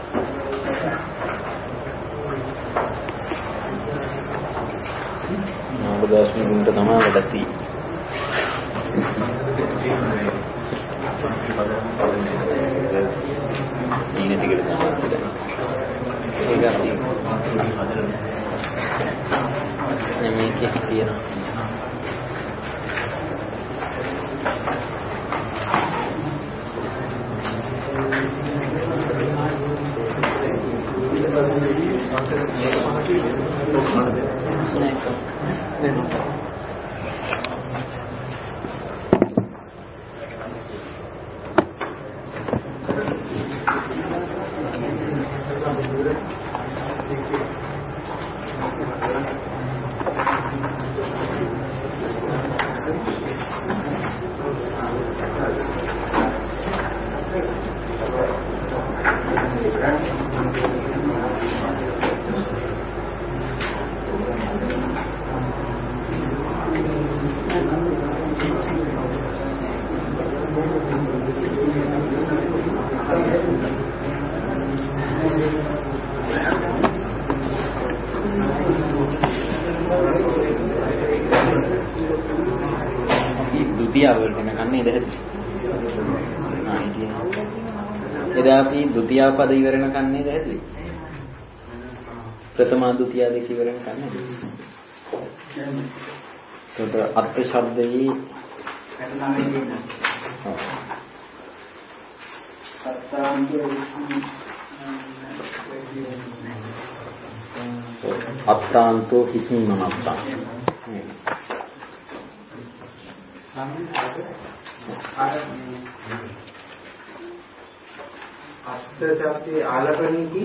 දවස් මුන්ට තමයි වැඩක් තියෙන්නේ. ඊන ටිකට තමයි ඒක අපි මේකේ තියෙනවා. द्वितीया पद इवरण करने रहते प्रथमा द्वितीया देख इवरण करने तो अर्थ शब्द ही अत्तांतो किसनी मनाता අත්ථ ශබ්දයේ ආලපනීති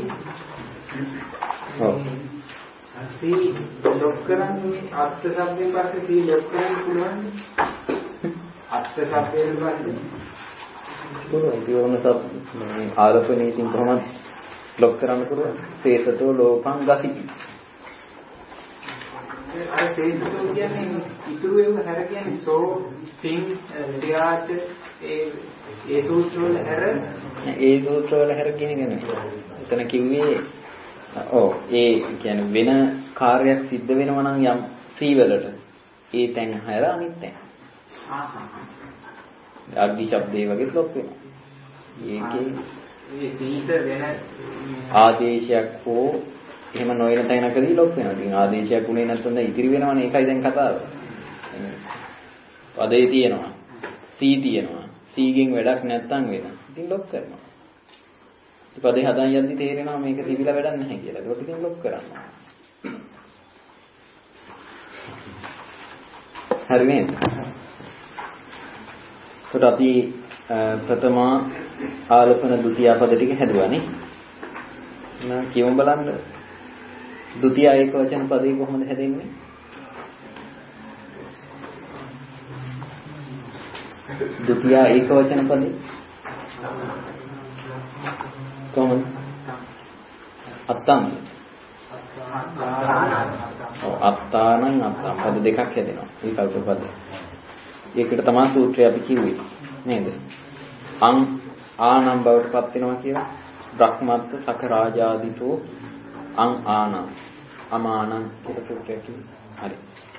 සී ලොක් කරන්නේ අත්ථ ශබ්දයෙන් පස්සේ සී ලොක් කරන්න පුළුවන් අත්ථ ශබ්දයෙන් පස්සේ පුළුවන් කියවන සබ් ආලපනීතින් කොහොමද ලොක් කරන්න පුළුවන් සේතතෝ ලෝපං ගසිති අර සේතතෝ කියන්නේ ඉතුරු ඒවා හැර කියන්නේ සෝ සින් ත්‍යාත ඒ සූත්‍ර වල හැර ඒ සූත්‍ර වල හැර කියන එක නෙවෙයි. එතන කිව්වේ ඒ කියන්නේ වෙන කාර්යයක් සිද්ධ වෙනවා නම් යම් සීවලට ඒ තැන් හැර අනිත් තැන්. අග්ගි ශබ්දේ වගේ ලොක් වෙනවා. ඒකේ මේ සීත වෙන ආදේශයක් හෝ එහෙම නොවන තැනකදී ලොක් වෙනවා. ඉතින් ආදේශයක් උනේ නැත්නම් ඉතිරි වෙනවනේ ඒකයි දැන් කතාව. පදේ තියෙනවා. සී තියෙනවා. සීගෙන් වැඩක් නැත්තම් වෙනවා. ඉතින් ලොක් කරනවා. ඉතින් හදන් යද්දි තේරෙනවා මේක තිබිලා වැඩක් නැහැ කියලා. ඒක ඉතින් ලොක් කරනවා. හරි නේද? ඒකට අපි ප්‍රථම ආලපන ဒုတိ ය පද ටික හැදුවානේ. මම කියමු බලන්න. ဒုတိ ය ඒක වචන පදේ කොහොමද හැදෙන්නේ? द्वितीय एक वचन पदे कौन अत्तान අත්තානං අත්තා පද දෙකක් හැදෙනවා. ඒක අල්ප පද. ඒකට තමයි සූත්‍රය අපි කිව්වේ නේද? අං ආනම් බවට පත් වෙනවා කියලා. බ්‍රහ්මත්ත සකරාජාදිතෝ අං ආනං අමානං කියලා සූත්‍රයක් කිව්වේ. හරි.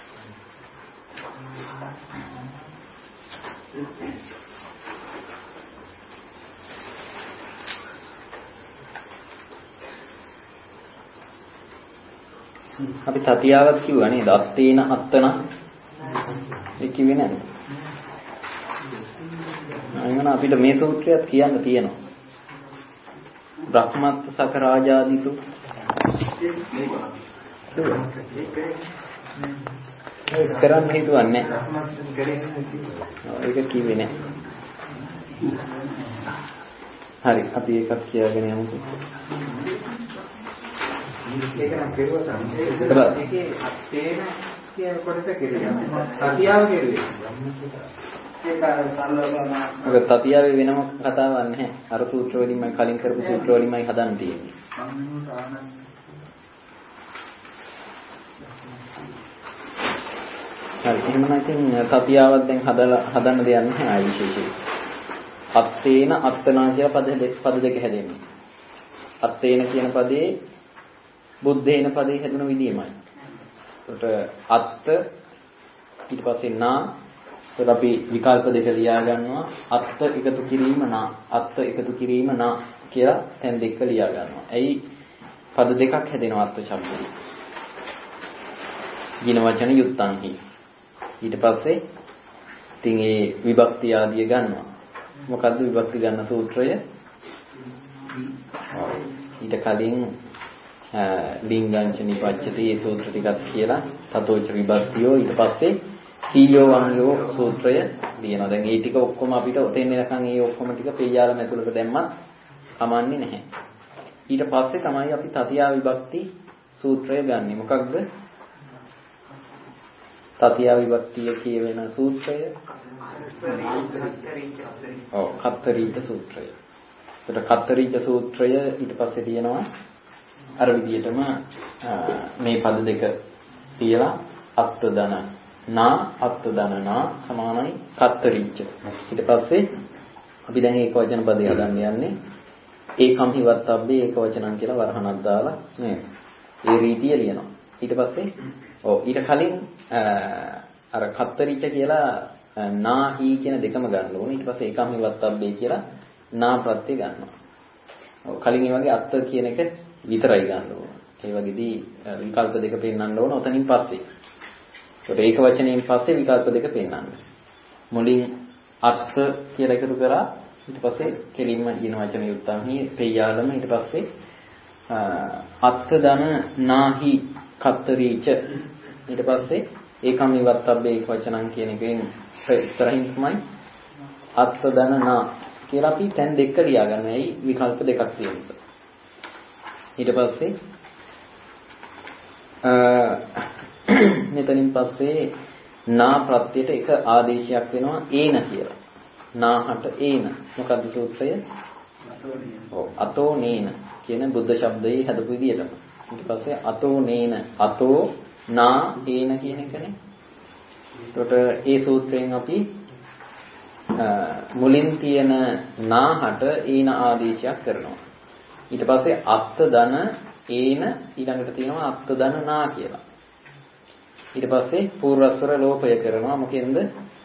අපි තතියාවත් කිව්වා නේද? අත්තේන අත්තන ඒ කිව්වේ නේද? අයිමන අපිට මේ සූත්‍රයත් කියන්න තියෙනවා. බ්‍රහ්මත්ත සකරාජාදිතු ඒක කරන්න හිතුවන්නේ ඒක කිව්වේ නෑ. හරි අපි ඒකත් කියාගෙන යමුකෝ. ඒක නම් කෙරුවා තමයි. ඒකේ අත්තේන කියන කොටස කෙරුවා. තතියාව කෙරුවේ. ඒක සම්ලෝකනා. ඔක තතියාවේ වෙනම කතාවක් නැහැ. අර සූත්‍ර වලින් මම කලින් කරපු සූත්‍ර වලින්මයි හදන්න තියෙන්නේ. හරි එහෙනම් ඉතින් තතියාවක් දැන් හදන්න දෙයක් නැහැ ආයි විශේෂයෙන්. අත්තේන අත්තනා කියලා පද දෙක හැදෙන්නේ. අත්තේන කියන පදේ බුද්ධේන පදේ හැදුන විදියමයි. ඒකට අත්ත ඊට පස්සේ නා ඒත් අපි විකල්ප දෙක ලියා ගන්නවා. අත්ත එකතු කිරීම නා අත්ත එකතු කිරීම නා කියලා තැන් දෙක ලියා ගන්නවා. ඇයි පද දෙකක් හැදෙනවා අත්ත ශබ්දේ. ජින වචන යුත්තන්හි. ඊට පස්සේ ඉතින් ඒ විභක්ති ආදිය ගන්නවා. මොකද්ද විභක්ති ගන්න සූත්‍රය? ඊට කලින් ලිංගංච නිපච්චති ඒ සූත්‍ර ටිකක් කියලා තතෝච විභක්තියෝ ඊට පස්සේ සීයෝ වංයෝ සූත්‍රය ලියනවා. දැන් මේ ටික ඔක්කොම අපිට ඔතෙන් එනකන් මේ ඔක්කොම ටික පෙయ్యාලම ඇතුළට දැම්මත් කමන්නේ නැහැ. ඊට පස්සේ තමයි අපි තතියා විභක්ති සූත්‍රය ගන්නෙ. මොකක්ද? තතියා විභක්තිය කියවෙන සූත්‍රය කත්තරීච සූත්‍රය. ඒකට කත්තරීච සූත්‍රය ඊට පස්සේ තියෙනවා අර විදිහටම මේ පද දෙක තියලා අත්ත දන නා අත්ත දන නා සමානයි කත්තරීච. ඊට පස්සේ අපි දැන් ඒක වචන පදේ හදන්න යන්නේ ඒකම්හි වත්තබ්බේ ඒක වචනං කියලා වරහණක් දාලා නේද? ඒ රීතිය ලියනවා. ඊට පස්සේ ඊට කලින් අර කත්තරීච කියලා නා හි කියන දෙකම ගන්න ඕනේ. ඊට පස්සේ ඒකම්හි වත්තබ්බේ කියලා නා ප්‍රත්‍ය ගන්නවා. කලින් ඒ වගේ අත්ත කියන එක විතරයි ගන්න ඕන. ඒ වගේදී විකල්ප දෙක පෙන්නන්න ඕන ඔතනින් පස්සේ. ඒකට ඒක වචනයෙන් පස්සේ විකල්ප දෙක පෙන්නන්න. මුලින් අත්ත කියලා එකතු කරා ඊට පස්සේ කෙලින්ම කියන වචන යුක්තම්හි පෙయ్యාලම ඊට පස්සේ අත්ත දන නාහි කත්තරීච ඊට පස්සේ ඒකම් විවත්තබ්බේ ඒක වචනං කියන එකෙන් ඉස්සරහින් තමයි අත්ත දන නා කියලා අපි තැන් දෙක ලියා ගන්න. ඇයි විකල්ප දෙකක් තියෙනවා. ඊට පස්සේ මෙතනින් පස්සේ නා ප්‍රත්‍යයට එක ආදේශයක් වෙනවා ඒන කියලා. නාහට ඒන. මොකද්ද සූත්‍රය? අතෝ නේන කියන බුද්ධ ශබ්දයේ හදපු විදියටම. ඊට පස්සේ අතෝ නේන අතෝ නා ඒන කියන එකනේ. එතකොට ඒ සූත්‍රයෙන් අපි මුලින් තියෙන නාහට ඒන ආදේශයක් කරනවා. ඊට පස්සේ අත්ත දන ඒන ඊළඟට තියෙනවා අත්ත දන නා කියලා. ඊට පස්සේ පූර්වස්වර ලෝපය කරනවා. මොකෙන්ද?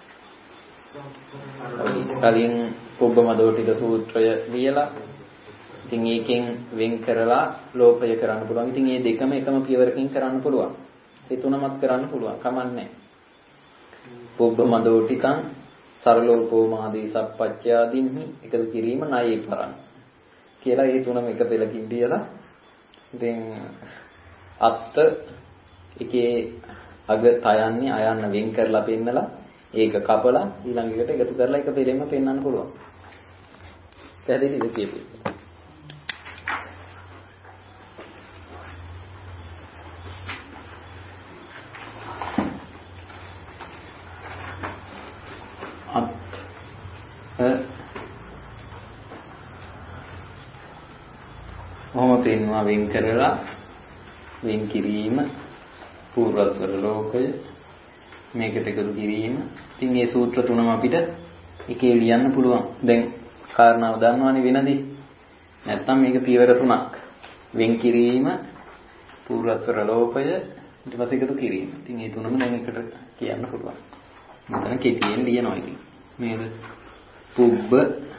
කලින් පුබ්බමදෝටික සූත්‍රය ලියලා ඉතින් ඒකෙන් වෙන් කරලා ලෝපය කරන්න පුළුවන්. ඉතින් මේ දෙකම එකම පියවරකින් කරන්න පුළුවන්. ඒ තුනමත් කරන්න පුළුවන්. කමන්නේ. පුබ්බමදෝටිකං සරලෝපෝ මාදී සප්පච්චයාදීන්හි එකතු කිරීම ණයේ පරණ කියලා ඒ තුනම එක පෙළකින් දියලා ඉතින් අත්ත එකේ අග තයන්නේ අයන්න වෙන් කරලා පෙන්නලා ඒක කපලා ඊළඟ එකට එකතු කරලා එක පෙළෙම පෙන්වන්න පුළුවන්. පැහැදිලිද කියපේ? පෙන්වා වෙන් කරලා වෙන් කිරීම පූර්වස්වර ලෝකය මේකට එකතු කිරීම. ඉතින් මේ සූත්‍ර තුනම අපිට එකේ ලියන්න පුළුවන්. දැන් කාරණාව දන්නවනේ වෙනදී. නැත්තම් මේක පියවර තුනක්. වෙන් කිරීම පූර්වස්වර ලෝකය ඊට පස්සේ එකතු කිරීම. ඉතින් මේ තුනම දැන් එකට කියන්න පුළුවන්. මෙතන කෙටියෙන් ලියනවා ඉතින්. මේක පුබ්බ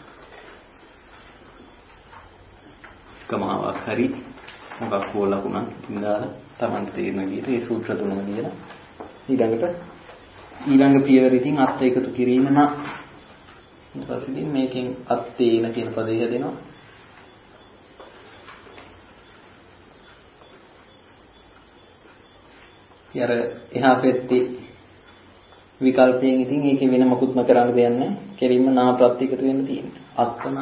කමාවක් හරි මොකක් හෝ ලකුණක් ඉඳලා Tamanට තේරෙන විදිහට මේ සූත්‍ර තුනම දීලා ඊළඟ පියවර ඉතින් අත් එකතු කිරීම නා ඊට පස්සේ ඉතින් මේකෙන් අත්තේන කියන පදේ හැදෙනවා. ඊයර එහා පැත්තේ විකල්පයෙන් ඉතින් ඒකේ වෙන මොකුත්ම කරන්න දෙයක් නැහැ. කෙලින්ම නා ප්‍රත්‍ය එකතු වෙන්න තියෙනවා. අත්තන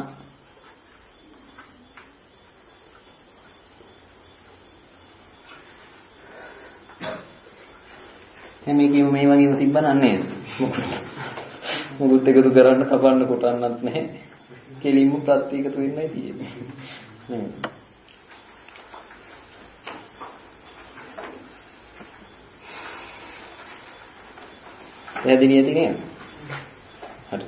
මේකේ මේ වගේම තිබ්බනන්නේ නේද? මොකුත් එකතු කරන්න කපන්න කොටන්නත් නැහැ. කෙලින්ම ප්‍රත්‍ය එකතු වෙන්නයි තියෙන්නේ. පැහැදිලිද නේද? හරි.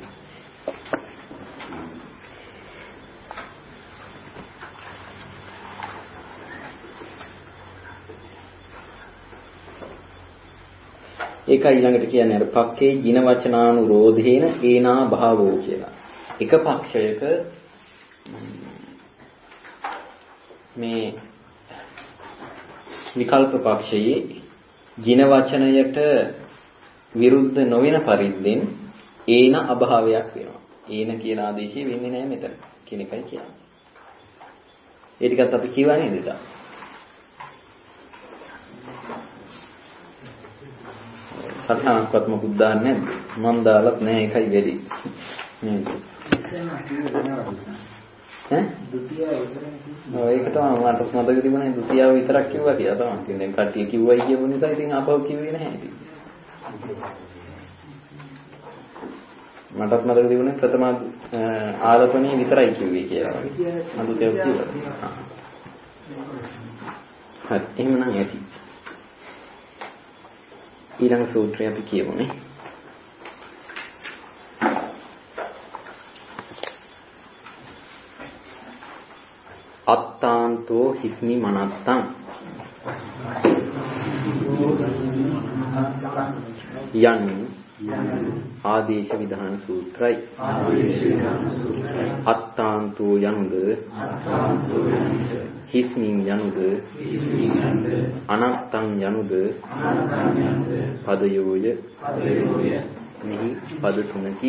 ඒකයි ඊළඟට කියන්නේ අර පක්කේ ජින වචනානුරෝධේන ඒනා භාවෝ කියලා. එක පක්ෂයක මේ විකල්ප පක්ෂයේ ජින වචනයට විරුද්ධ නොවන පරිද්දෙන් ඒන අභාවයක් වෙනවා. ඒන කියන ආදේශය වෙන්නේ නැහැ මෙතන කියන එකයි කියන්නේ. ඒ ටිකත් අපි කියවා නේද ඉතින්? සත්‍යනාත්මක මොකුත් දාන්නේ නැද්ද? මම දාලත් නැහැ ඒකයි වෙලී. නේද? ඈ? ඒක තමයි මට මතක තිබුණේ ဒုတိ ය විතරක් කිව්වා කියලා තමයි. ඉතින් දැන් කට්ටිය කිව්වයි කියපු නිසා ඉතින් අපව කිව්වේ නැහැ ඉතින්. මටත් මතක තිබුණේ ප්‍රථම ආලපනයේ විතරයි කිව්වේ කියලා. මම ဒုတိ ය කිව්වා. හරි එහෙනම් ඇති. ඊළඟ සූත්‍රය අපි කියමුනේ. අත්තාන්තෝ හිස්මි මනත්තං යන්නේ ආදේශ විධාන සූත්‍රයි. අත්තාන්තෝ යනුද හිස්මින් යනුද අනත්තං යනුද පදයෝය මෙහි පද තුනකි.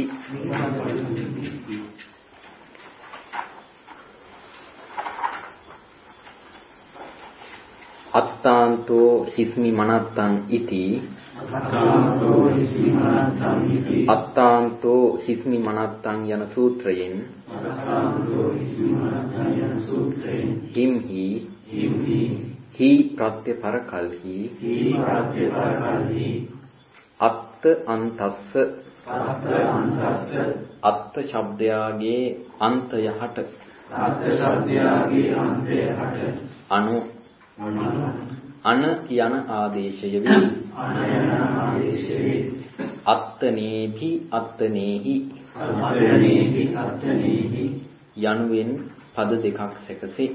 අත්තාන්තෝ හිස්මි මනත්තං ඉති අත්තාන්තෝ හිස්මි මනත්තං යන සූත්‍රයෙන් හිම්හි හි ප්‍රත්‍ය පරකල්හි අත්ත අන්තස්ස අත්ත ශබ්දයාගේ අන්තයහට අනු අන යන ආදේශය වේ. අත්තනේහි අත්තනේහි යනුවෙන් පද දෙකක් සැකසේ.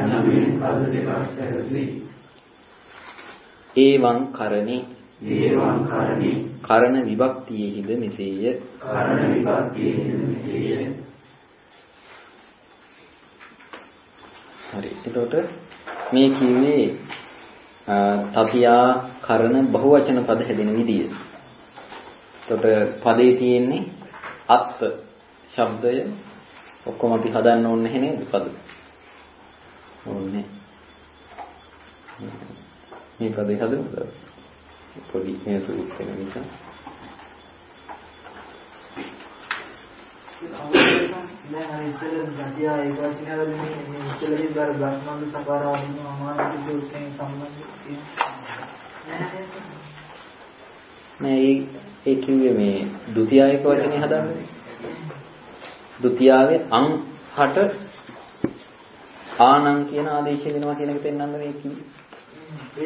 ඒවං කරණි කරණ විභක්තියෙහිද මෙසේය. හරි. එතකොට මේ කිව්වේ තතියා කරන බහුවචන පද හැදෙන විදිය. එතකොට පදේ තියෙන්නේ අත් ශබ්දය ඔක්කොම අපි හදන්න ඕනේ නැහැ නේද පද? ඕනේ. මේ පදේ හදමුද? පොඩි මේසු වෙන නිසා. मैं हर इस्तेल घटिया एक बार सिखा रहे हैं इस्तेल की बार ब्रह्मा में सकारा हमारा किसी उसके संबंधित मैं ඒ කිව්වේ මේ ဒုတိ ය එක වචනේ හදන්නේ. ဒုတိ යාවේ අං හට ආනං කියන ආදේශය වෙනවා කියන එක පෙන්වන්න මේ කිව්වේ. ඒ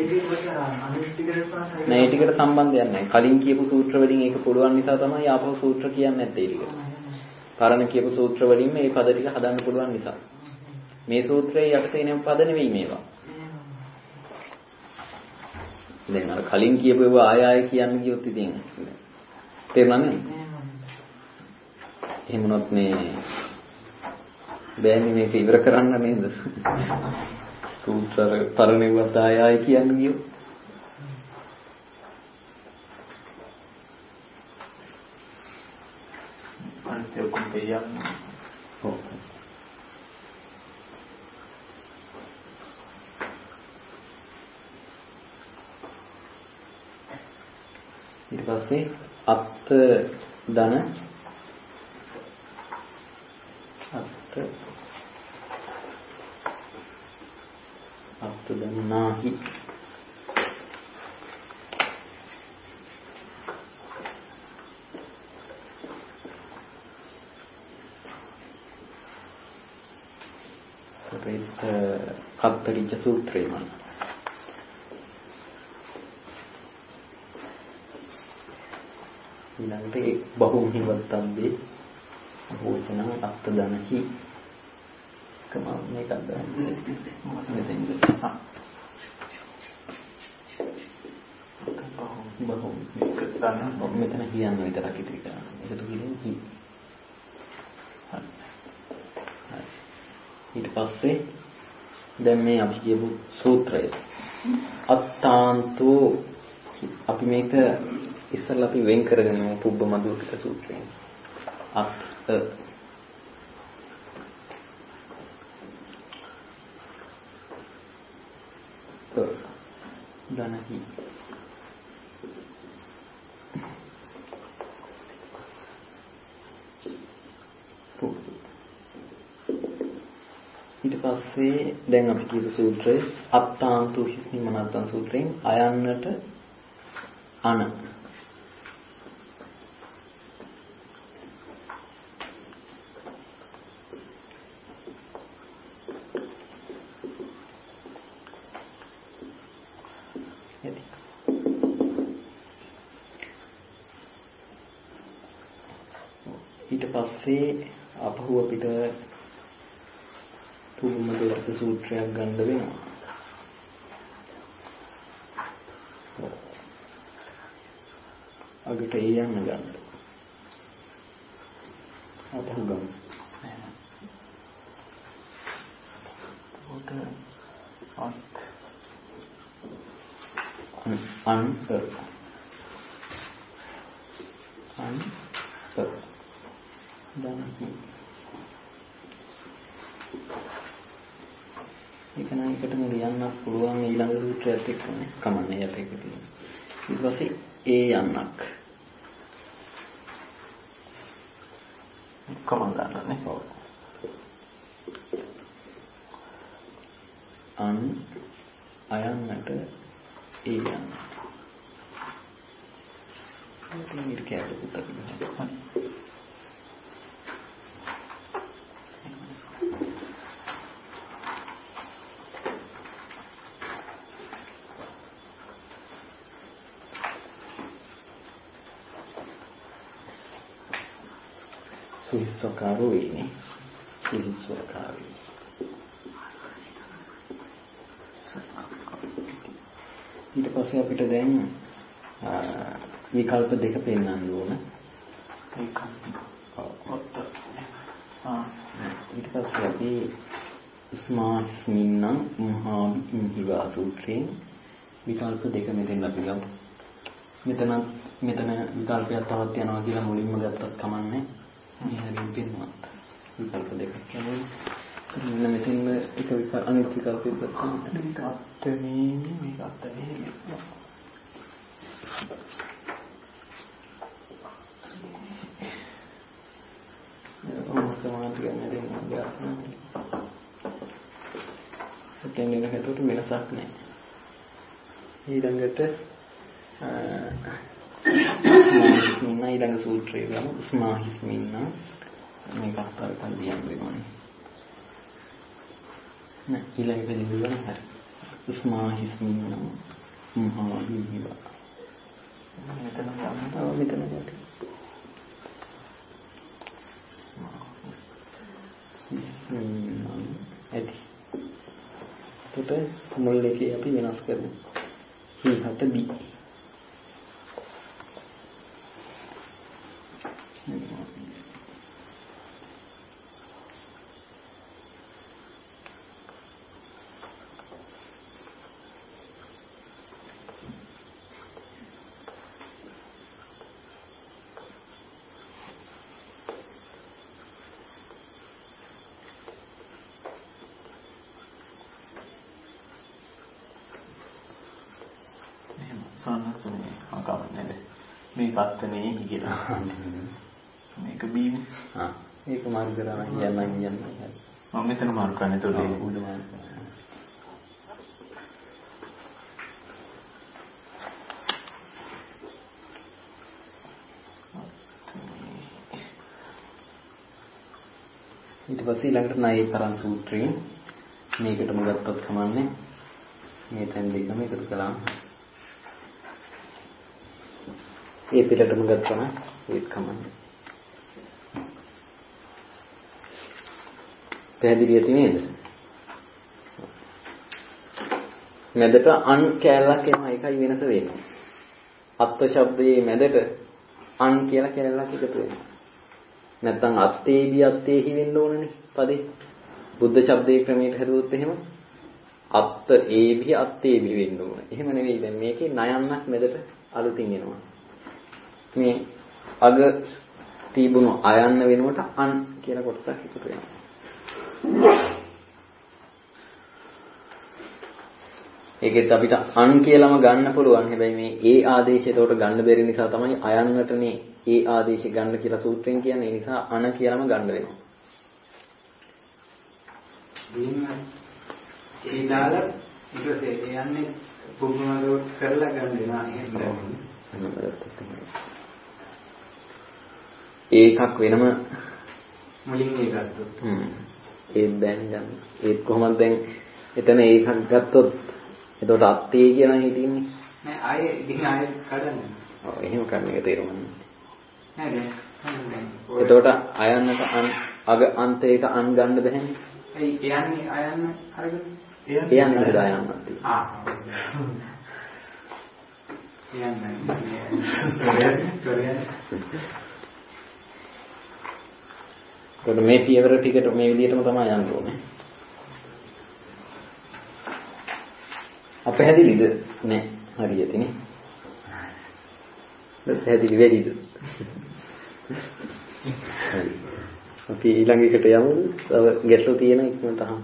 ටිකට සම්බන්ධයක් නැහැ. කලින් කියපු සූත්‍ර වලින් ඒක පුළුවන් නිසා තමයි ආපහු සූත්‍ර කියන්නේ නැත්තේ ඒ ටික. පරණ කියපු සූත්‍ර වලින් මේ පද ටික හදන්න පුළුවන් නිසා. මේ සූත්‍රයේ යටතේ එන පද නෙවෙයි මේවා. දැන් අර කලින් කියපු ඒවා ආය ආය කියන්න ගියොත් ඉතින් තේරුණානේ? එහෙම වුණොත් මේ බෑනේ මේක ඉවර කරන්න නේද? සූත්‍ර පරණේවත් ආය ආය කියන්න ගියොත් ඊට පස්සේ අත් ධන අත් ධනාහි කත්තරිච්ච සූත්‍රය මම ඊළඟට බහුහි වත්තම්බේ භෝජන අත්දනහි කම මේකක් දාන්න මෙතෙන්ද බහුව මේක ගන්න මෙතන කියන්න විතරක් ඉතිරි කරන්න. ඒක තුලින් හි. ඊට පස්සේ දැන් මේ අපි කියපු සූත්‍රය අත්තාන්තෝ අපි මේක ඉස්සෙල්ලා අපි වෙන් කරගෙන පුබ්බමදුක්ඛ සූත්‍රයෙන් අත් දනහි ඊට පස්සේ දැන් අපි කියපු සූත්‍රය අත්තාන්තු හිස්නි මනත්තන් සූත්‍රයෙන් අයන්නට අන ඊට පස්සේ අපහුව අපිට පුබ්බමදුක්ඛ සූත්‍රයක් ගන්න වෙනවා. අගට යන්න ගන්න. අපහුව ගමු. ඒක නම් එකටම ලියන්නත් පුළුවන් ඊළඟ සූත්‍රයත් එක්කනේ. කමන්නේ යට එක තියෙනවා. ඊට පස්සේ ඒ යන්නක්. කමන්න ගන්නනේ. ඔව්. අන් අයන්නට ඒ යන්න. මේක කැලේ පුතක්. සුහිස්සකාරෝ වෙන්නේ. සුහිස්සකාරී. ඊට පස්සේ අපිට දැන් විකල්ප දෙක පෙන්වන්න ඕන. ඊට පස්සේ අපි ස්මාස්මින්න මහා විහිවා සූත්‍රයෙන් විකල්ප දෙක මෙතෙන් අපි ගමු. මෙතන විකල්පයක් තවත් යනවා කියලා මුලින්ම ගත්තත් කමන්නේ. මේ හරියට පෙන්වන්නත්. විකල්ප දෙකක් කියන්නේ මෙන්න මෙතෙන් එක අනිත් විකල්පයක් ගත්තා. මේක අත්නේ මේක අත්නේ. එතනින් හැදුවට වෙනසක් නැහැ. ඊළඟට ඊළඟ සූත්‍රය ගමු. ස්මාහිස්මින්න මේක අත්තරකන් දියම් වෙනවනේ. නෑ ඊළඟ දෙන්නේ හරි. ස්මාහිස්මින්න මහා විහිවා. මෙතන ගන්නවා මෙතන යට. ඇති. එතකොට මුල් එකේ අපි වෙනස් කරමු. හිහත බි. පත්තනේ කියලා. මේක බීම. ඒක මාර්ග කරා යන්න. මම මෙතන මාර්ග කරන්නේ තෝරේ උඩ මාර්ග කරනවා. ඊට පස්සේ ඊළඟට ණය තරන් සූත්‍රයෙන් මේකටම ගත්තත් කමන්නේ. මේ තැන් දෙකම එකතු කළාම ඒ පිටටම ගත්තම ඒත් කමන්නේ. පැහැදිලි ඇති නේද? මැදට අන් කෑල්ලක් එනවා ඒකයි වෙනස වෙන්නේ. අත්ත ශබ්දයේ මැදට අන් කියලා කැලලක් එකතු වෙනවා. නැත්තම් අත්තේබි අත්තේහි වෙන්න ඕනනේ පදේ. බුද්ධ ශබ්දයේ ක්‍රමයට හැදුවොත් එහෙම අත්ත ඒබි අත්තේබි වෙන්න ඕන. එහෙම නෙවෙයි දැන් මේකේ නයන්නක් මැදට අලුතින් එනවා. මේ අග තිබුණු අයන්න වෙනුවට අන් කියලා කොටසක් එකතු වෙනවා. ඒකෙත් අපිට අන් කියලාම ගන්න පුළුවන්. හැබැයි මේ ඒ ආදේශය ඒකට ගන්න බැරි නිසා තමයි අයන්නටනේ ඒ ආදේශය ගන්න කියලා සූත්‍රයෙන් කියන්නේ. ඒ නිසා අන කියලාම ගන්න වෙනවා. ඒ දාලා ඊට පස්සේ යන්නේ පුදුමදෝ කරලා ගන්න වෙනවා ඒකක් වෙනම මුලින් ඒකත් ඒත් දැන් ගන්න. ඒත් කොහොමද දැන් එතන ඒකක් ගත්තොත් එතකොට අත්තේ කියන හිතින්නේ නෑ ආයේ ඉතින් ආයේ කඩන්න. ඔව් එහෙම කරන එක තේරුම් නෑ නෑ. එතකොට අයන්නට අග අන්තයක අන් ගන්න බැහැනේ. ඒ යන්නේ අයන්න අරගෙන යන්නේ නේද අයන්නත්. යන්නේ. මේ පියවර ටිකට මේ විදිහටම තමයි යන්න ඕනේ. අපහැදිලිද? නෑ හරියටනේ. පැහැදිලි වෙයිද? හරි. අපි ඊළඟ එකට යමු. තව ගැටලු තියෙන ඉක්මනට අහමු.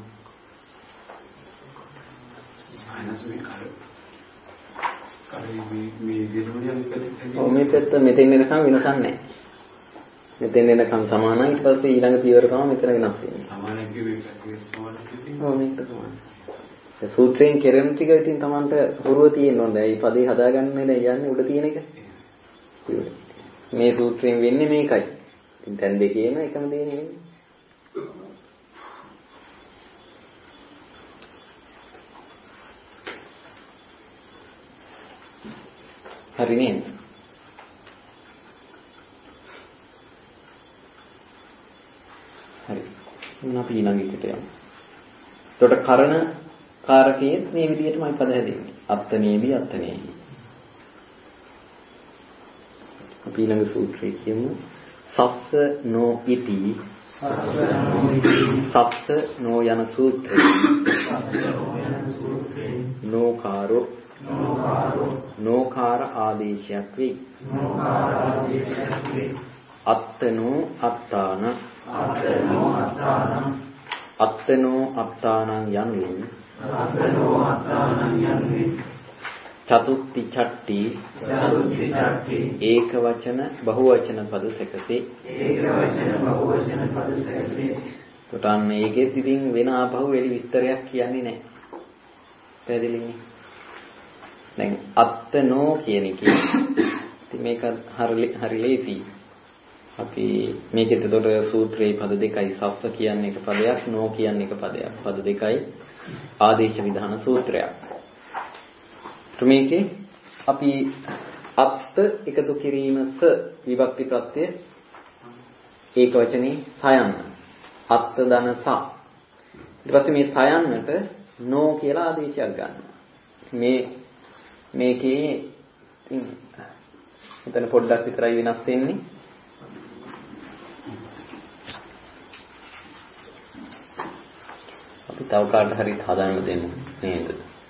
මේ පැත්ත මෙතෙන් එනකම් වෙනසක් නැහැ. මෙතෙන් එනකම් සමානයි. ඊට පස්සේ ඊළඟ පියවර තමයි මෙතන වෙනස් වෙන්නේ. සමානයි කිව්වේ ඔව් මේක තමයි. ඒ සූත්‍රයෙන් කෙරෙන ටික ඉතින් Tamanට හුරුව තියෙන්න ඕනේ. ඒ පදේ හදාගන්න යන්නේ උඩ තියෙන එක. මේ සූත්‍රයෙන් වෙන්නේ මේකයි. ඉතින් දැන් දෙකේම එකම දේ නෙවෙයි. හරි නේද? හරි. මම අපි ඊළඟ එකට යමු. එතකොට කරණ කාරකයේ මේ විදිහටමයි පද හැදෙන්නේ. අත්තනේවි අත්තනේහි. අපි ඊළඟ සූත්‍රය කියමු. සස්ස නෝ ඉති සස්ස නෝ යන සූත්‍රය. නෝකාරෝ නෝකාර ආදේශයක් වේ. අත්තනෝ අත්තාන අත්තනෝ අත්තානං යනුවෙන් චතුත්ති චට්ටි ඒක වචන බහුවචන පද සැකසේ. කොටන්න ඒකෙත් ඉතින් වෙන ආපහු වෙලි විස්තරයක් කියන්නේ නැහැ. පැහැදිලිනේ? දැන් අත්තනෝ කියන එකේ ඉතින් මේක හරි ලේසි. අපි මේකෙත් එතකොට සූත්‍රයේ පද දෙකයි. සස්ස කියන්නේ එක පදයක්, නෝ කියන්නේ එක පදයක්. පද දෙකයි ආදේශ විධාන සූත්‍රයක්. මේකේ අපි අත්ත එකතු කිරීම ස විභක්ති ප්‍රත්‍ය ඒක වචනේ සයන්න. අත්ත දන ස. ඊට පස්සේ මේ සයන්නට නෝ කියලා ආදේශයක් ගන්නවා. මේකේ මෙතන පොඩ්ඩක් විතරයි වෙනස් වෙන්නේ. අපි තව කාට හරි හදාන්න දෙන්න නේද?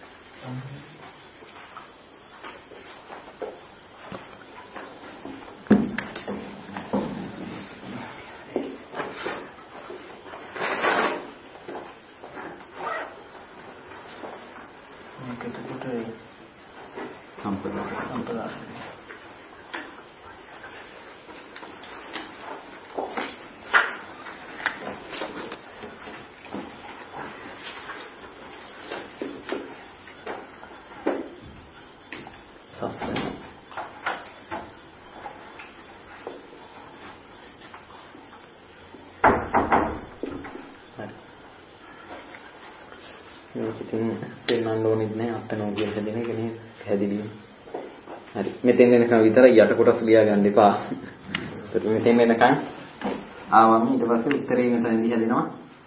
මෙතෙන් එනකන් විතරයි යට කොටස් ලියා ගන්න එපා. ඒත් මෙතෙන් එනකන් ආවම ඊට පස්සේ උත්තරේ මෙතනදී හැදෙනවා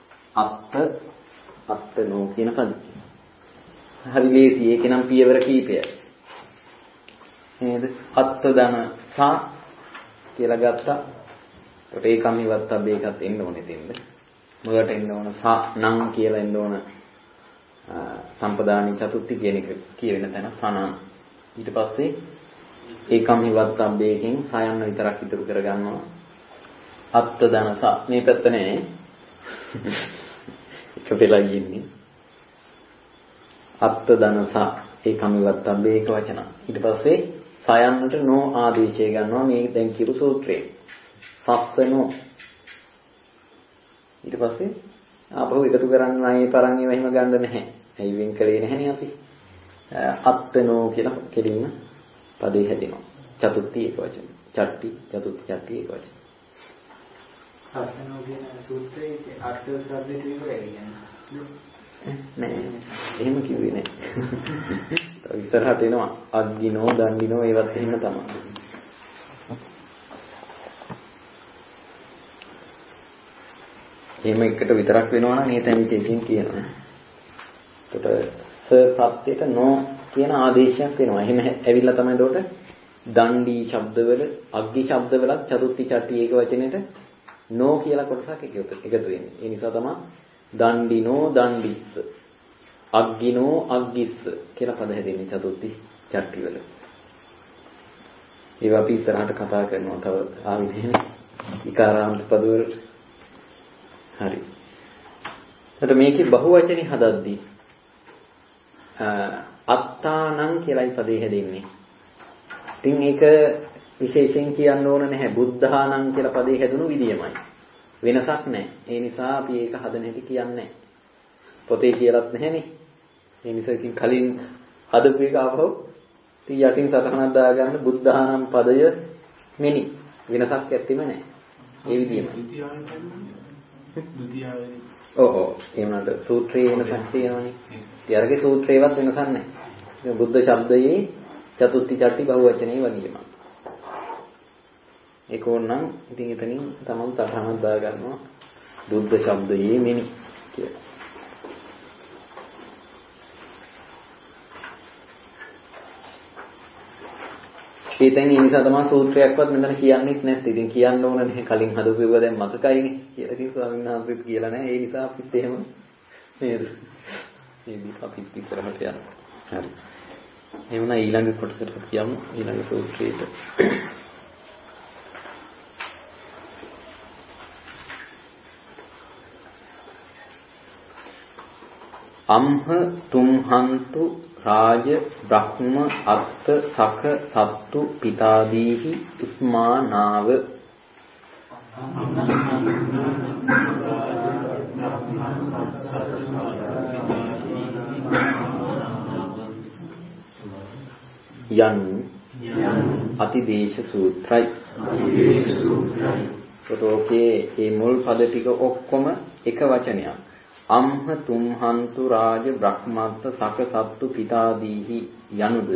අත්තනෝ කියන පද. හරි ලේසි. ඒක නම් පියවර කීපයයි. නේද? අත්ත දන සා කියලා ගත්තා. ඒකට ඒකම් ඉවත්තබ්බේ එකත් එන්න ඕනේ දෙන්න. මොකට එන්න ඕන සා නම් කියලා එන්න ඕන සම්පදානි චතුත්ථි කියන එක කියවෙන තැන සනං. ඊට පස්සේ ඒකම් ඉවත්තබ්බේකින් සයන්න විතරක් ඉතුරු කරගන්නවා. අත්ත දන සා මේ පැත්ත නේ. එක වෙලා ඉන්නේ. අත්ත දනස ඒකම ඉවත්තබ්බේ ඒක වචන. ඊට පස්සේ සයන්නට නෝ ආදේශය ගන්නවා මේ දැන් කියපු සූත්‍රයේ. සස්සනෝ. ඊට පස්සේ ආපහු එකතු කරන්න ආයේ පරන් ඒවා එහෙම ගන්න නැහැ. ඇයි වෙන් කළේ නැහනේ අපි. අත්තනෝ කියලා කෙලින්ම පදේ හැදෙනවා. චතුත්ථි ඒක වචන. චට්ටි චතුත්ථි චට්ටි ඒක වචන. සස්සනෝ කියන සූත්‍රයේ අර්ථ શબ્දේ විතරයි කියන්නේ. නෑ එහෙම කිව්වේ නෑ. ඉස්සරහට එනවා අග්ගිනෝ දණ්ඩිනෝ ඒවත් එහෙම තමයි. එහෙම එකට විතරක් වෙනවා නම් ඒ තැන් විශේෂයෙන් කියනවා. එතකොට ප්‍රත්‍යයට නෝ කියන ආදේශයක් වෙනවා. එහෙම ඇවිල්ලා තමයි එතකොට දණ්ඩි ශබ්දවල අග්ගි ශබ්දවලත් චතුත්ථි චට්ටි ඒක වචනෙට නෝ කියලා කොටසක් එකතු වෙන්නේ. ඒ නිසා තමයි දණ්ඩිනෝ දණ්ඩිස්ස අග්ගිනෝ අග්ගිස්ස කියලා පද හැදෙන්නේ චතුත්ථි චට්ටි වල. ඒවා අපි ඉස්සරහට කතා කරනවා තව ආවිදේනේ. ඊකාරාන්ත පද වලට. හරි. එතකොට මේකේ බහුවචනේ හදද්දී අත්තානං කියලායි පදේ හැදෙන්නේ. ඉතින් ඒක විශේෂයෙන් කියන්න ඕන නැහැ. බුද්ධානං කියලා පදේ හැදුණු විදියමයි. වෙනසක් නැහැ. ඒ නිසා අපි ඒක හදන හැටි කියන්නේ පොතේ කියලාත් නැහැනේ. ඒ නිසා ඉතින් කලින් හදපු එක ආපහු ඉතින් යටින් සටහනක් දාගන්න බුද්ධානම් පදය මෙනි. වෙනසක් ඇත්තෙම නැහැ. ඒ විදියමයි. ඔව්. ඒ වුණාට සූත්‍රයේ වෙනසක් තියෙනවනේ. ඊයරගේ සූත්‍රේවත් වෙනසක් නැහැ. බුද්ධ ශබ්දයේ චතුත්ථි චට්ටි බහුවචනේ වගේම. ඒක ඕනනම් ඉතින් එතනින් තමන් සටහනක් දා ගන්නවා බුද්ධ ශබ්දයේ මෙනි කියලා. ඒතෙන් ඒ නිසා තමයි සූත්‍රයක්වත් මෙතන කියන්නේත් නැත්තේ. ඉතින් කියන්න ඕන නැහැ කලින් හදපු ඒවා දැන් මතකයිනේ කියලා කිව්ව ස්වාමීන් වහන්සේත් කියලා නැහැ. ඒ නිසා අපිත් එහෙම නේද? මේ අපිත් ඉස්සරහට යනවා. හරි. එහෙනම් ඊළඟ කොටසට කියමු. ඊළඟ සූත්‍රයට. අම්හ තුම්හන්තු රාජ බ්‍රහ්ම අත්ත සක සත්තු පිතාදීහි උස්මානාව යනු අතිදේශ සූත්‍රයි. ඒකේ මේ මුල් පද ටික ඔක්කොම එක වචනයක්. අම්හ තුම්හන්තු රාජ බ්‍රහ්මත්ත සක සත්තු පිතාදීහි යනුද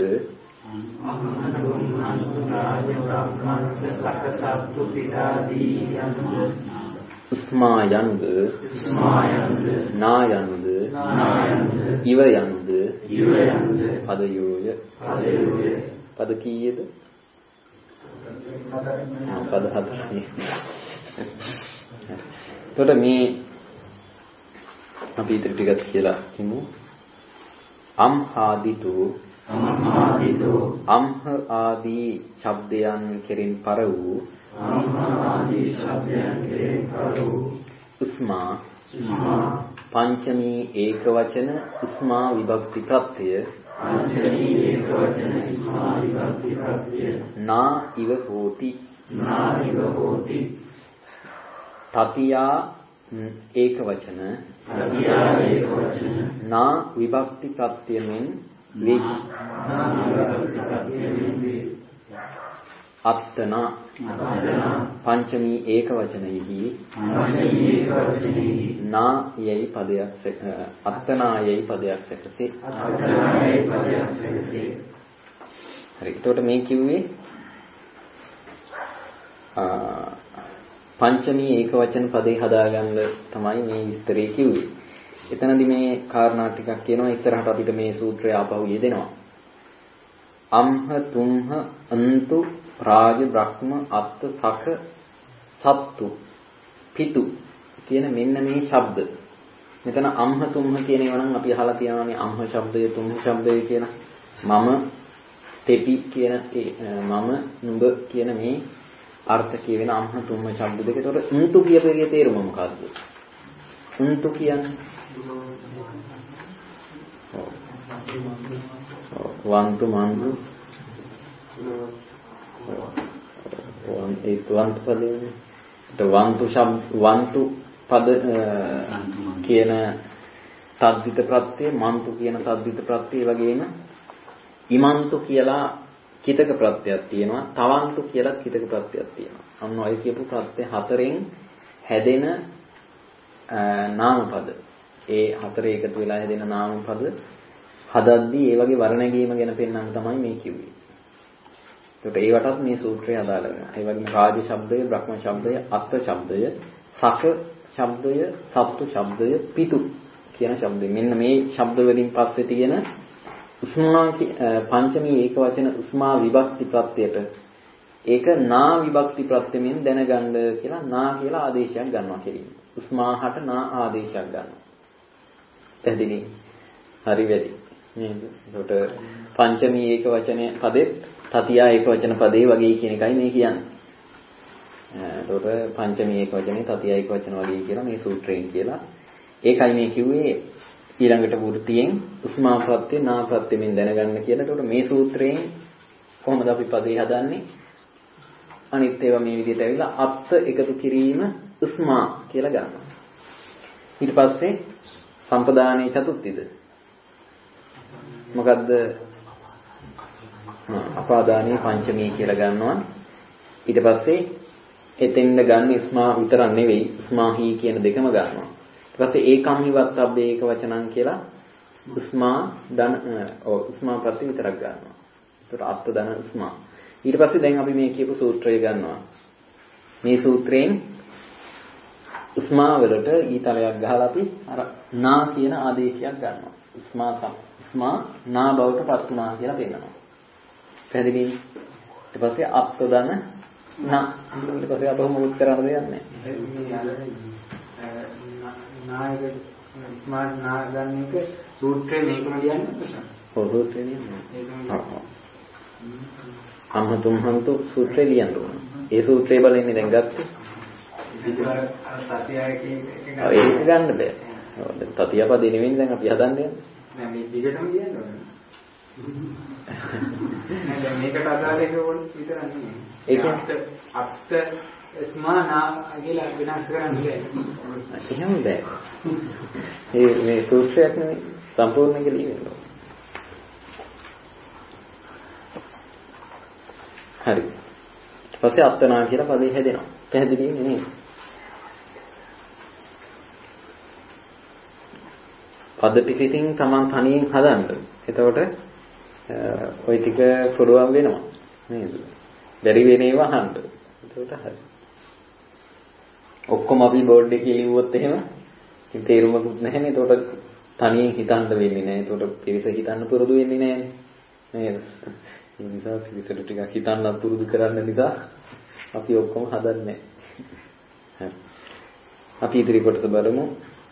උස්මා යනුද නා යනුද ඉව යනුද පදයෝය. පද කීයද? පද හතරයි. එතකොට මේ අපි ඉතින් ටිකක් කියලා හිමු. අම්හාදිතු අම්හ ආදී ශබ්දයන් කෙරෙන් පර වූ උස්මා පංචමී ඒක වචන උස්මා විභක්ති ප්‍රත්‍යය නා ඉව හෝති තතියා ඒක වචන නා විභක්ති ප්‍රත්‍යයෙන් වේ. අත්තනා පංචමී ඒක වචනෙහි නා යයි පදයක් අත්තනා යයි පදයක් සැකසේ. හරි. එතකොට මේ කිව්වේ පංචමී ඒක වචන පදේ හදාගන්න තමයි මේ විස්තරේ කිව්වේ. එතනදී මේ කාරණා ටිකක් කියනවා. ඉස්සරහට අපිට මේ සූත්‍රය ආපහු යෙදෙනවා. අම්හ තුම්හ අන්තු රාජ බ්‍රහ්ම අත්ත සක සත්තු පිතු කියන මෙන්න මේ ශබ්ද. මෙතන අම්හ තුම්හ කියන ඒවා නම් අපි අහලා තියෙනවානේ අම්හ ශබ්දය තුම්හ ශබ්දය කියලා. මම තෙපි කියන මම නුඹ කියන මේ අර්ථ කියවෙන අම්හ තුම්හ ශබ්ද දෙක. ඒතකොට උන්තු කියපේකේ තේරුම මොකද්ද? උන්තු කියන්නේ වන්තු මන්තු වන්තු පදේ වන්තු පද කියන තද්දිත ප්‍රත්‍යය මන්තු කියන තද්දිත ප්‍රත්‍යය වගේම ඉමන්තු කියලා කිතක ප්‍රත්‍යයක් තියෙනවා තවන්තු කියලා කිතක ප්‍රත්‍යයක් තියෙනවා. අන්න ඔය කියපු ප්‍රත්‍ය හතරෙන් හැදෙන නාම පද. ඒ හතරේ එකතු වෙලා හැදෙන නාම පද හදද්දී ඒ වගේ වර්ණගීම ගැන පෙන්වන්න තමයි මේ කිව්වේ. ඒකට ඒවටත් මේ සූත්‍රය අදාළ වෙනවා. ඒ වගේම රාජ ශබ්දය, බ්‍රහ්ම ශබ්දය, අත්ථ ශබ්දය, සක ශබ්දය, සත්තු ශබ්දය, පිතු කියන ශබ්දය. මෙන්න මේ ශබ්ද වලින් පස්සේ තියෙන උස්මා පංචමී ඒකවචන උස්මා විභක්ති ප්‍රත්‍යයට ඒක නා විභක්ති ප්‍රත්‍යයෙන් දැනගන්න කියලා නා කියලා ආදේශයක් ගන්නවා කෙලින්. උස්මාහට නා ආදේශයක් ගන්නවා. පැහැදිලි? හරි වැඩි. නේද? ඒකට පංචමී ඒකවචනයේ පදෙත් තතියා ඒකවචන පදේ වගේ කියන එකයි මේ කියන්නේ. ඒකට පංචමී ඒකවචනේ තතියා ඒකවචන වගේ කියලා මේ සූත්‍රයෙන් කියලා. ඒකයි මේ කිව්වේ ඊළඟට වෘත්තියෙන් උස්මා ප්‍රත්‍ය නා ප්‍රත්‍යෙමින් දැනගන්න කියලා. ඒකට මේ සූත්‍රයෙන් කොහොමද අපි පදේ හදන්නේ? අනිත් ඒවා මේ විදිහට ඇවිල්ලා අත්ථ එකතු කිරීම උස්මා කියලා ගන්නවා. ඊට පස්සේ සම්පදානයේ චතුත්ථිද මොකද්ද? අපාදානයේ පංචමී කියලා ගන්නවා. ඊට පස්සේ එතෙන්ද ගන්න ඉස්මා විතරක් නෙවෙයි ඉස්මාහි කියන දෙකම ගන්නවා. ඊට පස්සේ ඒකම්හි වත්තබ්බේ ඒක වචනං කියලා උස්මා දන උස්මා ප්‍රති විතරක් ගන්නවා. ඒකට අත්ත දන උස්මා. ඊට පස්සේ දැන් අපි මේ කියපු සූත්‍රය ගන්නවා. මේ සූත්‍රයෙන් උස්මා වලට ඊතලයක් ගහලා අපි අර නා කියන ආදේශයක් ගන්නවා. උස්මා නා බවට පත් වුණා කියලා පෙන්නනවා. පැහැදිලි? ඊට පස්සේ අත්ත දන නා ඊට පස්සේ අපහම මුත් කරන්න දෙයක් නැහැ. නායක ස්මාර්ට් නා ගන්න එක සූත්‍රයේ මේකම කියන්නේ. ඔව් සූත්‍රයේ කියන්නේ. අම්හ තුම්හන්තු සූත්‍රය ලියන්න ඕන. ඒ සූත්‍රය බලන්නේ දැන් ගත්තේ. ඒක ගන්න බෑ. තතිය පදේ නෙවෙයි දැන් අපි හදන්නේ. නෑ මේ දිගටම කියන්න ඕනේ. නෑ දැන් මේකට අදාළ එක විතරක් නෙමෙයි. ඒක අත්ත ස්මානා කියලා විනාශ කරන්න බෑ. එහෙම බෑ. මේ සූත්‍රයක් නෙවෙයි සම්පූර්ණ එක ලියන්න ඕන. හරි. ඊට පස්සේ අත්තනා කියලා පදේ හැදෙනවා. පැහැදිලිද නේද? පද පිටින් Taman තනියෙන් හදන්න. එතකොට ওই ටික පුළුවන් වෙනවා. නේද? බැරි වෙන ඒවා අහන්න. එතකොට හරි. ඔක්කොම අපි බෝඩ් එකේ ලියුවොත් එහෙම ඉතින් තේරුමකුත් නැහැ නේ. එතකොට තනියෙන් හිතන්න වෙන්නේ නැහැ. එතකොට පිරිස හිතන්න පුරුදු වෙන්නේ නැහැ. නේද? ඒ නිසා පිළිතර ටිකක් හිතන්න පුරුදු කරන්න නිසා අපි ඔක්කොම හදන්නේ නැහැ. අපි ඉදිරි කොටස බලමු.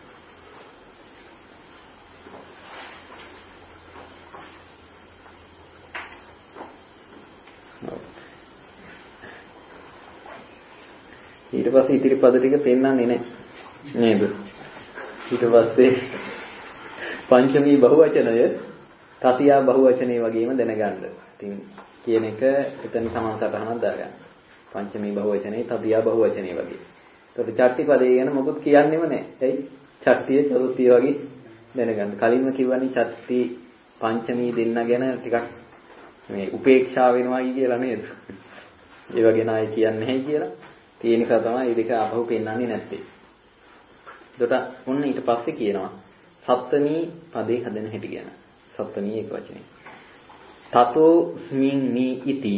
ඊට පස්සේ ඉදිරි පද ටික පෙන්නන්නේ නැහැ. නේද? ඊට පස්සේ පංචමී බහුවචනය තතියා බහුවචනේ වගේම දැනගන්න. ඉතින් කියන එක එතන සමාන සටහනක් දාගන්න. පංචමී බහුවචනේ තතියා බහුවචනේ වගේ. ඒකට චට්ටි පදේ ගැන මොකුත් කියන්නෙම නැහැ. එයි චට්ටිය චතුත්ථිය වගේ දැනගන්න. කලින්ම කිව්වනේ චට්ටි පංචමී දෙන්න ගැන ටිකක් මේ උපේක්ෂා වෙනවා කියලා නේද? ඒ වගේ නායි කියන්නේ නැහැ කියලා. ඒ නිසා තමයි මේ දෙක අපහු පෙන්වන්නේ නැත්තේ. ඒකට ඔන්න ඊට පස්සේ කියනවා සප්තමී පදේ හදන හැටි ගැන. සප්තමී එක වචනේ. තතෝ ස්මින් නී ඉති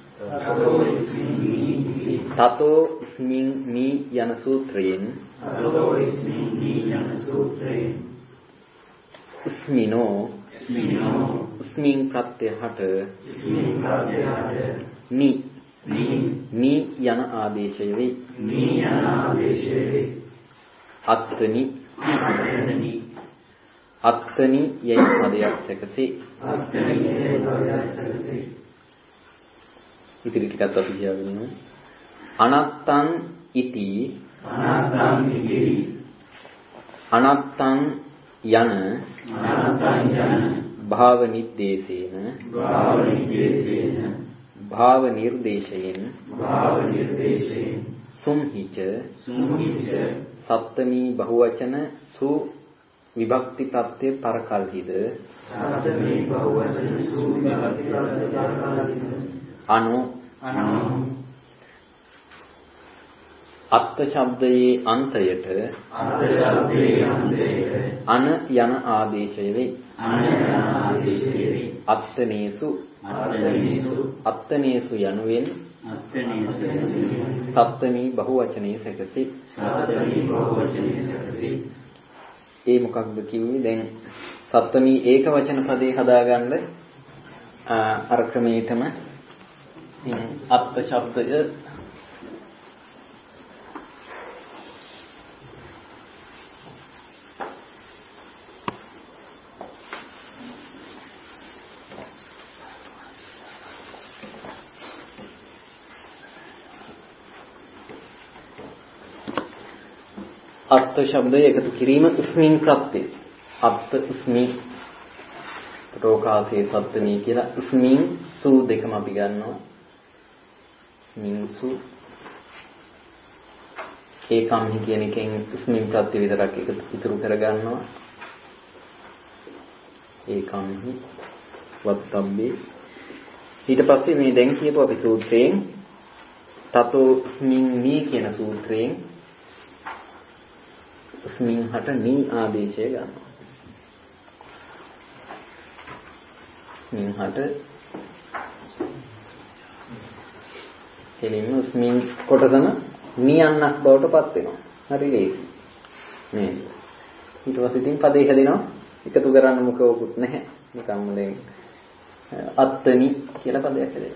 තතෝ ස්මින් නී යන සූත්‍රයෙන් ස්මිනෝ ස්මින් ප්‍රත්‍ය හට නි යන ආදේශය වේ. අත්තනි යයි පදයක් සැකසේ. ඉතිරි ටිකත් අපි කියවගෙන ඉමු. අනත්තං ඉති අනත්තං යන භාව නිද්දේශේන භාව නිර්දේශයෙන් සුම්හිච සප්තමී බහුවචන සු විභක්ති ප්‍රත්‍ය පරකල්හිද අනු අත්ථ ශබ්දයේ අන්තයට අන යන ආදේශය වේ. අත්තනේසු යනුවෙන් සප්තමී බහුවචනයේ සැකසී. ඒ මොකක්ද කිව්වේ? දැන් සප්තමී ඒක වචන පදේ හදාගන්න අර ක්‍රමයටම අත්ථ ශබ්දය අත්ථ ශබ්දය එකතු කිරීම ස්මින් ප්‍රත්‍ය. අත්ථ ස්මි රෝකාසේ සප්තමී කියලා ස්මින් සු දෙකම අපි ගන්නවා. මින්සු ඒකම්හි කියන එකෙන් ස්මින් ප්‍රත්‍ය විතරක් ඉතුරු කර ගන්නවා. ඒකම්හි වත්තබ්බේ. ඊට පස්සේ මේ දැන් කියපු අපි සූත්‍රයෙන් තතෝ ස්මින් නී කියන සූත්‍රයෙන් ස්මින් හට නී ආදේශය ගන්නවා. ස්මින් හට එළින්ම ස්මින් කොටසම නියන්නක් බවට පත් වෙනවා. හරි ලේසි. නේද? ඊට පස්සේ ඉතින් පදේ හැදෙනවා. එකතු කරන්න මොකවකුත් නැහැ. නිකම්ම දැන් අත්තනි කියලා පදයක් හැදෙනවා.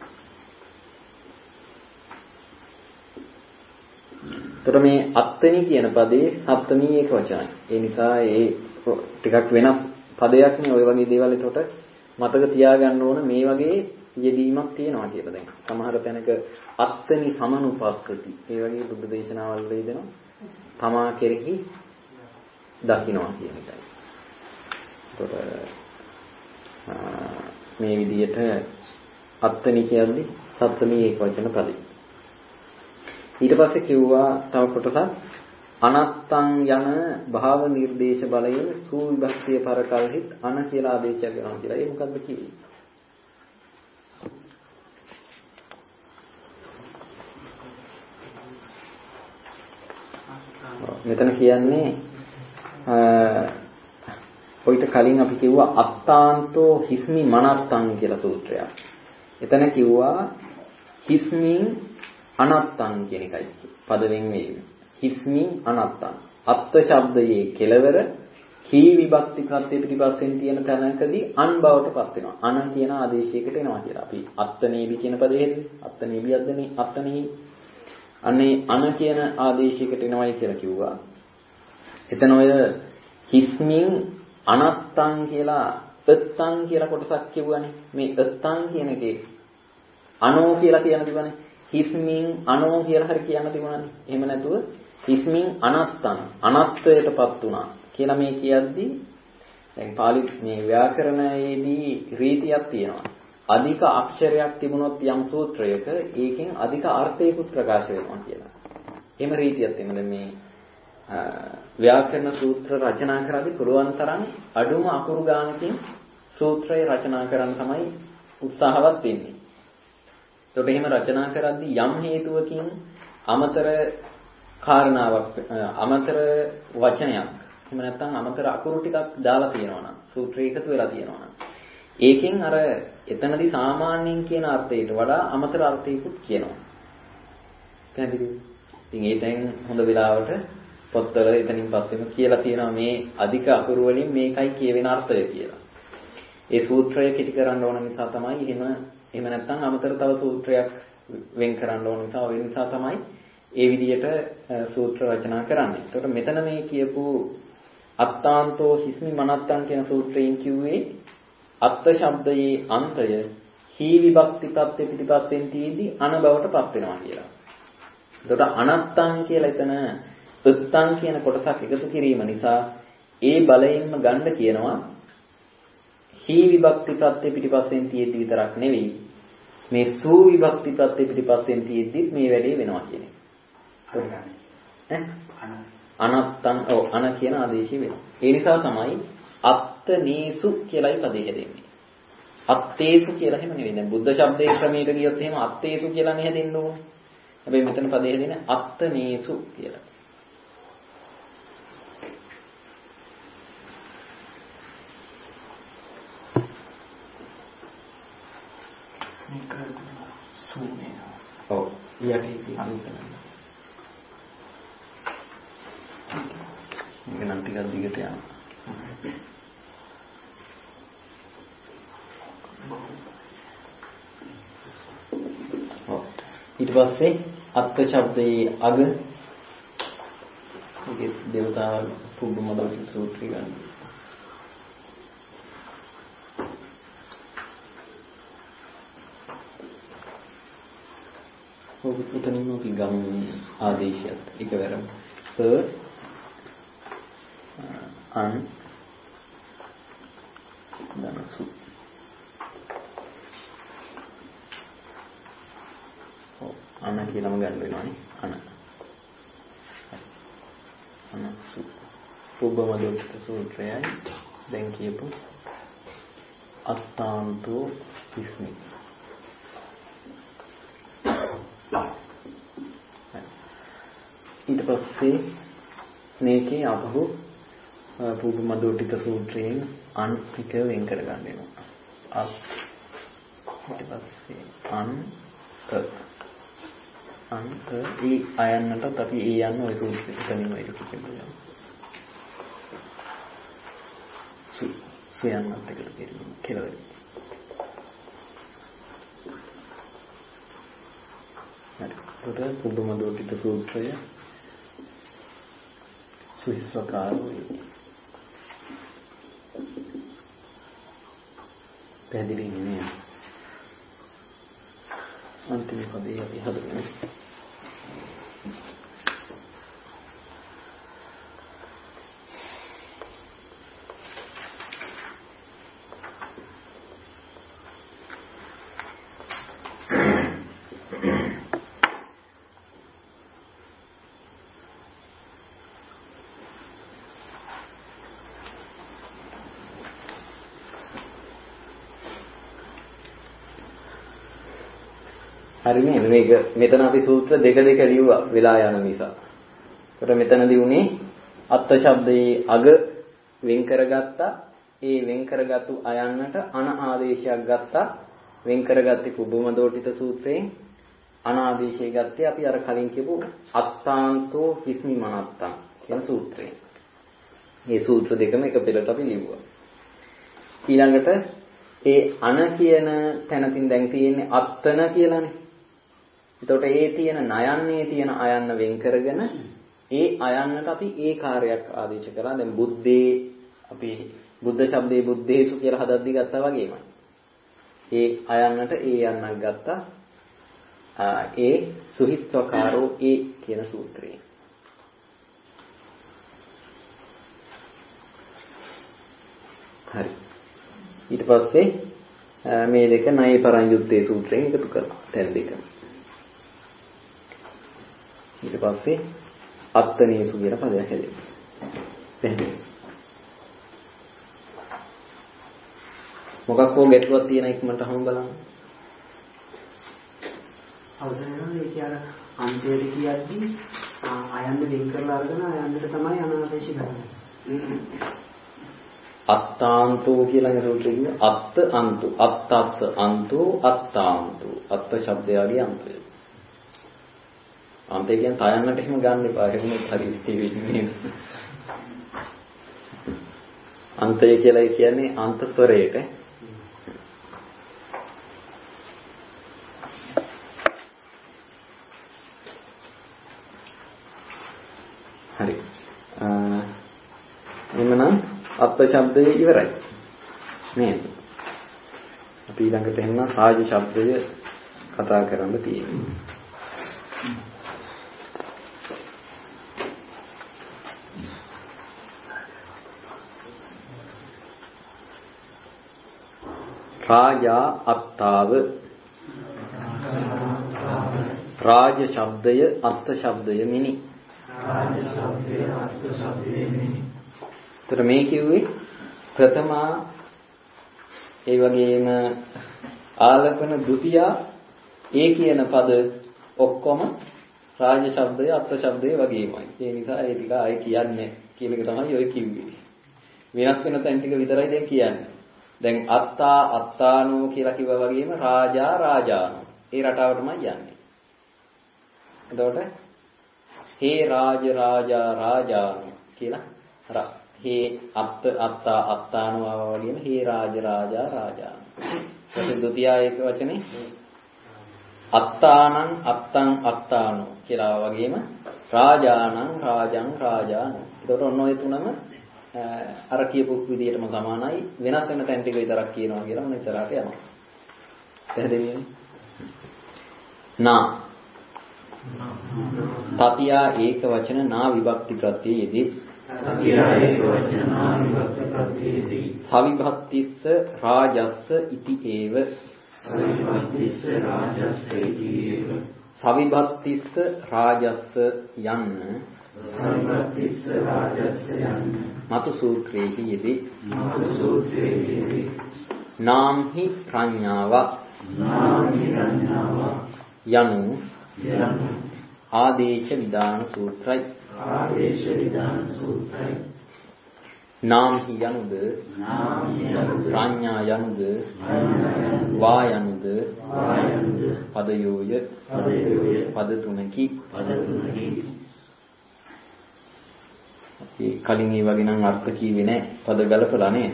එතකොට මේ අත්තනි කියන පදේ සප්තමී ඒක වචනයි. ඒ නිසා ඒ ටිකක් වෙනස් පදයක් නේ. ওই වගේ දේවල් එතකොට මතක තියාගන්න ඕන මේ වගේ යෙදීමක් තියෙනවා කියලා. දැන් සමහර තැනක අත්තනි සමනුපස්සති. ඒ වගේ බුද්ධ දේශනාවල් වල දෙනවා. තමා කෙරෙහි දකින්නවා කියන එකයි. එතකොට මේ විදිහට අත්තනි කියන්නේ සප්තමී ඒක වචන පදේ. ඊට පස්සේ කිව්වා තව කොටසක් අනත්තං යන භාව නිර්දේශ බලයෙන් සූ විභක්තිය පරකල්හිත් අන කියලා ආදේශයක් ගන්නවා කියලා. ඒ මොකද්ද කියන්නේ? මෙතන කියන්නේ ඔයිට කලින් අපි කිව්වා අත්තාන්තෝ හිස්මි මනත්තං කියලා සූත්‍රයක්. එතන කිව්වා හිස්මින් අනත්තං කියන එකයි පදයෙන් වෙන්නේ. හිස්මින් අනත්තං. අත්ථ ශබ්දයේ කෙලවර කී විභක්ති ප්‍රත්‍ය පිටිපස්සෙන් තියෙන තැනකදී අන් බවටපත් වෙනවා. අන කියන ආදේශයකට එනවා කියලා. අපි අත්තනේවි කියන පදෙහෙදී අත්තනේවි අත්තනේ අනේ අන කියන ආදේශයකට එනවයි කියලා කිව්වා. එතන ඔය හිස්මින් අනත්තං කියලා අත්තං කියලා කොටසක් කිව්වනේ. මේ අත්තං කියන එකේ අනෝ කියලා කියන තිබුණනේ. හිස්මින් අනෝ කියලා හරි කියන්න තිබුණානේ. එහෙම නැතුව හිස්මින් අනත්තං අනත්තයටපත් වුණා කියලා මේ කියද්දි දැන් පාලි මේ ව්‍යාකරණයේදී රීතියක් තියෙනවා. අධික අක්ෂරයක් තිබුණොත් යම් සූත්‍රයක ඒකෙන් අධික අර්ථයකුත් ප්‍රකාශ වෙනවා කියලා. එහෙම රීතියක් තියෙනවා. දැන් මේ ව්‍යාකරණ සූත්‍ර රචනා කරද්දී පුළුවන් තරම් අඩුම අකුරු ගානකින් සූත්‍රය රචනා කරන්න තමයි උත්සාහවත් වෙන්නේ. ඒකට එහෙම රචනා කරද්දී යම් හේතුවකින් අමතර කාරණාවක් අමතර වචනයක් එහෙම නැත්නම් අමතර අකුරු ටිකක් දාලා තියෙනවා නම් සූත්‍රය එකතු වෙලා තියෙනවා නම් ඒකෙන් අර එතනදී සාමාන්‍යයෙන් කියන අර්ථයට වඩා අමතර අර්ථයකුත් කියනවා. පැහැදිලිද? ඉතින් ඒ දැන් හොඳ වෙලාවට පොත්වල එතනින් පස්සෙම කියලා තියෙනවා මේ අධික අකුරු වලින් මේකයි කියවෙන අර්ථය කියලා. ඒ සූත්‍රය කෙටි කරන්න ඕන නිසා තමයි එහෙම නැත්නම් අමතර තව සූත්‍රයක් වෙන් කරන්න ඕන නිසා ඒ නිසා තමයි ඒ විදිහට සූත්‍ර රචනා කරන්නේ. ඒකට මෙතන මේ කියපු අත්තාන්තෝ හිස්මි මනත්තං කියන සූත්‍රයෙන් කිව්වේ අත්ත ශබ්දයේ අන්තය හී විභක්ති ප්‍රත්‍ය පිටිපස්සෙන් තියෙද්දි අන බවටපත් වෙනවා කියලා. ඒකට අනත්තං කියලා එතන උත්තං කියන කොටසක් එකතු කිරීම නිසා ඒ බලයෙන්ම ගන්න කියනවා හී විභක්ති ප්‍රත්‍ය පිටිපස්සෙන් තියෙද්දි විතරක් නෙවෙයි මේ සූ විභක්ති ප්‍රත්‍ය පිටිපස්සෙන් තියෙද්දි මේ වැඩේ වෙනවා කියන එක. අනත්තං අන කියන ආදේශය වෙනවා. ඒ නිසා තමයි අත්තනේසු කියලායි පදේ හැදෙන්නේ. අත්තේසු කියලා එහෙම නෙවෙයි. දැන් බුද්ධ ශබ්දයේ ක්‍රමයට ගියොත් එහෙම අත්තේසු කියලානේ හැදෙන්න ඕනේ. හැබැයි මෙතන පදේ හැදෙන්නේ අත්තනේසු කියලා. ඔව් යටි තියෙනවා. නම් ටිකක් දිගට යනවා. ඊට පස්සේ අත්ත ශබ්දයේ අග ඒකේ දේවතා පුබ්බමදෝෂ සූත්‍රය ගන්න. ඔබ උතනින් අපි ගමු ආදේශයත් එකවරම අන් දනසු අන කියලාම ගන්න වෙනවානේ අනසු පුබ්බමදෝෂ සූත්‍රයයි දැන් කියපු අත්තාන්තෝ ඉස්මි ඊට පස්සේ මේකේ අපහු පුබ්බමදෝටික සූත්‍රයෙන් අන් ටික වෙන් කර ගන්න වෙනවා. ඊට පස්සේ අන්ත ඒ අයන්නටත් අපි ඒ යන්න ওই සූත්‍රෙට කලින්ම ඒක කියනවා. සයන්නත් එකට කියනවා කියලා. හරි. ඒකට පුබ්බමදෝටික සූත්‍රය සුහිස්වකාරෝ පැහැදිලි නේ. අන්තිම පදේ අපි හදගෙන හරිනේ මේක මෙතන අපි සූත්‍ර දෙක ලියුවා වෙලා යන නිසා. ඒකට මෙතනදී උනේ අත්ත ශබ්දයේ අග වෙන් කරගත්තා. ඒ වෙන් කරගත්තු අයන්නට අන ආදේශයක් ගත්තා. වෙන් කරගත්තේ පුබ්බමදෝටිත සූත්‍රයෙන් අන ආදේශය ගත්තේ අපි අර කලින් කියපු අත්තාන්තෝ හිස්මි මනත්තං කියන සූත්‍රයෙන්. මේ සූත්‍ර දෙකම එක පෙළට අපි ලියුවා. ඊළඟට ඒ අන කියන තැනකින් දැන් තියෙන්නේ අත්තන කියලානේ. එතකොට ඒ තියෙන නයන්නේ තියෙන අයන්න වෙන් කරගෙන ඒ අයන්නට අපි ඒ කාර්යයක් ආදේශ කරා. දැන් බුද්දේ අපි බුද්ධ ශබ්දේ බුද්දේසු කියලා හදද්දි ගත්තා වගේමයි. ඒ අයන්නට ඒ යන්නක් ගත්තා. ඒ සුහිත්වකාරෝ ඒ කියන සූත්‍රය. හරි. ඊට පස්සේ මේ දෙක ණය පරංයුත්තේ සූත්‍රයෙන් එකතු කරනවා. තැන් දෙක. ඊට පස්සේ අත්තනේසු කියන පදයක් හැදෙනවා. පැහැදිලි. මොකක් හෝ ගැටලුවක් තියෙන එකකට අහමු බලන්න. අවසානයේ ඒක අර අන්තයට කියද්දී අයන්න වෙන් කරලා අරගෙන අයන්නට තමයි අනාදේශ කරන්නේ. අත්තාන්තෝ කියලා සූත්‍රය කියන්නේ අත්ත අන්තු අත්තස්ස අන්තෝ අත්තාන්තු අත්ත ශබ්දයගේ අන්තය. අන්තය කියන්නේ තයන්නට එහෙම ගන්න එපා. එහෙමත් හරියට වෙන්නේ. අන්තය කියලා කියන්නේ අන්ත ස්වරයට. ශබ්දය ඉවරයි. නේද? අපි ඊළඟට එන්න රාජ ශබ්දය කතා කරන්න තියෙනවා. රාජා අත්තාව රාජ ශබ්දය අත්ථ ශබ්දය මිනි. ඒතර මේ කිව්වේ ප්‍රථමා ඒ වගේම ආලපන ဒုတိယඒ කියන පද ඔක්කොම රාජ ශබ්දය අත්ථ ශබ්දය වගේමයි. ඒ නිසා ඒ ටික ආයෙ කියන්නේ කියන එක තමයි ඔය කිව්වේ. වෙනස් වෙන තැන් ටික විතරයි දැන් කියන්නේ. දැන් අත්තා අත්තානෝ කියලා කිව්වා වගේම රාජා රාජානෝ ඒ රටාවටමයි යන්නේ. එතකොට හේ රාජ රාජා රාජානෝ කියලා අර හේ අත්ත අත්තා අත්තානෝ ආවා වගේම හේ රාජ රාජා රාජානෝ. ඊට ဒုတိ ය ඒක වචනේ අත්තානං අත්තං අත්තානෝ කියලා වගේම රාජානං රාජං රාජානෝ. එතකොට ඔන්න ඔය තුනම අර කියපු විදිහටම සමානයි. වෙනස් වෙන තැන් ටික විතරක් කියනවා කියලා මම ඉස්සරහට යනවා. පැහැදිලිද? නා තතියා ඒක වචන නා විභක්ති ප්‍රත්‍යයේදී සවිභක්තිස්ස රාජස්ස ඉති ඒව සවිභක්තිස්ස රාජස්ස යන්න මතු සූත්‍රයේ යෙදී නාම්හි ප්‍රඥාව යනු ආදේශ විදාන සූත්‍රයි. නාම්හි යනුද ප්‍රඥා යනුද වා යනුද පදයෝය පද තුනකි. කලින් ඒ වගේ නම් අර්ථ කීවේ නැහැ. පද ගලපලා නේද?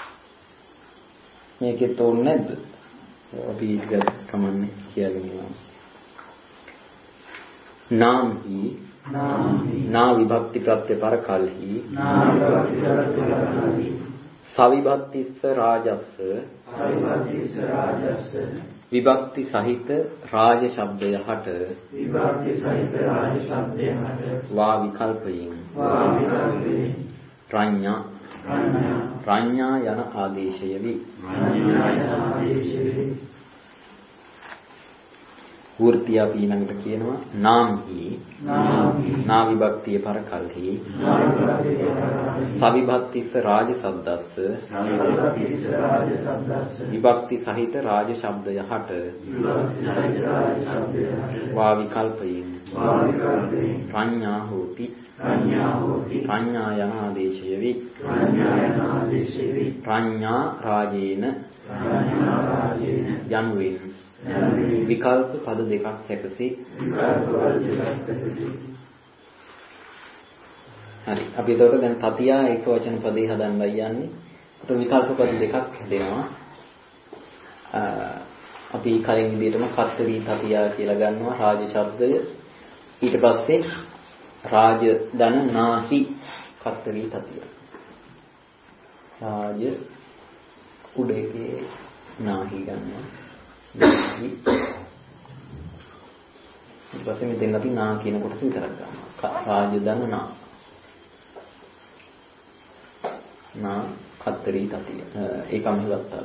මේකෙත් ඕනේ නැද්ද? අපි ඒක කමන්නේ කියලා කියනවා. නාම්හි නා විභක්ති ප්‍රත්‍ය පර කල්හි සවිභක්තිස්ස රාජස්ස විභක්ති සහිත රාජ ශබ්දය හට වා විකල්පයෙන් ප්‍රඥා යන ආදේශය වේ. වෘත්තිය අපි ඊළඟට කියනවා නාම්හි නා විභක්තිය පර කල්හි සවිභක්තිස්ස රාජ සද්දස්ස විභක්ති සහිත රාජ ශබ්දය හට වා විකල්පයෙන් ප්‍රඥා හෝති ප්‍රඥා යන ආදේශය වේ. ප්‍රඥා රාජේන යනුවෙන් විකල්ප පද දෙකක් සැකසී. හරි. අපි එතකොට දැන් තතියා ඒක වචන පදේ හදන්නයි යන්නේ. ඒකට විකල්ප පද දෙකක් හැදෙනවා. අපි කලින් විදිහටම කත්තරී තතියා කියලා ගන්නවා රාජ ශබ්දය. ඊට පස්සේ රාජ ධන නාහි කත්තරී තතියා. රාජ උඩේකේ නාහි ගන්නවා. ඊට පස්සේ මෙතෙන් අපි නා කියන කොටස විතරක් ගන්නවා. රාජ ධන නා කත්තරී තතිය. ඒකම ගත්තා.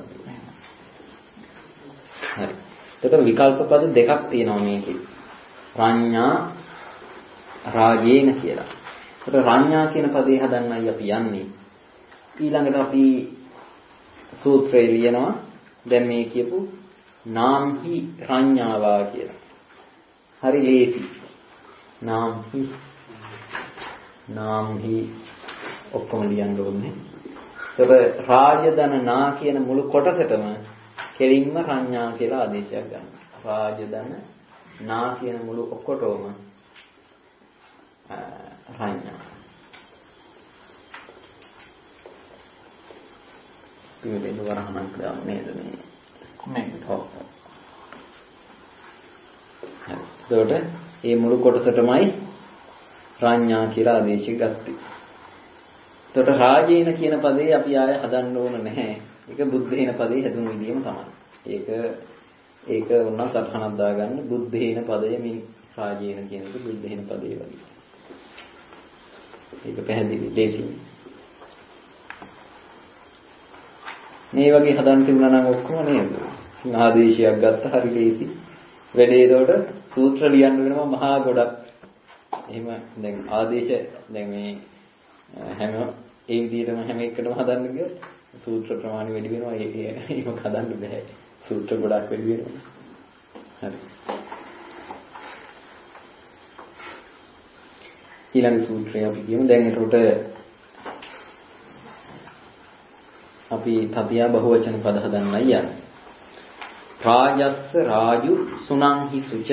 හරි. එතකොට විකල්ප පද දෙකක් තියෙනවා මේකේ. රඤ්ඤා රාජේන කියලා. එතකොට රඤ්ඤා කියන පදේ හදන්නයි අපි යන්නේ. ඊළඟට අපි සූත්‍රය ලියනවා. දැන් මේ කියපු නාම්හි රඤ්ඤාවා කියලා. හරි ලේසි. නාම්හි ඔක්කොම ලියන්න ඕනේ. ඒක රාජධන නා කියන මුළු කොටසටම කෙලින්ම රඤ්ඤා කියලා ආදේශයක් ගන්නවා. රාජධන නා කියන මුළු ඔක්කොටම රඤ්ඤා. පිළිදෙන වරහණක් දාන්න නේද මේ? නේද? ඔව්. එතකොට මේ මුළු කොටසටමයි රඤ්ඤා කියලා ආදේශය ගත්තේ. එතකොට රාජේන කියන පදේ අපි ආය හදන්න ඕන නැහැ. ඒක බුද්ධේන පදේ හැදුණු විදියම තමයි. ඒක උන්නම් සටහනක් දාගන්න බුද්ධේන පදය මේ රාජේන කියන එක බුද්ධේන පදේ වගේ. ඒක පැහැදිලි ලේසියි. මේ වගේ හදන්න තිබුණා නම් ඔක්කොම නේද? ආදේශයක් ගත්ත හරි ලේසි. වැඩේ ඒකට සූත්‍ර ලියන්න වෙනවා මහා ගොඩක්. එහෙම දැන් ආදේශ දැන් මේ හැම ඒ විදිහටම හැම එකටම හදන්න ගියොත් සූත්‍ර ප්‍රමාණය වැඩි වෙනවා. ඒක හදන්න බෑ. සූත්‍ර ගොඩක් වැඩි වෙනවා. හරි. ඊළඟ සූත්‍රය අපි කියමු. දැන් එතකොට අපි තතියා බහුවචන පද හදන්නයි යන්නේ. රාජස්ස රාජු සුනංහි සුච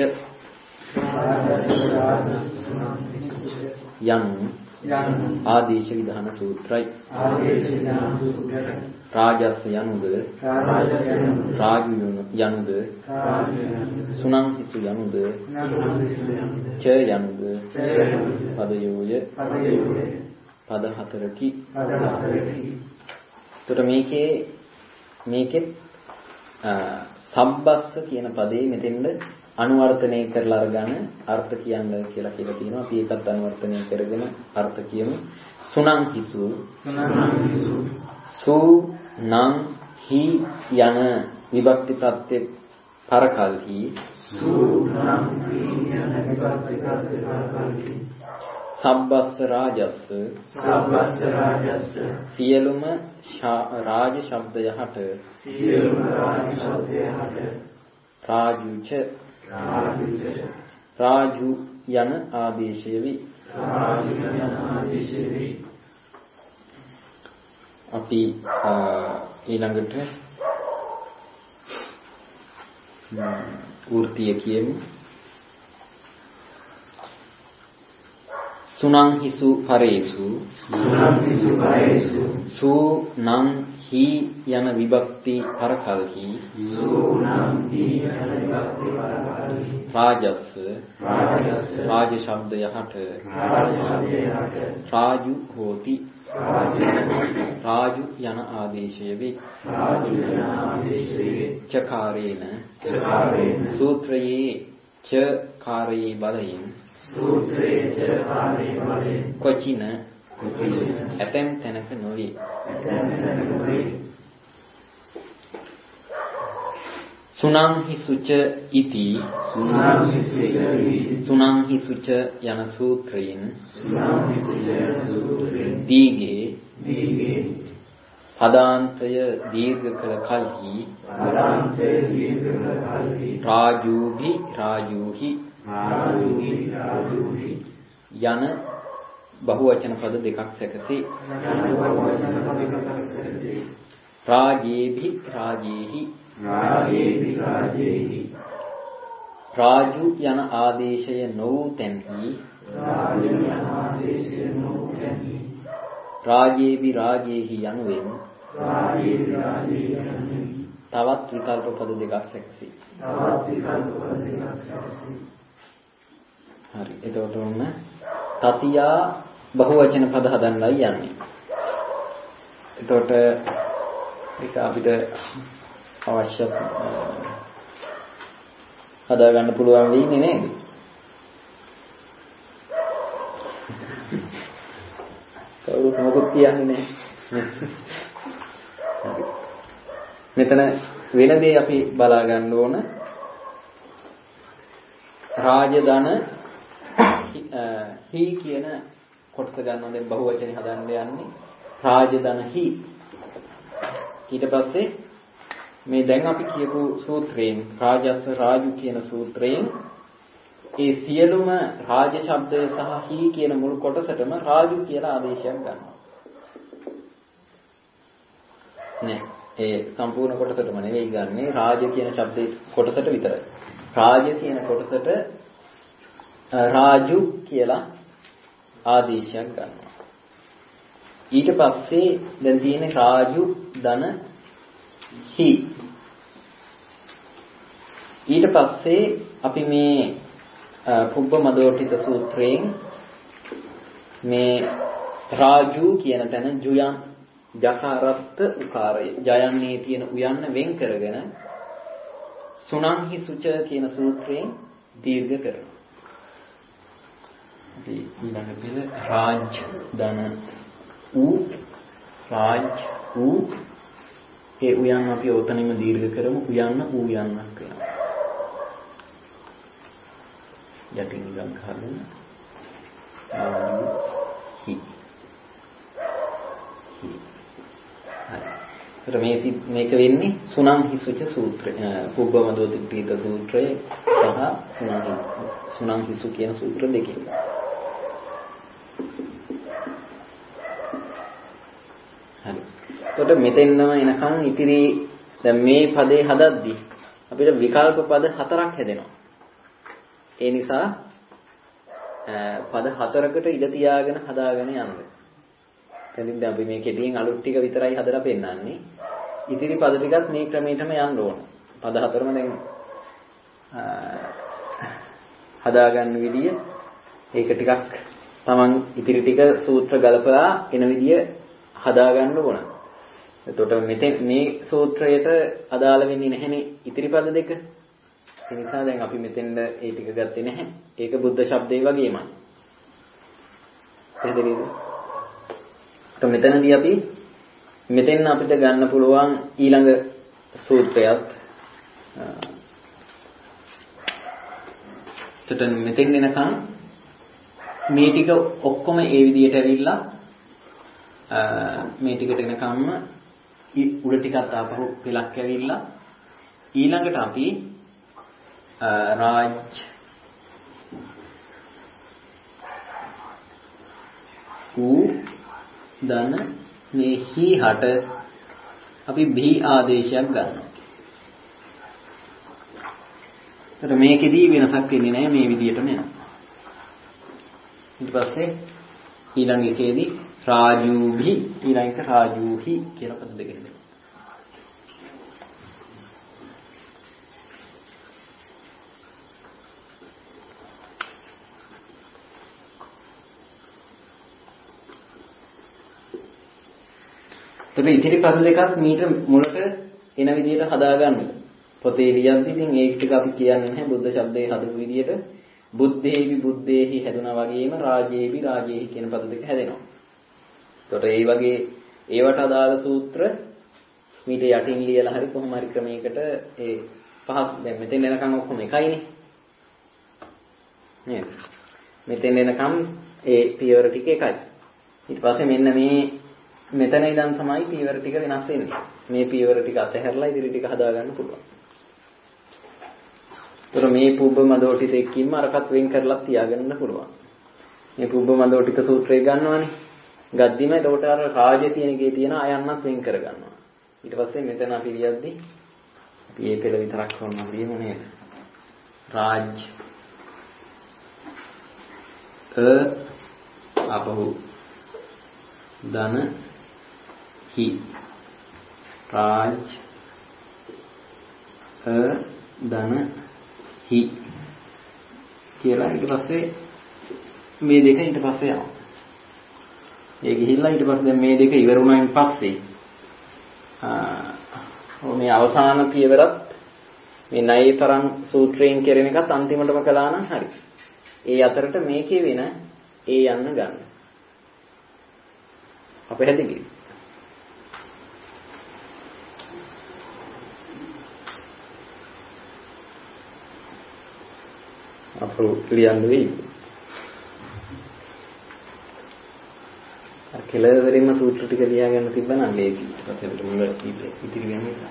යන් ආදේශ විධාන සූත්‍රයි. රාජස්ස යනුද රාජු යනුද සුනංහි සු යනුද ච යනුද පදයෝය පද හතරකි. එතකොට මේකෙත් සබ්බස්ස කියන පදේ මෙතෙන්ද අනුවර්තනය කරලා අරගෙන අර්ථ කියන්න කියලා තියෙනවා. අපි ඒකත් අනුවර්තනය කරගෙන අර්ථ කියමු. සුනං හිසු සු නං හි යන විභක්ති ප්‍රත්‍ය පරකල්හි සබ්බස්ස රාජස්ස සියලුම රාජ ශබ්දය හට රාජුච රාජු යන ආදේශය වේ. අපි ඊළඟට වෘත්තිය කියමු. සුනං හිසු පරේසු සු නං හි යන විභක්ති පරකල්හි රාජස්ස රාජ ශබ්දය හට රාජු හෝති රාජු යන ආදේශය වේ. චකාරේන සූත්‍රයේ චකාරේ බලයෙන් කොචින ඇතැම් තැනක නොවේ. සුනං හිසුච ඉති සුනං හිසුච යන සූත්‍රයෙන් දීගේ පදාන්තය දීර්ඝ කළ කල්හි රාජූහි රාජූහි යන බහුවචන පද දෙකක් සැකසී. රාජේභි රාජේහි රාජු යන ආදේශය නොවූ තැන්හි රාජේභි රාජේහි යනුවෙන් තවත් විකල්ප පද දෙකක් සැකසී. හරි. එතකොට ඔන්න තතියා බහුවචන පද හදන්නයි යන්නේ. එතකොට ඒක අපිට අවශ්‍ය හදා ගන්න පුළුවන් වෙන්නේ නේද? කවුරුත් මොකද කියන්නේ නැහැ. මෙතන වෙන දේ අපි බලා ගන්න ඕන. රාජධන හි කියන කොටස ගන්නවා. දැන් බහුවචනේ හදන්න යන්නේ රාජධන හි. ඊට පස්සේ මේ දැන් අපි කියපු සූත්‍රයෙන් රාජස්ස රාජු කියන සූත්‍රයෙන් ඒ සියලුම රාජ ශබ්දය සහ හි කියන මුල් කොටසටම රාජු කියලා ආදේශයක් ගන්නවා. නේ ඒ සම්පූර්ණ කොටසටම නෙවෙයි ගන්නෙ රාජ කියන ශබ්දේ කොටසට විතරයි. රාජ කියන කොටසට රාජු කියලා ආදේශයක් ගන්නවා. ඊට පස්සේ දැන් තියෙන්නේ රාජු ධන හි. ඊට පස්සේ අපි මේ පුබ්බ මදෝඨිත සූත්‍රයෙන් මේ රාජු කියන තැන ජුයන් ජකාරත්ත උකාරය ජයන්නේ තියෙන උයන්න වෙන් කරගෙන සුනංහි සුච කියන සූත්‍රයෙන් දීර්ඝ කරනවා. අපි ඊළඟ පෙළ රාජ් ධන ඌ රාජ් ඌ ඒ උයන්න අපි ඔතනින්ම දීර්ඝ කරමු. උයන්න ඌ යන්නක් වෙනවා. යටින් නිකන් ගහගෙන හි මේක වෙන්නේ සුනංහි සුච සූත්‍රය, පුබ්බමදෝතිප්පීත සූත්‍රය සහ සුනංහි සු කියන සූත්‍ර දෙකෙන්. හරි. එතකොට මෙතෙන්නම එනකන් ඉතිරි දැන් මේ පදේ හදද්දී අපිට විකල්ප පද 4ක් හැදෙනවා. ඒ නිසා පද 4කට ඉඳ තියාගෙන හදාගෙන යන්න. එතනින් දැන් අපි මේ කෙටියෙන් අලුත් ටික විතරයි හදලා පෙන්නන්නේ. ඉතිරි පද ටිකත් මේ ක්‍රමයටම යන්න ඕන. පද 4ම දැන් හදාගන්න විදිය ඒක ටිකක් Taman ඉතිරි ටික සූත්‍ර ගලපලා එන විදිය හදාගන්න ඕන. එතකොට මෙතෙන් මේ සූත්‍රයට අදාළ වෙන්නේ නැහැනේ ඉතිරි පද දෙක. ඒ නිසා දැන් අපි මෙතෙන්ද ඒ ටික ගත්තේ නැහැ. ඒක බුද්ධ ශබ්දේ වගේමයි. එහෙදද? මෙතනදී අපි මෙතෙන් අපිට ගන්න පුළුවන් ඊළඟ සූත්‍රයත් එතන මෙතෙන් එනකන් මේ ටික ඔක්කොම ඒ විදිහට ඇවිල්ලා මේ ටිකට එනකම්ම උඩ ටිකත් ආපහු පෙලක් ඇවිල්ලා ඊළඟට අපි රාජ් ඌ දන මේ හි හට අපි බී ආදේශයක් ගන්නවා. ඒතර මේකෙදී වෙනසක් වෙන්නේ නැහැ මේ විදිහටම යනවා. ඊට පස්සේ ඊළඟ එකේදී රාජූහි ඊළඟ එක රාජූහි කියලා පද දෙකක් දෙනවා. තebe ඉතිරි පද දෙකක් මීට මුලට එන විදිහට හදාගන්න. පොතේ ලියද්දි ඉතින් ඒක ටික අපි කියන්නේ නැහැ බුද්ධ ශබ්දයේ හදපු විදිහට. බුද්ධේහි බුද්ධේහි හැදුනා වගේම රාජේහි රාජේහි කියන පද දෙක හැදෙනවා. ඒකට ඒ වගේ ඒවට අදාළ සූත්‍ර මීට යටින් ලියලා හරි කොහොම හරි ක්‍රමයකට ඒ පහක් දැන් මෙතෙන් එනකම් ඔක්කොම එකයිනේ. නේද? මෙතෙන් එනකම් ඒ පියවර ටික එකයි. ඊට පස්සේ මෙන්න මේ මෙතන ඉඳන් තමයි පියවර ටික වෙනස් වෙන්නේ. මේ පියවර ටික අතහැරලා ඉදිරි ටික හදාගන්න පුළුවන්. ඒතර මේ පුබ්බ මදෝටි දෙකකින්ම අරකට වෙන් කරලා තියාගන්න පුළුවන්. මේ පුබ්බ මදෝටික සූත්‍රය ගන්නවානේ. ගද්දිම එතකොට අර රාජ්‍ය තියෙන එකේ තියෙන අයන්නත් වෙන් කර ගන්නවා. ඊට පස්සේ මෙතන අපි ලියද්දි අපි මේ පෙළ විතරක් කරනවා ලියමු නේද? රාජ් අපහු ධන හි රාජ් ධන හි කියලා ඊට පස්සේ මේ දෙක ඊට පස්සේ යනවා. ඒ ගිහිල්ලා ඊට පස්සේ දැන් මේ දෙක ඉවර වුණායින් පස්සේ මේ අවසාන පියවරත් මේ ණයතරං සූත්‍රයෙන් කෙරෙන එකත් අන්තිමටම කළා නම් හරි. ඒ අතරට මේකේ වෙන ඒ යන්න ගන්න. අපේ හැදිගේ අපෝ ක්ලියර් වෙයි. කෙලවරින්ම සූත්‍ර ටික ලියාගන්න තිබ්බනම් ලේසි. ඊට මුල ඉතිරි වෙන නිසා.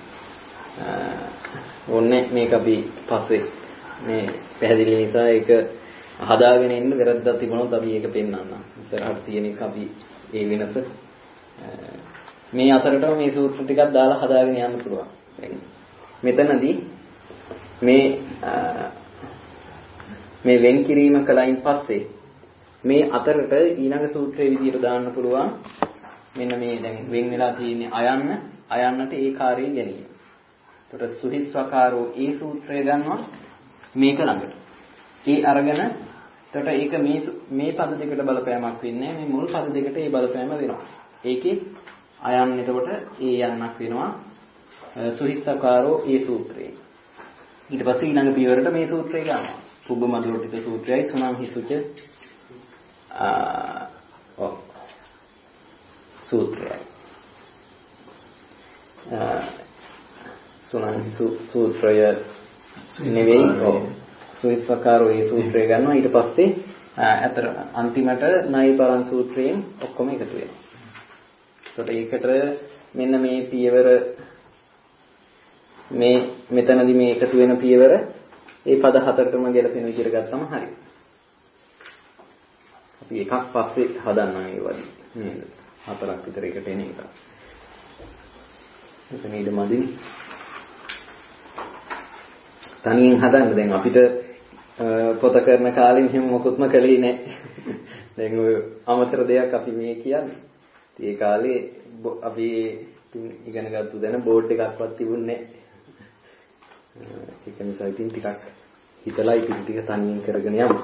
ඕනේ මේක අපි පස්සේ මේ පැහැදිලි නිසා ඒක හදාගෙන ඉන්න වැරද්දක් තිබුණොත් අපි ඒක පෙන්නන්න. ඉස්සරහට තියෙන එක අපි ඒ වෙනස මේ අතරටම මේ සූත්‍ර ටිකක් දාලා හදාගෙන යන්න පුළුවන්. මෙතනදී මේ වෙන් කිරීම කලයින් පස්සේ මේ අතරට ඊළඟ සූත්‍රයේ විදිහට දාන්න පුළුවන්. මෙන්න මේ දැන් වෙන් වෙලා තියෙන්නේ අයන්නට ඒ කාර්යය ගැනීම. එතකොට සුහිස්වකාරෝ ඒ සූත්‍රය ගන්නවා මේක ළඟට. ඒ අරගෙන එතකොට ඒක මේ පද දෙකට බලපෑමක් වෙන්නේ මේ මුල් පද දෙකට ඒ බලපෑම වෙනවා. ඒකේ අයන් එතකොට ඒ යන්නක් වෙනවා සුහිස්සකාරෝ ඒ සූත්‍රයේ. ඊට පස්සේ ඊළඟ පියවරට මේ සූත්‍රය ගන්නවා. පුබ්බමදෝටිත සූත්‍රයයි සුනං හිසුච සූත්‍රයයි. සුනං හිසු සූත්‍රය නෙවෙයි සුහිස්සකාරෝ ඒ සූත්‍රය ගන්නවා. ඊට පස්සේ අතර අන්තිමට නයි බලන් සූත්‍රයෙන් ඔක්කොම එකතු වෙනවා. එතකොට ඒකට මෙන්න මේ පියවර මෙතනදී මේ එකතු වෙන පියවර ඒ පද හතරටම ගැලපෙන විදිහට ගත්තම හරි. අපි එකක් පස්සේ හදන්නම් ඒ වගේ නේද? හතරක් විතර එකට එන එක. ඒක නේද මදින්. තනියෙන් හදන්න දැන් අපිට පොත කරන කාලේ මෙහෙම මොකුත්ම කළේ නැහැ. දැන් ඔය අමතර දෙයක් අපි මේ කියන්නේ. ඒ කාලේ අපි ඉගෙන ගත්ත දැන බෝඩ් එකක්වත් තිබුණේ නැහැ. ඒක නිසා ඉතින් ටිකක් හිතලා ඉතින් ටික තනියෙන් කරගෙන යමු.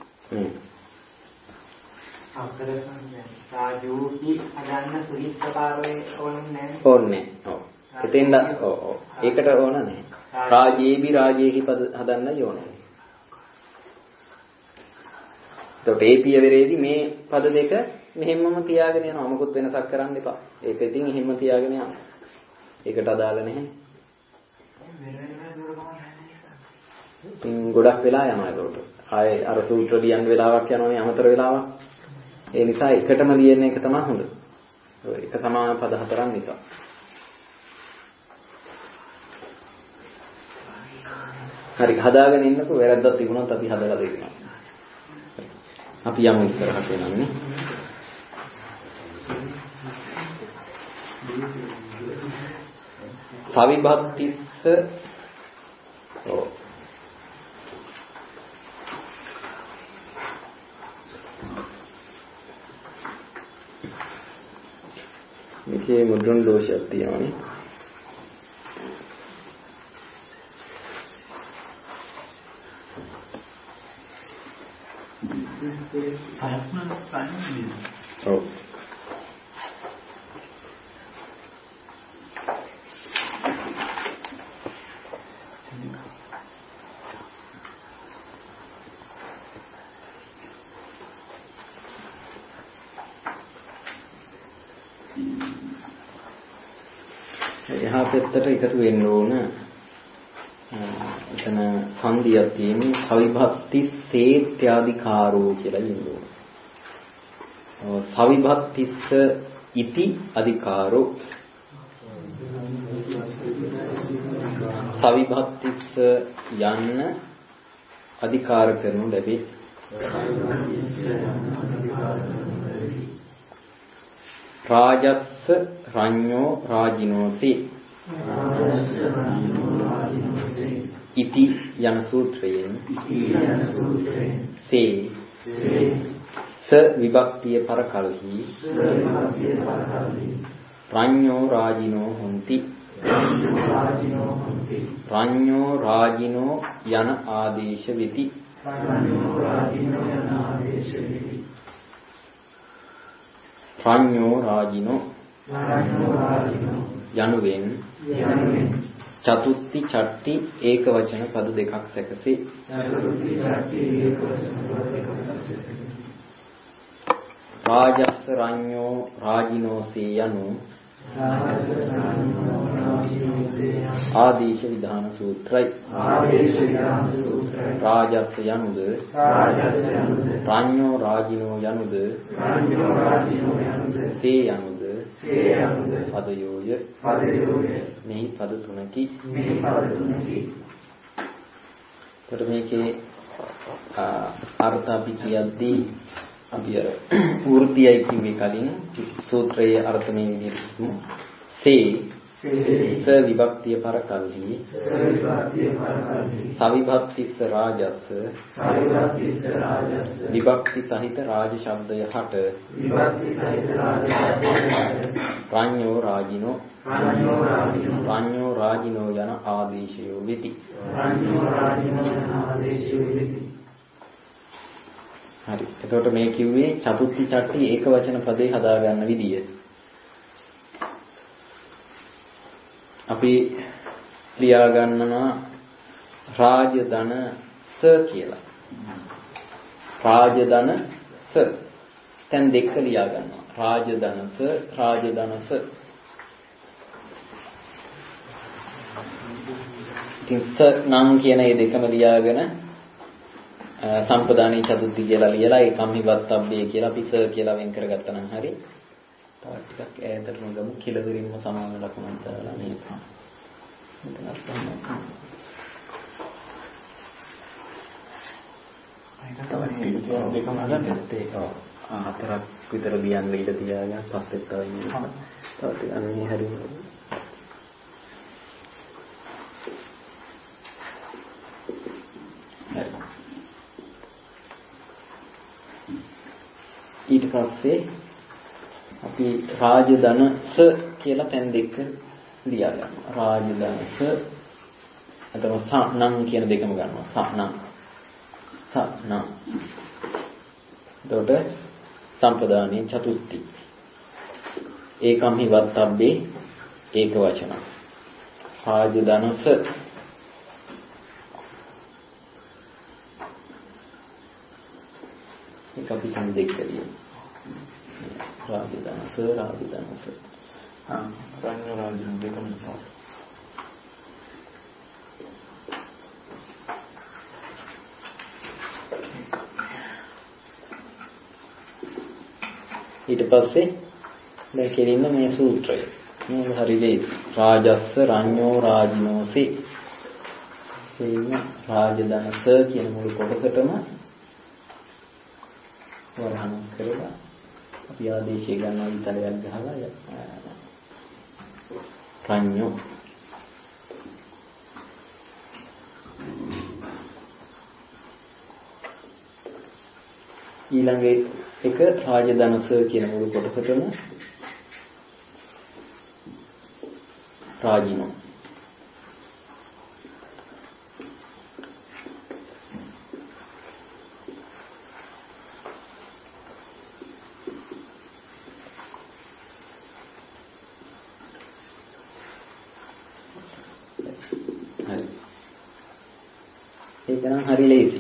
රාජෝහි හදන්න සුහිස්සකාරයේ ඕනේ නැහැ. ඕනේ. ඔව්. එතෙන්ද ඔව්. ඒකට ඕන නැහැ. රාජේබි රාජේහි පද හදන්නයි ඕනේ. එතකොට මේ පියවරේදී මේ පද දෙක මෙහෙම්මම තියාගෙන යනවා. මොකුත් වෙනසක් කරන්න එපා. ඒක ඉතින් එහෙම්ම තියාගෙන යනවා. ඒකට අදාළ නැහැ. ඉතින් ගොඩක් වෙලා යනවා ඒකට. ආයේ අර සූත්‍ර ලියන්න වෙලාවක් යනවනේ අමතර වෙලාවක්. ඒ නිසා එකටම ලියන එක තමයි හොඳ. ඒක සමාන පද හතරක් නිසා. හරි හදාගෙන ඉන්නකෝ වැරද්දක් තිබුණොත් අපි හදලා දෙන්නම්. අපි යමු ඉස්සරහට එනන්නේ. සවිභක්තිස්ස මේකේ මුද්‍රණ දෝෂයක් තියෙනවානේ. ඔව්. එහා පැත්තට එකතු වෙන්න ඕන. එතන සංදියක් තියෙන්නේ සවිභක්ති සේත්‍යාධිකාරෝ කියලා කියනවා. සවිභක්තිස්ස ඉති අධිකාරෝ සවිභක්තිස්ස යන්න අධිකාර කරනු ලැබේ. රාජස්ස රඤ්ඤෝ රාජිනෝති ඉති යන සූත්‍රයෙන් සේ ස විභක්තිය පරකල්හි රඤ්ඤෝ රාජිනෝ හොಂತಿ රඤ්ඤෝ රාජිනෝ යන ආදේශ වෙති. රඤ්ඤෝ රාජිනෝ යනුවෙන් චතුත්ති චට්ටි ඒක වචන පද දෙකක් සැකසේ. රාජස්ස රඤ්ඤෝ රාජිනෝසේ යනු ආදේශ විධාන සූත්‍රයි. රාජස්ස යනුද රඤ්ඤෝ රාජිනෝ යනුද සේ යනුද පදයෝය. මෙහි පද තුනකි. එතකොට මේකේ අර්ථ අපි කියද්දී අපි අර පූර්තියයි කිව්වේ කලින් සූත්‍රයේ අර්ථ මේ විදිහට සේ ස විභක්තිය පරකල්හි සවිභක්තිස්ස රාජස්ස විභක්ති සහිත රාජ ශබ්දය හට රඤ්ඤෝ රාජිනෝ යන ආදේශයෝ වෙති. හරි. එතකොට මේ කිව්වේ චතුත්ථ චට්ටි ඒක වචන පදේ හදා ගන්න විදිය. අපි ලියා ගන්නවා රාජධන ස කියලා. රාජධන ස. දැන් දෙක ලියා ගන්නවා. රාජධන ස රාජධන ස. ඉතින් ස නම් කියන මේ දෙකම ලියාගෙන සම්පදානී චතුත්ථි කියලා ලියලා ඒකම් හිවත්තබ්බේ කියලා අපි ස කියලා වෙන් කරගත්තා නම් හරි. තව ටිකක් ඈතට ගමු කිලදිරින්ම සමාන ලකුණක් දාලා මේක. දෙකම හදන්නේ හතරක් විතර ලියන්න ඉඩ තියාගෙන පස්සෙත් තව ඉන්නවා. තව ටිකක් අන්නේ හරි. ඊට පස්සේ අපි රාජධන ස කියලා තැන් දෙක ලියා ගන්නවා. රාජධන ස අතම සනම් කියන දෙකම ගන්නවා. සනම් සනම්. එතකොට සම්පදානී චතුත්ථි. ඒකම් හිවත්තබ්බේ ඒක වචන. රාජධන ස ඒක අපි කන් දෙක කියනවා. රාජධන ස රාජධන ස. රාජ්‍ය රාජ්‍ය දෙකම සම. ඊට පස්සේ දැන් කෙලින්ම මේ සූත්‍රය. මේක හරි ලේසි. රාජස්ස රඤ්ඤෝ රාජිනෝසි. එයින් රාජධනස කියන මුළු කොටසටම වරහන් කරලා අපි ආදේශය ගන්නවා විතරයක් ගහලා රඤ්ඤෝ ඊළඟ එක රාජධනස කියන මුළු කොටසටම රාජිනෝ හරි ඒක නම් හරි ලේසි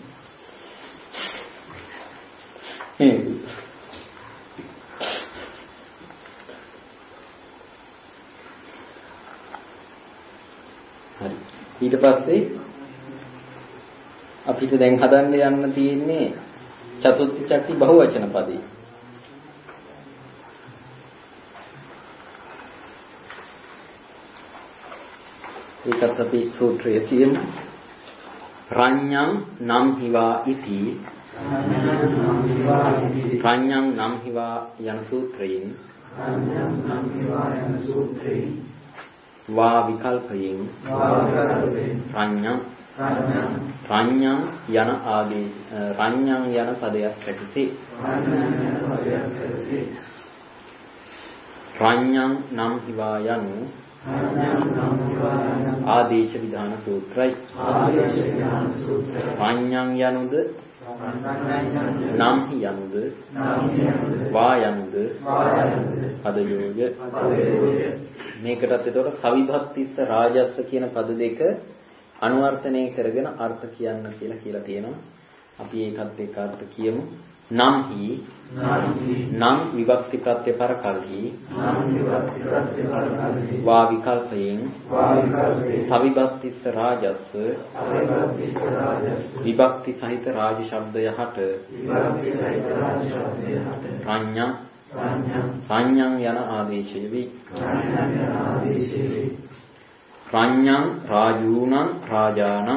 ඊට පස්සේ අපිට දැන් හදන්න යන්න තියෙන්නේ චතුත්ථ චට්ටි බහුවචන පදේ. ඒකත් අපි සූත්‍රයේ කියමු. රඤ්ඤං නම් හිවා ඉති රඤ්ඤං නම් හිවා යන සූත්‍රයෙන් වා විකල්පයෙන් රඤ්ඤං යන ආදී රඤ්ඤං යන පදයක් ඇතිසේ රඤ්ඤං නම් හිවා යනු ආදේශ විධාන සූත්‍රයි. රඤ්ඤං යනුද නම් යනුද වා යනුද පදයෝය. මේකටත් එතකොට සවිභක්තිස්ස රාජස්ස කියන පද දෙක අනුවර්තනය කරගෙන අර්ථ කියන්න කියලා තියෙනවා. අපි ඒකත් එක්ක අර්ථ කියමු. නම් හි නම් විභක්ති ප්‍රත්‍යපර කල්හි වා විකල්පයෙන් සවිභක්තිස්ස රාජස්ස විභක්ති සහිත රාජ ශබ්දය හට රඤ්ඤං යන ආදේශය වේ. රඤ්ඤං රාජූණං රාජානං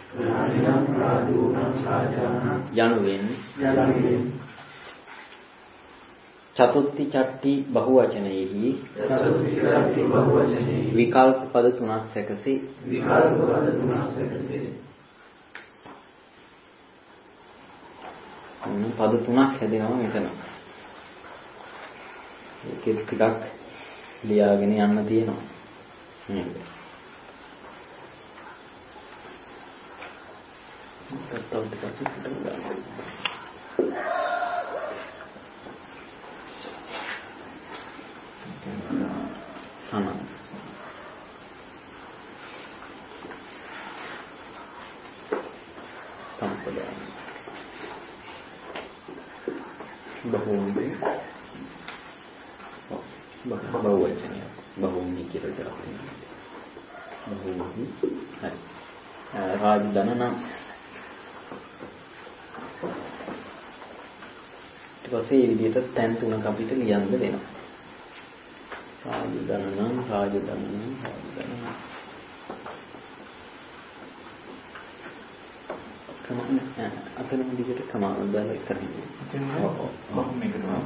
යනුවෙන් චතුත්ථ චට්ටි බහුවචනයෙහි විකල්ප පද තුනක් සැකසී. පද තුනක් හැදෙනවා මෙතන. ඒක ටිකක් ලියාගෙන යන්න තියෙනවා. නේද? තව ටිකක් සනං සම්පදාය බහුම්බේ බහුවචනය බහුම්බි කියලා කියනවා. බහුම්බි හරි. රාජධන නම් ඊට පස්සේ මේ විදිහට තැන් තුනක් අපිට ලියන්න වෙනවා. රාජධන නම් කමන්නේ අතන විදිහට කමාවක් දාලා කරන්නේ. බහුම්බි කරනවා.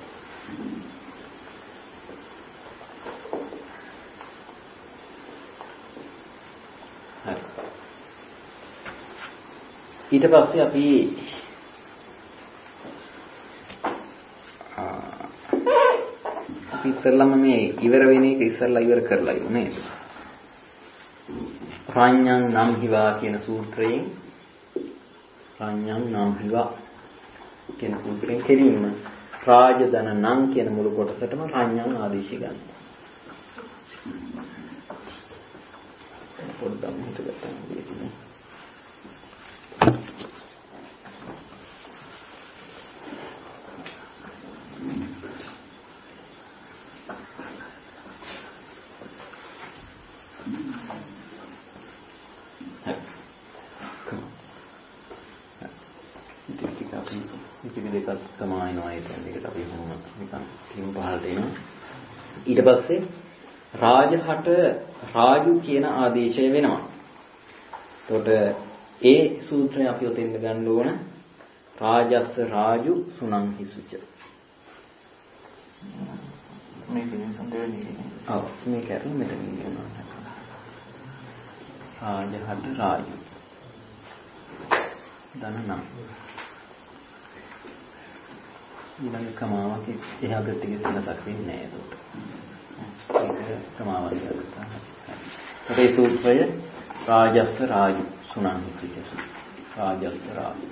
ඊට පස්සේ අපි ඉස්සෙල්ලාම මේ ඉවර වෙන එක ඉස්සෙල්ලා ඉවර කරලා ඉමු නේද? රාඤ්ඤං නම් හිවා කියන සූත්‍රයෙන් රාඤ්ඤං නම් හිවා කියන සූත්‍රයෙන් කෙලින්ම රාජධන නම් කියන මුළු කොටසටම රාඤ්ඤං ආදේශය ගන්න. පොඩ්ඩක් හිතගන්න ඕනේ. ඊට පස්සේ රාජහට රාජු කියන ආදේශය වෙනවා. එතකොට ඒ සූත්‍රය අපි ඔතෙන්ද ගන්න ඕන. රාජස්ස රාජු සුනං හිසුච. මේක නිසන්දෙන්නේ. ඔව් මේක ඇරලා මෙතන කියනවා. රාජහට රාජු. දනනම්. ඊළඟ කමාවක් එහා පැත්තේ වෙනසක් වෙන්නේ නැහැ එතකොට. ඒක කමාවක් ගත්තා. ඒ සූත්‍රය රාජස්ස රාජු සුනං හිසුච. රාජස්ස රාජු.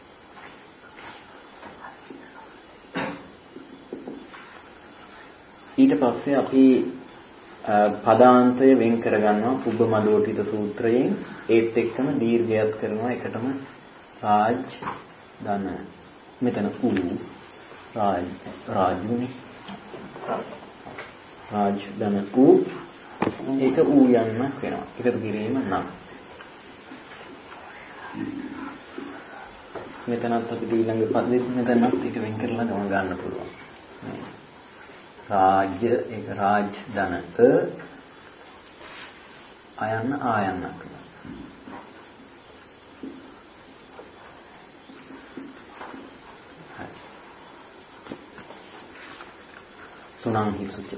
ඊට පස්සේ අපි පදාන්තය වෙන් කරගන්නවා උබ්බමදෝටිත සූත්‍රයෙන්. ඒත් එක්කම දීර්ඝයත් කරනවා එකටම රාජ් ධන. මෙතන ඌ රාජුනේ රාජ් ධන ඌ ඒක ඌ යන්න වෙනවා. එකතු කිරීම නම්. මෙතනත් අපිට ඊළඟ පදෙත් මෙතනත් එක වෙන් කරලා ගන්න පුළුවන්. රාජ්‍ය ඒක රාජ් ධන අයන්න ආයන්නක්. සුනං හිසුච.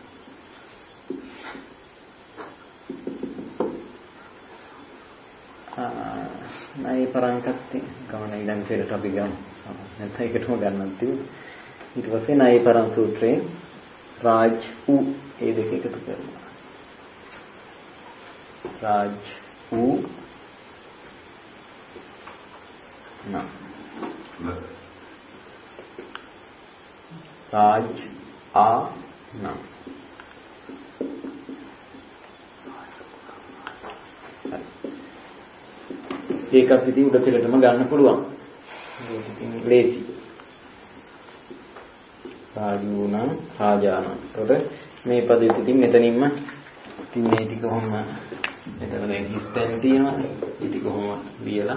නයි පරංකත් ගමන ඊළඟ පෙරට අපි ගමු. නැත්නම් ඒකටම ගන්නත් තියෙනවා. ඊට පස්සේ නයි පරං සූත්‍රයේ රාජ් උ ඒ දෙක එකතු කරනවා. රාජ් උ නම් රාජ් ආ නම් ඒකත් ඉතින් උඩ පෙළටම ගන්න පුළුවන්. ඒක ඉතින් ලේසි. රාජුණං රාජානං. ඒකට මේ පදෙත් ඉතින් මෙතනින්ම ඉතින් මේ ටික කොහොම මෙතන දැන් හිස්තෙන් තියෙනවා. මේ ටික කොහොම ලියලා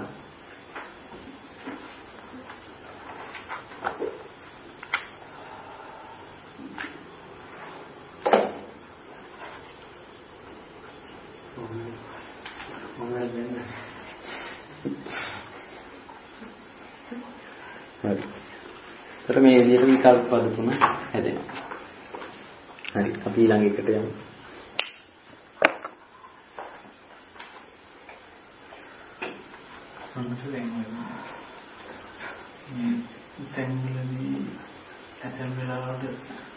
මේ විදිහට විකල්ප පද තුන හැදෙනවා. හරි අපි ඊළඟ එකට යමු. සම්පූර්ණයෙන් මේ තැන්වලදී ඇතැම් වෙලාවට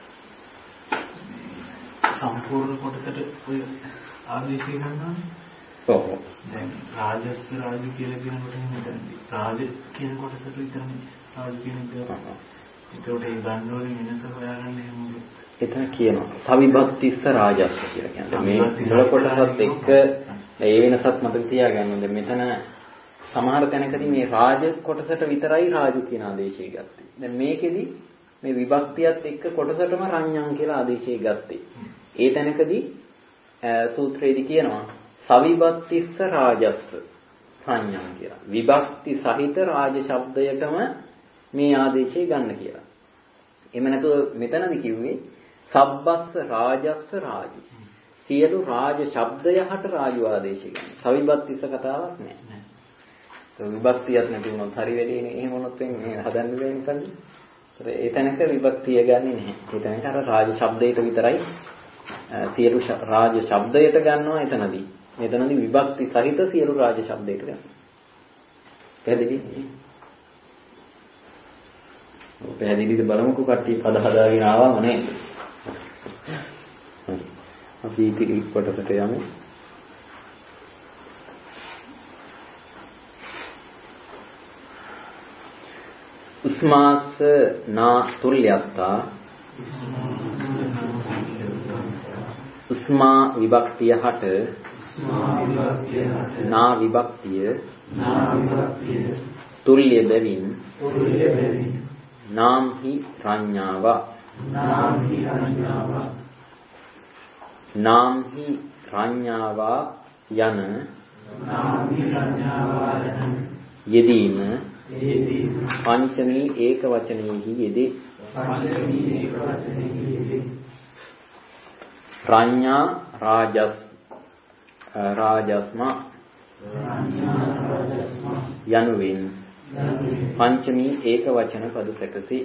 සම්පූර්ණ කොටසට ඔය ආදේශය ගන්නවා. ඔව්. දැන් රාජස්ස රාජු කියලා කියනකොට මෙතනදී රාජ කියන කොටසට විතරනේ එතන කියනවා සවිභක්තිස්ස රාජස්ස කියලා කියන්නේ. මේ මුල කොටසත් එක්ක ඒ වෙනසත් මතක තියාගන්න ඕනේ. මෙතන සමහර තැනකදී මේ රාජ කොටසට විතරයි රාජු කියන ආදේශය ගත්තේ. දැන් මේකෙදි මේ විභක්තියත් එක්ක කොටසටම රඤ්ඤං කියලා ආදේශය ගත්තේ. ඒ තැනකදී සූත්‍රයේදී කියනවා සවිභක්තිස්ස රාජස්ස රඤ්ඤං කියලා. විභක්ති සහිත රාජ ශබ්දයටම මේ ආදේශය ගන්න කියලා. එහෙම නැතුව මෙතනදී කිව්වේ සබ්බස්ස රාජස්ස රාජු. සියලු රාජ ශබ්දය හට රාජු ආදේශය ගන්න. සවිභක්තිස්ස කතාවක් නෑ. විභක්තියක් නැති වුණොත් හරි වෙලේනේ. එහෙම වුණොත් මේ හදන්න බැහැ නිකන්. ඒ තැනක විභක්තිය ගන්නෙ නැහැ. ඒ තැනක අර රාජ ශබ්දයට විතරයි සියලු රාජ ශබ්දයට ගන්නවා එතනදී. මෙතනදී විභක්ති සහිත සියලු රාජ ශබ්දයට ගන්නවා. පැහැදිලිද? පැහැදිලිද බලමුකෝ කට්ටිය පද හදාගෙන ආවම නේද? අපි ඉතිරි කොටසට යමු. උස්මාස නා තුල්‍යත්තා උස්මා විභක්තිය හට නා විභක්තිය තුල්‍ය බැවින් නාම්හි රඤ්ඤාව නාම්හි රඤ්ඤාව යන යෙදීම පංචමී ඒක වචනේහි යෙදේ. රඤ්ඤා රාජස්මා යනුවෙන් පංචමී ඒක වචන පද සැකසී.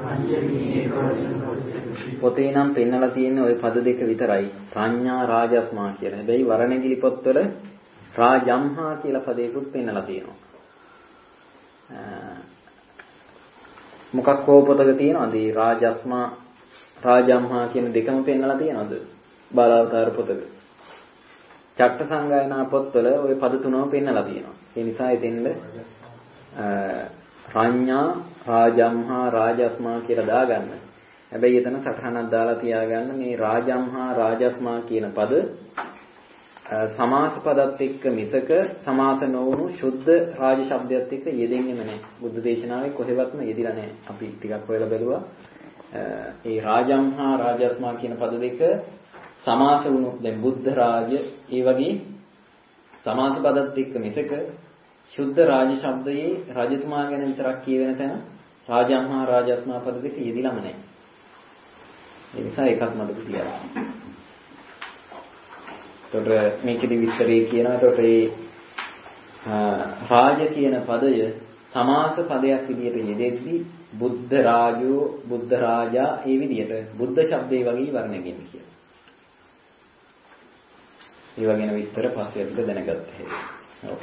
පොතේ නම් පෙන්නලා තියෙන්නේ ওই පද දෙක විතරයි. රඤ්ඤා රාජස්මා කියලා. හැබැයි වරණගිලි පොත්වල රාජම්හා කියලා පදයකුත් පෙන්නලා තියෙනවා. මොකක් හෝ පොතක තියෙනවද මේ රාජස්මා රාජම්හා කියන දෙකම පෙන්නලා තියෙනවද බාලාවතාර පොතක? චට්ට සංගායනා පොත්වල ওই පද තුනම පෙන්නලා තියෙනවා. ඒ නිසා එතෙන්ද රඤ්ඤා රාජම්හා රාජස්මා කියලා දාගන්න. හැබැයි එතන සටහනක් දාලා තියාගන්න මේ රාජම්හා රාජස්මා කියන පද සමාස පදත් එක්ක මිසක සමාස නොවුණු සුද්ධ රාජ ශබ්දයත් එක්ක යෙදෙන්නේම නැහැ. බුද්ධ දේශනාවේ කොහෙවත්ම යෙදිලා නැහැ. අපි ටිකක් හොයලා බැලුවා. ඒ රාජම්හා රාජස්මා කියන පද දෙක සමාස වුණු දැන් බුද්ධ රාජ ඒ වගේ සමාස පදත් එක්ක මිසක සුද්ධ රාජ ශබ්දයේ රජතුමා ගැන විතරක් කියවෙන තැන රාජම්හා රාජස්මා පද දෙක යෙදිලාම නැහැ. ඒ නිසා ඒකත් මතක තියාගන්න. එතකොට මේකෙදි විස්තරේ කියනවා. එතකොට මේ රාජ කියන පදය සමාස පදයක් විදිහට යෙදෙද්දී බුද්ධ රාජෝ බුද්ධ රාජා ඒ විදිහට බුද්ධ ශබ්දේ වගේ වර්ණගෙන කියනවා. ඒ වගේන විස්තර පස්සේ අපිට දැනගත්ත හැකියි. ඔව්.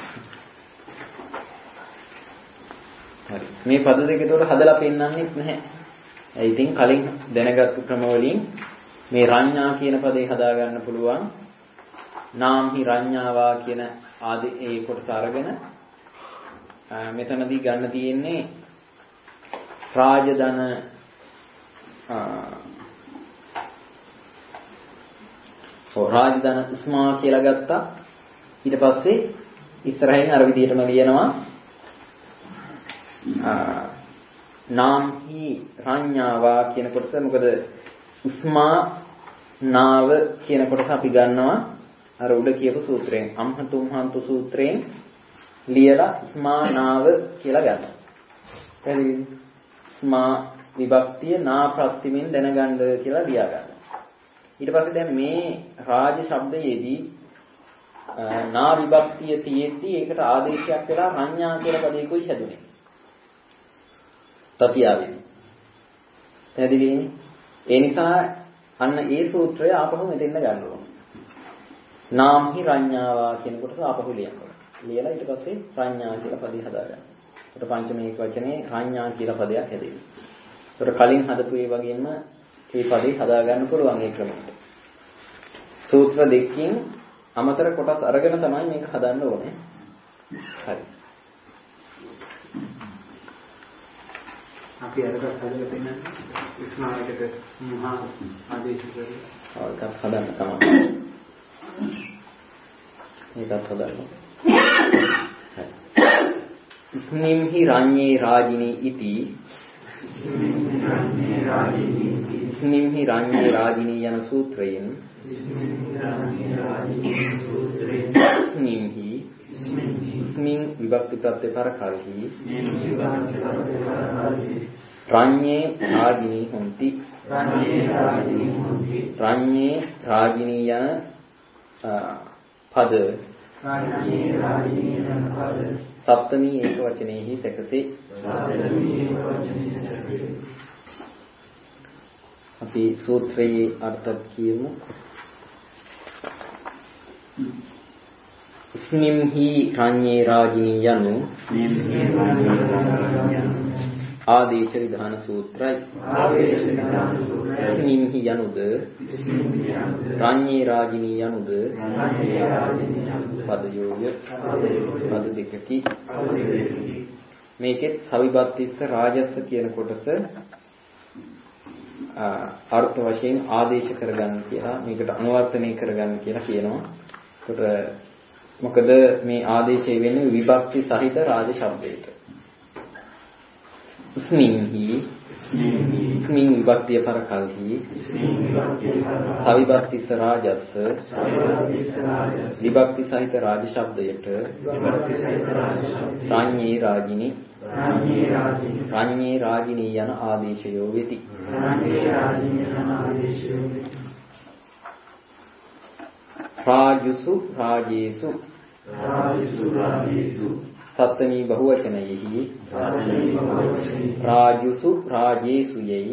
හරි. මේ පද දෙක ඒතකොට හදලා පෙන්නන්නෙත් නැහැ. ඒ ඉතින් කලින් දැනගත්තු ක්‍රම වලින් මේ රඤ්ඤා කියන පදේ හදා ගන්න පුළුවන්. නාම්හි රඤ්ඤාවා කියන ආදී ඒ කොටස අරගෙන මෙතනදී ගන්න තියෙන්නේ රාජධන රාජධන උස්මා කියලා ගත්තා. ඊට පස්සේ ඉස්සරහින් අර විදිහටම ලියනවා නාම්හි රඤ්ඤාවා කියන කොටස. මොකද උස්මා නාව කියන කොටස අපි ගන්නවා අර උඩ කියපු සූත්‍රයෙන් අම්හතුම්හන්තු සූත්‍රයෙන් ලියලා ස්මානාව කියලා ගන්නවා. පැහැදිලිද? ස්මා විභක්තිය නා ප්‍රත්‍යමින් දැනගන්න කියලා ලියා ගන්නවා. ඊට පස්සේ දැන් මේ රාජ ශබ්දයේදී නා විභක්තිය තියෙද්දි ඒකට ආදේශයක් වෙලා රඤ්ඤා කියලා පදයකුයි හැදුනේ. තතියාවෙන්නේ. පැහැදිලිද? ඒ නිසා අන්න ඒ සූත්‍රය ආපහු මෙතෙන්ද ගන්න ඕනේ. නාම්හි රඤ්ඤාවා කියන කොටස ආපහු ලියනවා. ලියලා ඊට පස්සේ රඤ්ඤා කියලා පදේ හදාගන්න. ඒකට පංචමී එක වචනේ රඤ්ඤා කියලා පදයක් හැදෙනවා. ඒකට කලින් හදපු ඒ වගේම මේ පදේ හදාගන්න පුළුවන් ඒ ක්‍රමයට. සූත්‍ර දෙකකින් අමතර කොටස් අරගෙන තමයි මේක හදන්න ඕනේ. හරි. අපි අරකට හදලා තියෙන ස්නායකට මහා ආදේශ කරලා. ඔව් ඒකත් හදන්න තමයි. ඒකත් හදන්න. ඉස්මින්හි රඤ්ඤේ රාජිනී ඉති ඉස්මින්හි රඤ්ඤේ රාජිනී යන සූත්‍රයෙන් ඉස්මින්හි ඉස්මින් විභක්ති ප්‍රත්‍ය පරකල්හි රඤ්ඤේ රාජිනී හොಂತಿ රඤ්ඤේ රාජිනී යන පද සප්තමී ඒක වචනේහි සැකසේ අපි සූත්‍රයේ අර්ථ කියමු. ඉස්මින්හි රඤ්ඤේ රාජිනී යනු ආදේශ විධාන සූත්‍රයි. ඉස්මින්හි යනුද රඤ්ඤේ රාජිනී යනුද පදයෝය පද දෙකකි. මේකෙත් සවිභක්තිස්ස රාජස්ස කියන කොටස අර්ථ වශයෙන් ආදේශ කරගන්න කියලා මේකට අනුවර්තනය කරගන්න කියලා කියනවා. ඒකට මොකද මේ ආදේශය වෙන්නේ විභක්ති සහිත රාජ ශබ්දයකට. ඉස්මින්හි ඉස්මින් විභක්තිය පරකල්හි සවිභක්තිස්ස රාජස්ස විභක්ති සහිත රාජ ශබ්දයට රඤ්ඤේ රාජිනී රඤ්ඤේ රාජිනී යන ආදේශයෝ වෙති. රාජසු රාජේසු සත්තමී බහුවචනයෙහි රාජසු රාජේසු යයි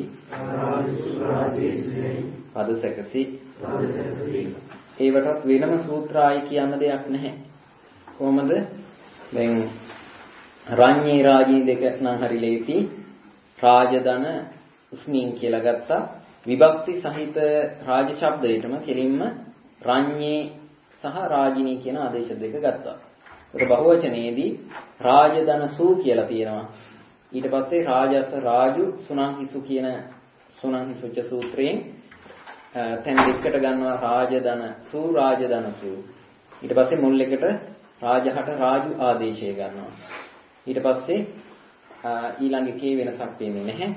පද සැකසි. ඒවටත් වෙනම සූත්‍රායි කියන්න දෙයක් නැහැ. කොහොමද? දැන් රඤ්ඤේ රාජිනී දෙක නම් හරි ලේසි. රාජදන ඉස්මින් කියලා ගත්තා. විභක්ති සහිත රාජ ශබ්දයටම කෙලින්ම රඤ්ඤේ සහ රාජිනී කියන ආදේශ දෙක ගත්තා. ඒක බහුවචනයේදී රාජදන සූ කියලා තියෙනවා. ඊට පස්සේ රාජස රාජු සුනංහිසු කියන සුනංහිසුච සූත්‍රයෙන් තැන් දෙකකට ගන්නවා රාජදන සූ රාජදන සූ. ඊට පස්සේ මුල් එකට රාජහට රාජු ආදේශය ගන්නවා. ඊට පස්සේ ඊළඟ එකේ වෙනසක් වෙන්නේ නැහැ.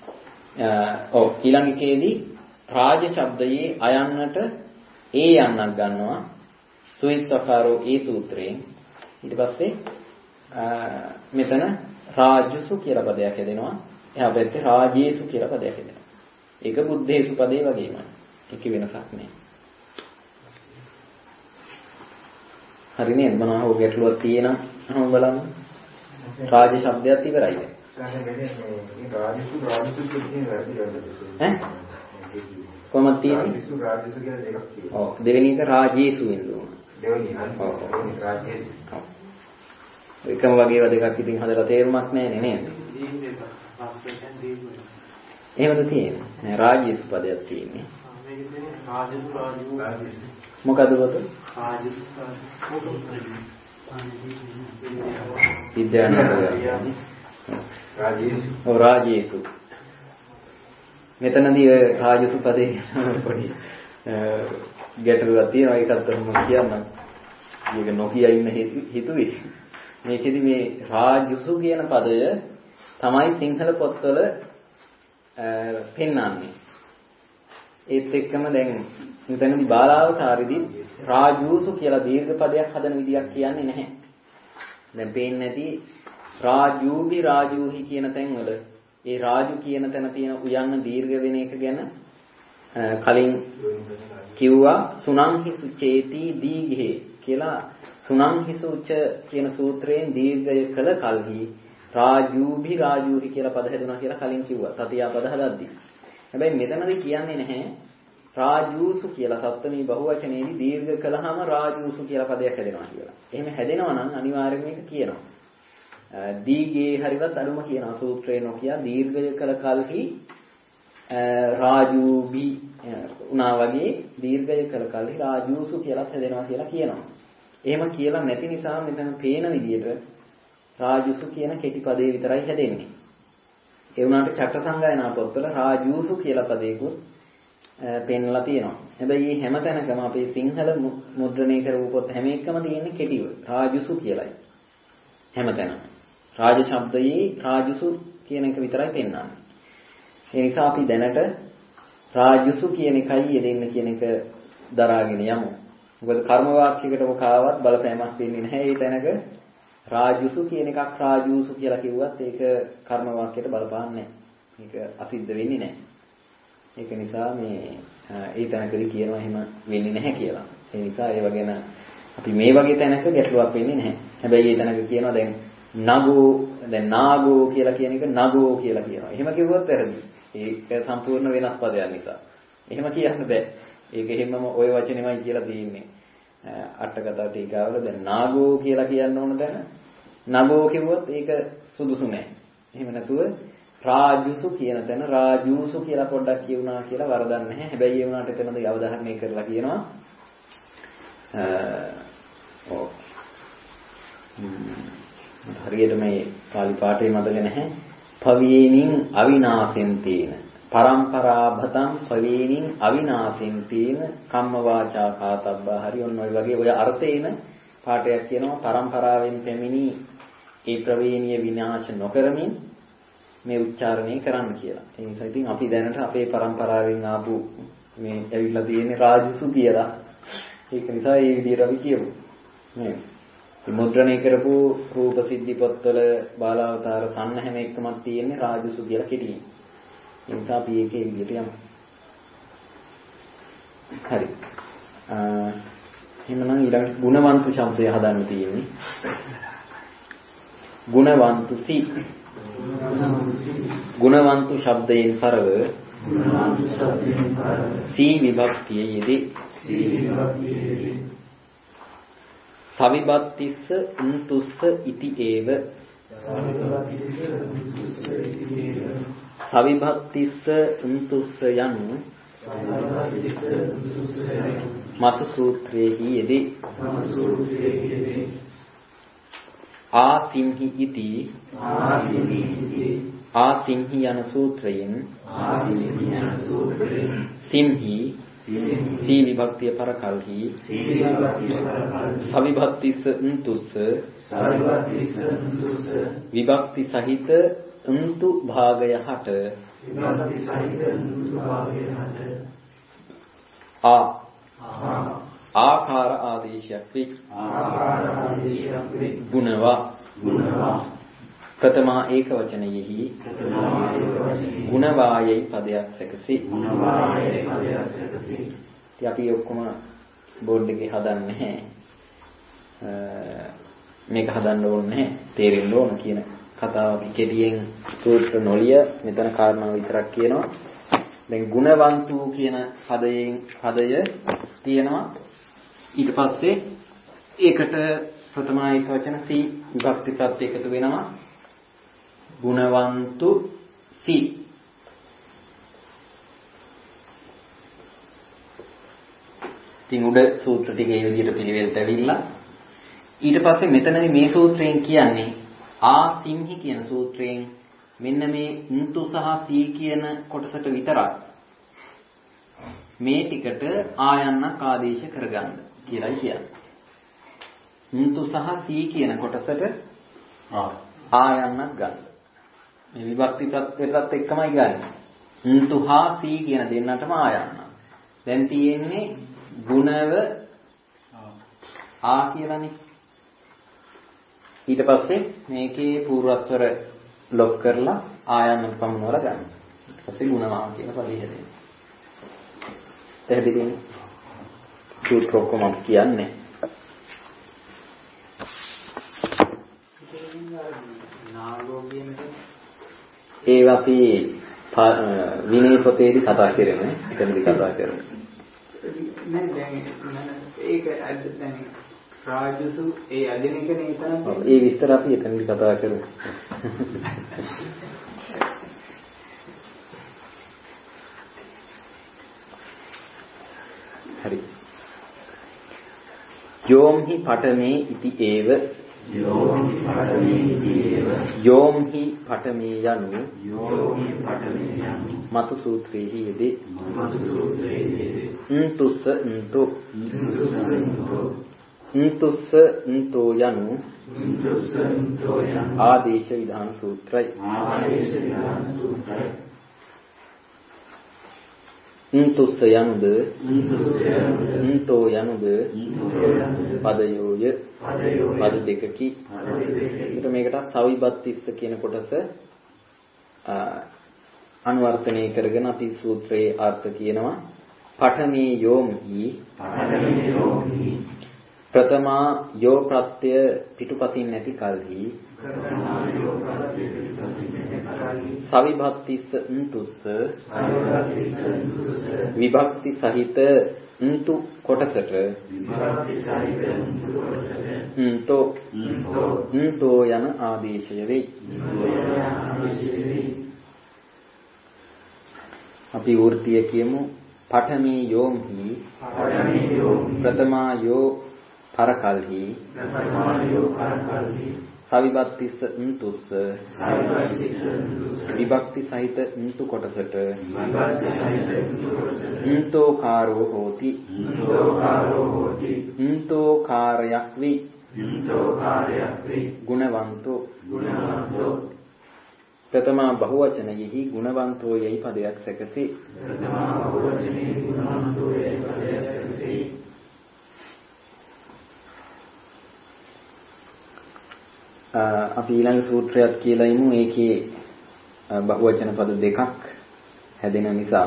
ඊළඟ එකේදී රාජ ශබ්දයේ අයන්නට ඒ යන්නක් ගන්නවා. සුවිස්සකාරෝ ඒ සූත්‍රයෙන්. ඊට පස්සේ මෙතන රාජසු කියලා පදයක් හැදෙනවා. එහා පැත්තේ රාජේසු කියලා පදයක් හැදෙනවා. ඒක බුද්ධේසු පදේ වගේමයි. ඒක වෙනසක් නෑ. හරි නේද? මොනවා හෝ ගැටලුවක් තියෙනම් බලන්න. රාජ ශබ්දයක් ඉවරයි. කොහොමද තියෙන්නේ? රාජසු කියලා දෙකක් තියෙනවා. ඔව් දෙවෙනි එක රාජේසු වෙනවා. දෙවෙනි රාජේසු. එකම වගේ දෙකක් ඉතින් හදලා තේරුමක් නැහැ නේද? එහෙමද තියෙන්නේ? නෑ රාජේසු පදයක් තියෙන්නේ. මොකද පොත? විද්‍යාඥයෝ රාජේසු මෙතනදී රාජසු පදේ පොඩි ගැටලුවක් තියෙනවා. ඒකත් ඔහොම කියන්න. මේක නොකිය ඉන්න හිතුවේ. මේකෙදි මේ රාජසු කියන පදය තමයි සිංහල පොත්වල පෙන්වන්නේ. ඒත් එක්කම දැන් මෙතනදී බාලාවතාරෙදී රාජූසු කියලා දීර්ඝ පදයක් හදන විදියක් කියන්නේ නැහැ. දැන් පේන්නේ නැති රාජූහි රාජූහි කියන තැන්වල ඒ රාජු කියන තැන තියෙන උයන්න දීර්ඝ වෙන එක ගැන කලින් කිව්වා සුනංහි සුචේති දීඝේ කියලා. සුනංහි සුච කියන සූත්‍රයෙන් දීර්ඝය කළ කල්හි රාජූභි රාජූහි කියලා පද හැදුනා කියලා කලින් කිව්වා. තතියා පද හදද්දී. හැබැයි මෙතනදී කියන්නේ නැහැ රාජූසු කියලා. සප්තමී බහුවචනයේදී දීර්ඝ කළාම රාජූසු කියලා පදයක් හැදෙනවා කියලා. එහෙම හැදෙනවා නම් අනිවාර්යයෙන් මේක කියනවා. දීගේ හරිවත් අඩුම කියනවා. සූත්‍රේ නොකිය දීර්ඝය කළ කල්හි රාජූභි උනා වගේ දීර්ඝය කළ කල්හි රාජූසු කියලා හැදෙනවා කියලා කියනවා. එහෙම කියලා නැති නිසා මෙතන පේන විදිහට රාජුසු කියන කෙටි පදේ විතරයි හැදෙන්නේ. ඒ වුණාට චට්ට සංගායනා පොත්වල රාජූසු කියලා පදයකුත් පෙන්ලා තියෙනවා. හැබැයි මේ හැම තැනකම අපේ සිංහල මුද්‍රණය කරපු පොත් හැම එකම තියෙන්නේ කෙටිව රාජුසු කියලායි. හැම තැනම. රාජ ශබ්දයේ රාජුසු කියන එක විතරයි පෙන්වන්නේ. ඒ නිසා අපි දැනට රාජුසු කියන එකයි යෙදෙන්න කියන එක දරාගෙන යමු. මොකද කර්ම වාක්‍යයකට මොකාවත් බලපෑමක් දෙන්නේ නැහැ. ඒ තැනක රාජුසු කියන එකක් රාජූසු කියලා කිව්වත් ඒක කර්ම වාක්‍යයට බලපාන්නේ නැහැ. ඒක අසිද්ධ වෙන්නේ නැහැ. ඒක නිසා මේ ඒ තැනකදී කියනවා එහෙම වෙන්නේ නැහැ කියලා. ඒ නිසා ඒව ගැන අපි මේ වගේ තැනක ගැටලුවක් වෙන්නේ නැහැ. හැබැයි ඒ තැනක කියනවා දැන් නාගෝ කියලා කියන එක නගෝ කියලා කියනවා. එහෙම කිව්වොත් වැරදි. ඒක සම්පූර්ණ වෙනස් පදයක් නිසා. එහෙම කියන්න බෑ. ඒක එහෙමම ওই වචනේමයි කියලා තියෙන්නේ. අටකතා ටීකාවල දැන් නාගෝ කියලා කියන්න ඕන තැන නගෝ කිව්වොත් ඒක සුදුසු නෑ. එහෙම නැතුව රාජුසු කියන තැන රාජූසු කියලා පොඩ්ඩක් කියුණා කියලා වරදක් නැහැ. හැබැයි ඒ වුණාට එතනදී අවධාරණය කරලා කියනවා හරියට මේ පාලි පාඨය මතක නැහැ. පවේනින් අවිනාසෙන්තේන පරම්පරාභතං පවේනින් අවිනාසෙන්තේන කම්ම වාචා කාතබ්බා හරි ඔන්න ඔය වගේ ඔය අර්ථේන පාඨයක් කියනවා පරම්පරාවෙන් පැමිණි ඒ ප්‍රවේණිය විනාශ නොකරමින් මේ උච්චාරණය කරන්න කියලා. ඒ නිසා ඉතින් අපි දැනට අපේ පරම්පරාවෙන් ආපු මේ ඇවිල්ලා තියෙන්නේ රාජසු කියලා. ඒක නිසා ඒ විදිහට අපි කියමු. නේ. මුද්‍රණය කරපු රූප සිද්ධි පොත්වල බාලාවතාර සන්න හැම එකමක් තියෙන්නේ රාජසු කියලා කෙටියෙන්. ඒ නිසා අපි ඒකේ විදිහට යමු. හරි. එහෙනම් ඊළඟට ගුණවන්තු ශබ්දය හදන්න තියෙන්නේ. ගුණවන්තුසි ගුණවන්තු ශබ්දයෙන් පරව සී විභක්තිය යෙදේ. සවිභක්තිස්ස උන්තුස්ස ඉති ඒව සවිභක්තිස්ස උන්තුස්ස යනු මතු සූත්‍රයේහි යෙදේ. ආසින්හි ඉති ආසින්හි යන සූත්‍රයෙන් සින්හි සී විභක්තිය පරකල්හි සවිභක්තිස්ස උන්තුස්ස විභක්ති සහිත උන්තු භාගය හට ආකාර ආදේශයක් වේ. ගුණවා ප්‍රථමා ඒක වචනයෙහි ගුණවායයි පදයක් සැකසී. අපි ඔක්කොම බෝඩ් එකේ හදන්නේ නැහැ. මේක හදන්න ඕනේ නැහැ. තේරෙන්න ඕන කියන කතාව අපි කෙටියෙන් සූත්‍ර නොලිය මෙතන කාරණාව විතරක් කියනවා. දැන් ගුණවන්තු කියන පදය තියෙනවා. ඊට පස්සේ ඒකට ප්‍රථමා ඒක වචන සී විභක්ති ප්‍රත්‍ය එකතු වෙනවා. ගුණවන්තු සී. ඉතින් උඩ සූත්‍ර ටික ඒ විදිහට පිළිවෙලට ඇවිල්ලා ඊට පස්සේ මෙතනදී මේ සූත්‍රයෙන් කියන්නේ ආසින්හි කියන සූත්‍රයෙන් මෙන්න මේ උන්තු සහ සී කියන කොටසට විතරක් මේ ටිකට ආයන්නක් ආදේශ කරගන්න කියලායි කියන්නේ. උන්තු සහ සී කියන කොටසට ආයන්නක් ගන්න. මේ විභක්ති ප්‍රත්‍යයත් එක්කමයි ගන්න. උන්තු හා සී කියන දෙන්නටම ආයන්න. දැන් තියෙන්නේ ගුණව ආ කියලානේ. ඊට පස්සේ මේකේ පූර්වස්වර ලොක් කරලා ආයන්න පමුණවලා ගන්න. ඊට පස්සේ ගුණවා කියන පදේ හැදෙනවා. පැහැදිලිනේ? සූත්‍ර ඔක්කොම කියන්නේ. ඒ අපි විනය පොතේදී කතා කරන්නේ. එතනදී කතා කරන්නේ. නෑ දැන් ඒක දැන් රාජසු ඒ අදින එක නේ තමයි. ඒ විස්තර අපි එතනදී කතා කරමු. හරි. යෝම්හි පඨමේ ඉති ඒව යෝම්හි පඨමේ යනු මතු සූත්‍රයේහි යෙදේ. න්තුස්ස න්තෝ න්තුස්ස න්තෝ යනු ආදේශ විධාන සූත්‍රයි. න්තුස්ස යනුද න්තෝ යනුද පදයෝය පද දෙකකි. ඒකට මේකට සවිබත්තිස්ස කියන කොටස අනුවර්තනය කරගෙන අපි සූත්‍රයේ අර්ථ කියනවා. පඨමේ යෝම්හි ප්‍රථමා යෝ ප්‍රත්‍ය පිටුපසින් නැති කල්හි සවිභක්තිස්ස න්තුස්ස විභක්ති සහිත න්තු කොටසට න්තෝ යන ආදේශය වෙයි. අපි වෘත්තිය කියමු. පඨමේ යෝම්හි ප්‍රථමා යෝ පරකල්හි සවිභක්තිස්ස න්තුස්ස විභක්ති සහිත න්තු කොටසට න්තෝකාරෝ හෝති න්තෝකාරයක් වේ ගුණවන්තෝ ප්‍රථමා බහුවචනයෙහි ගුණවන්තෝ යයි පදයක් සැකසේ. අපි ඊළඟ සූත්‍රයක් කියලා ඉමු. ඒකේ බහුවචන පද දෙකක් හැදෙන නිසා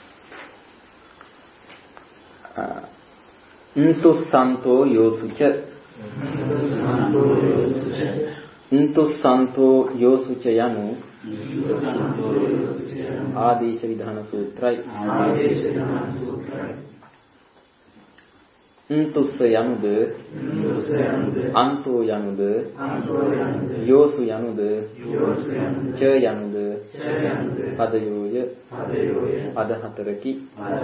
න්තුස්සන්තෝ යෝසුච න්තුස්සන්තෝ යෝසුච යනු ආදේශ විධාන සූත්‍රයි. න්තුස්ස යනුද අන්තෝ යනුද යෝසු යනුද ච යනුද පදයෝය පද හතරකි.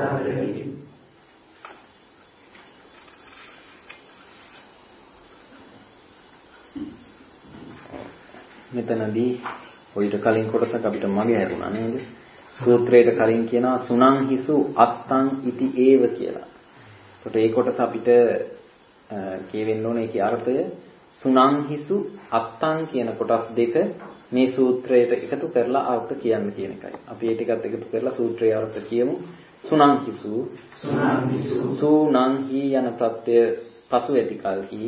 මෙතනදී ඔයිට කලින් කොටසක් අපිට මගේ හැරුණා නේද? සූත්‍රයට කලින් කියනවා සුනං හිසු අත්තං ඉති ඒව කියලා. ඒකට ඒ කොටස අපිට කියවෙන්න ඕනේ. ඒකේ අර්ථය සුනං හිසු අත්තං කියන කොටස් දෙක මේ සූත්‍රයට එකතු කරලා අර්ථ කියන්න කියන එකයි. අපි ඒ ටිකත් එකතු කරලා සූත්‍රයේ අර්ථ කියමු. සුනං හිසු සුනං හි යන ප්‍රත්‍ය පසු ඇති කල්හි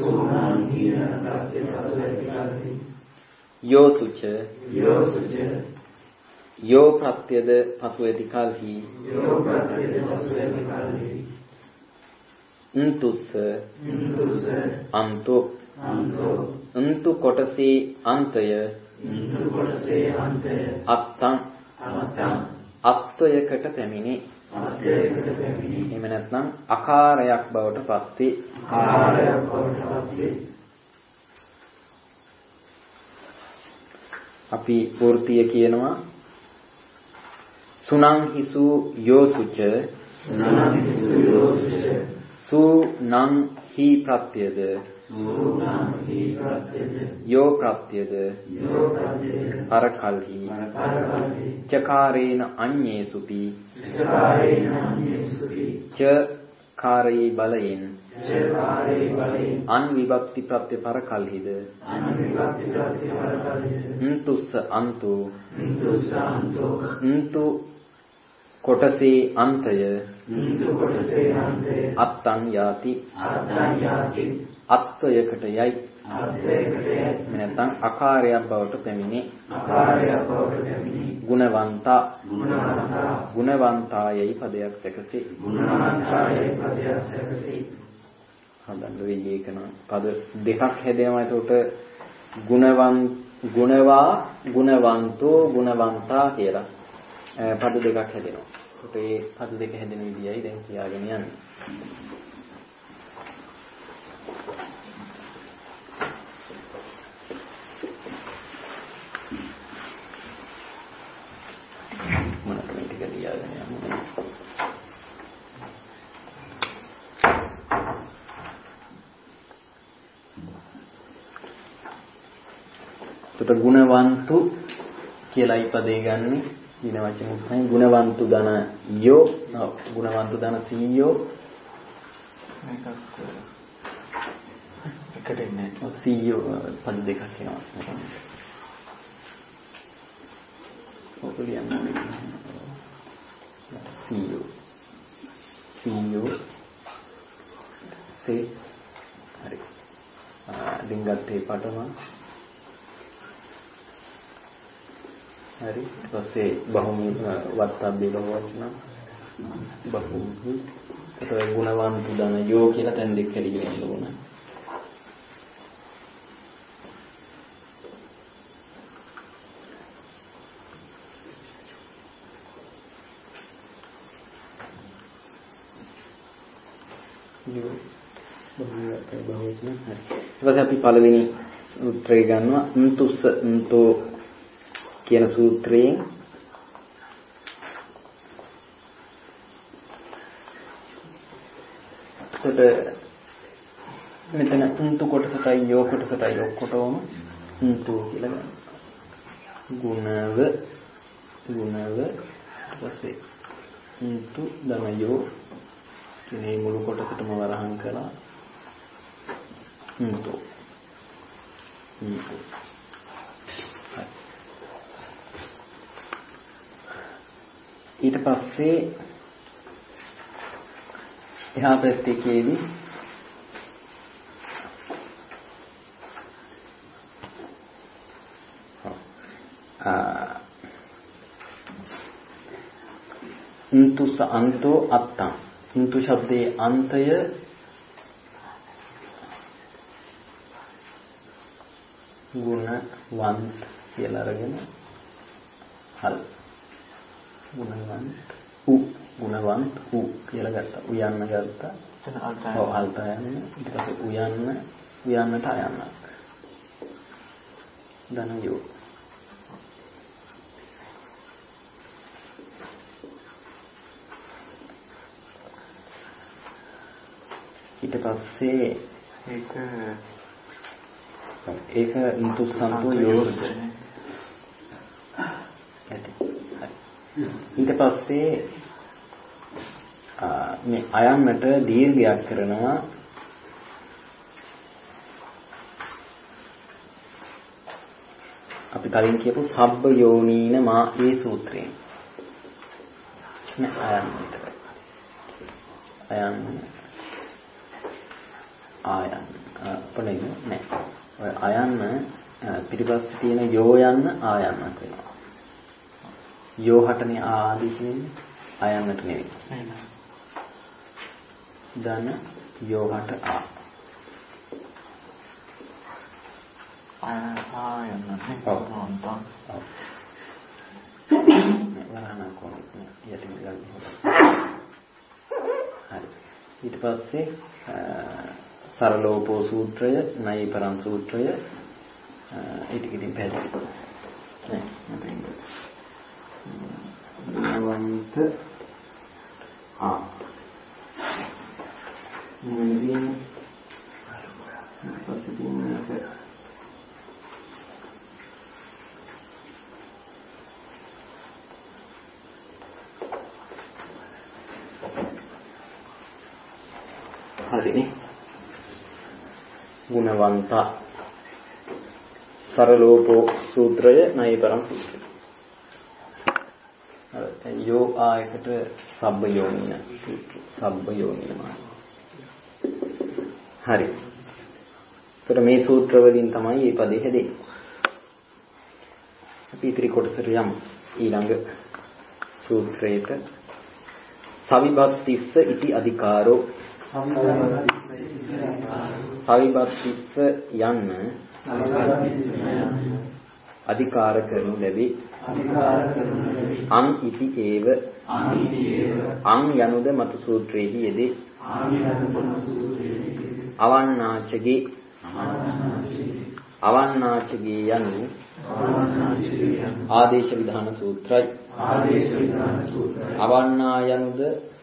යෝසුච යෝ ප්‍රත්‍යද පසු ඇති කල්හි න්තුස්ස අන්තෝ න්තු කොටසේ අන්තය අත්තං අත්වයකට පැමිණේ. එහෙම නැත්නම් අකාරයක් බවට පත්වේ. අපි වෘත්තිය කියනවා සුනං හිසු යෝසුච සුනං හි ප්‍රත්‍යද යෝ ප්‍රත්‍යද පරකල්හි චකාරේන අඤ්ඤේසුපි ච කාරේ බලයෙන් අන් විභක්ති ප්‍රත්‍ය පරකල්හිද න්තුස්ස අන්තෝ න්තු කොටසේ අන්තය අත්තං යාති අත්වයකට යයි. නැත්නම් අකාරයක් බවට පැමිණේ. ගුණවන්තායයි පදයක් සැකසේ. හදන්න වෙන්නේ ඒක නම් පද දෙකක් හැදෙනවා. ඒකට ගුණවන්තෝ ගුණවන්තා කියලා පද දෙකක් හැදෙනවා. ඒකට ඒ පද දෙක හැදෙන විදියයි දැන් කියාගෙන යන්නේ. ඒකට ගුණවන්තු කියලායි පදේ ගන්නෙ. ඊන වචනේ තමයි ගුණවන්තු ධන යෝ ගුණවන්තු ධන සීයෝ මේකත් එකට එන්නේ සීයෝ පද දෙකක් එනවා. ඔක ලියන්නේ සීයෝ සේ හරි ලිංගත්තේ පටම හරි ඊට පස්සේ බහුමි වත්තබ්බේ බහුවචන බහුමි ඒතර ගුණවන්තු ධන යෝ කියලා තැන් දෙක ලියන්න ඕන. යෝ බහුවචන හරි. ඊට පස්සේ අපි පළවෙනි සූත්‍රය ගන්නවා න්තුස්ස න්තෝ කියන සූත්‍රයෙන් මෙතන න්තු කොටසටයි යෝ කොටසටයි ඔක්කොටම න්තු කියලා ගන්න. ගුණව ඊපස්සේ න්තු ධනයෝ මේ මුළු කොටසටම වරහන් කළා. න්තු ඊට පස්සේ එහා පැත්තේ කියේදී න්තුස අන්තෝ අත්තං න්තු ශබ්දයේ අන්තය ගුණවන්ත කියලා අරගෙන හල් ගුණවන්ත කියලා ගත්තා. උයන්න ගත්තා. ඔව් හල්ත යන්න. ඊට පස්සේ උයන්නට අයන්නක්. ධනයෝ. ඊට පස්සේ ඒක න්තුස්සන්තෝ යෝ ඊට පස්සේ මේ අයන්නට දීර්ඝයක් කරනවා. අපි කලින් කියපු සබ්බ යෝනීන මා ඒ සූත්‍රයෙන් අයන්න පොළේ නෑ. ඔය අයන්න පිටිපස්සේ තියෙන යෝ යන්න ආයන්නක් වෙනවා. යෝ හටනේ ආදී කියන්නේ අයන්නට නෙවෙයි. ධන යෝ හට ආ. ආයන්න නේ. වරහණ කොහොමද යටින් ගන්නේ. හරි. ඊට පස්සේ සරලෝපෝ සූත්‍රය, නයිපරං සූත්‍රය ඊට ඉතින් පැහැදිලි. නේ. ගුණවන්ත මුලින් පස්තිනක හරිනේ. ගුණවන්ත සරලෝපෝ සූත්‍රය, නයිපරං සූත්‍රය. යෝ ආයකට සබ්බ යෝනින සබ්බ යෝනින හරි. ඒතර මේ සූත්‍ර වලින් තමයි මේ පදේ හැදෙන්නේ. අපි ඉතිරි කොටසට යමු. ඊළඟ සූත්‍රයක සවිභක්තිස්ස ඉති අධිකාරෝ සවිභක්තිස්ස යන්න අධිකාර කරනු ලැබේ. අං ඉති ඒව අං යනුද මතු සූත්‍රයේදී යෙදේ. අවන්නාචගේ යනු ආදේශ විධාන සූත්‍රයි. අවන්නා යනුද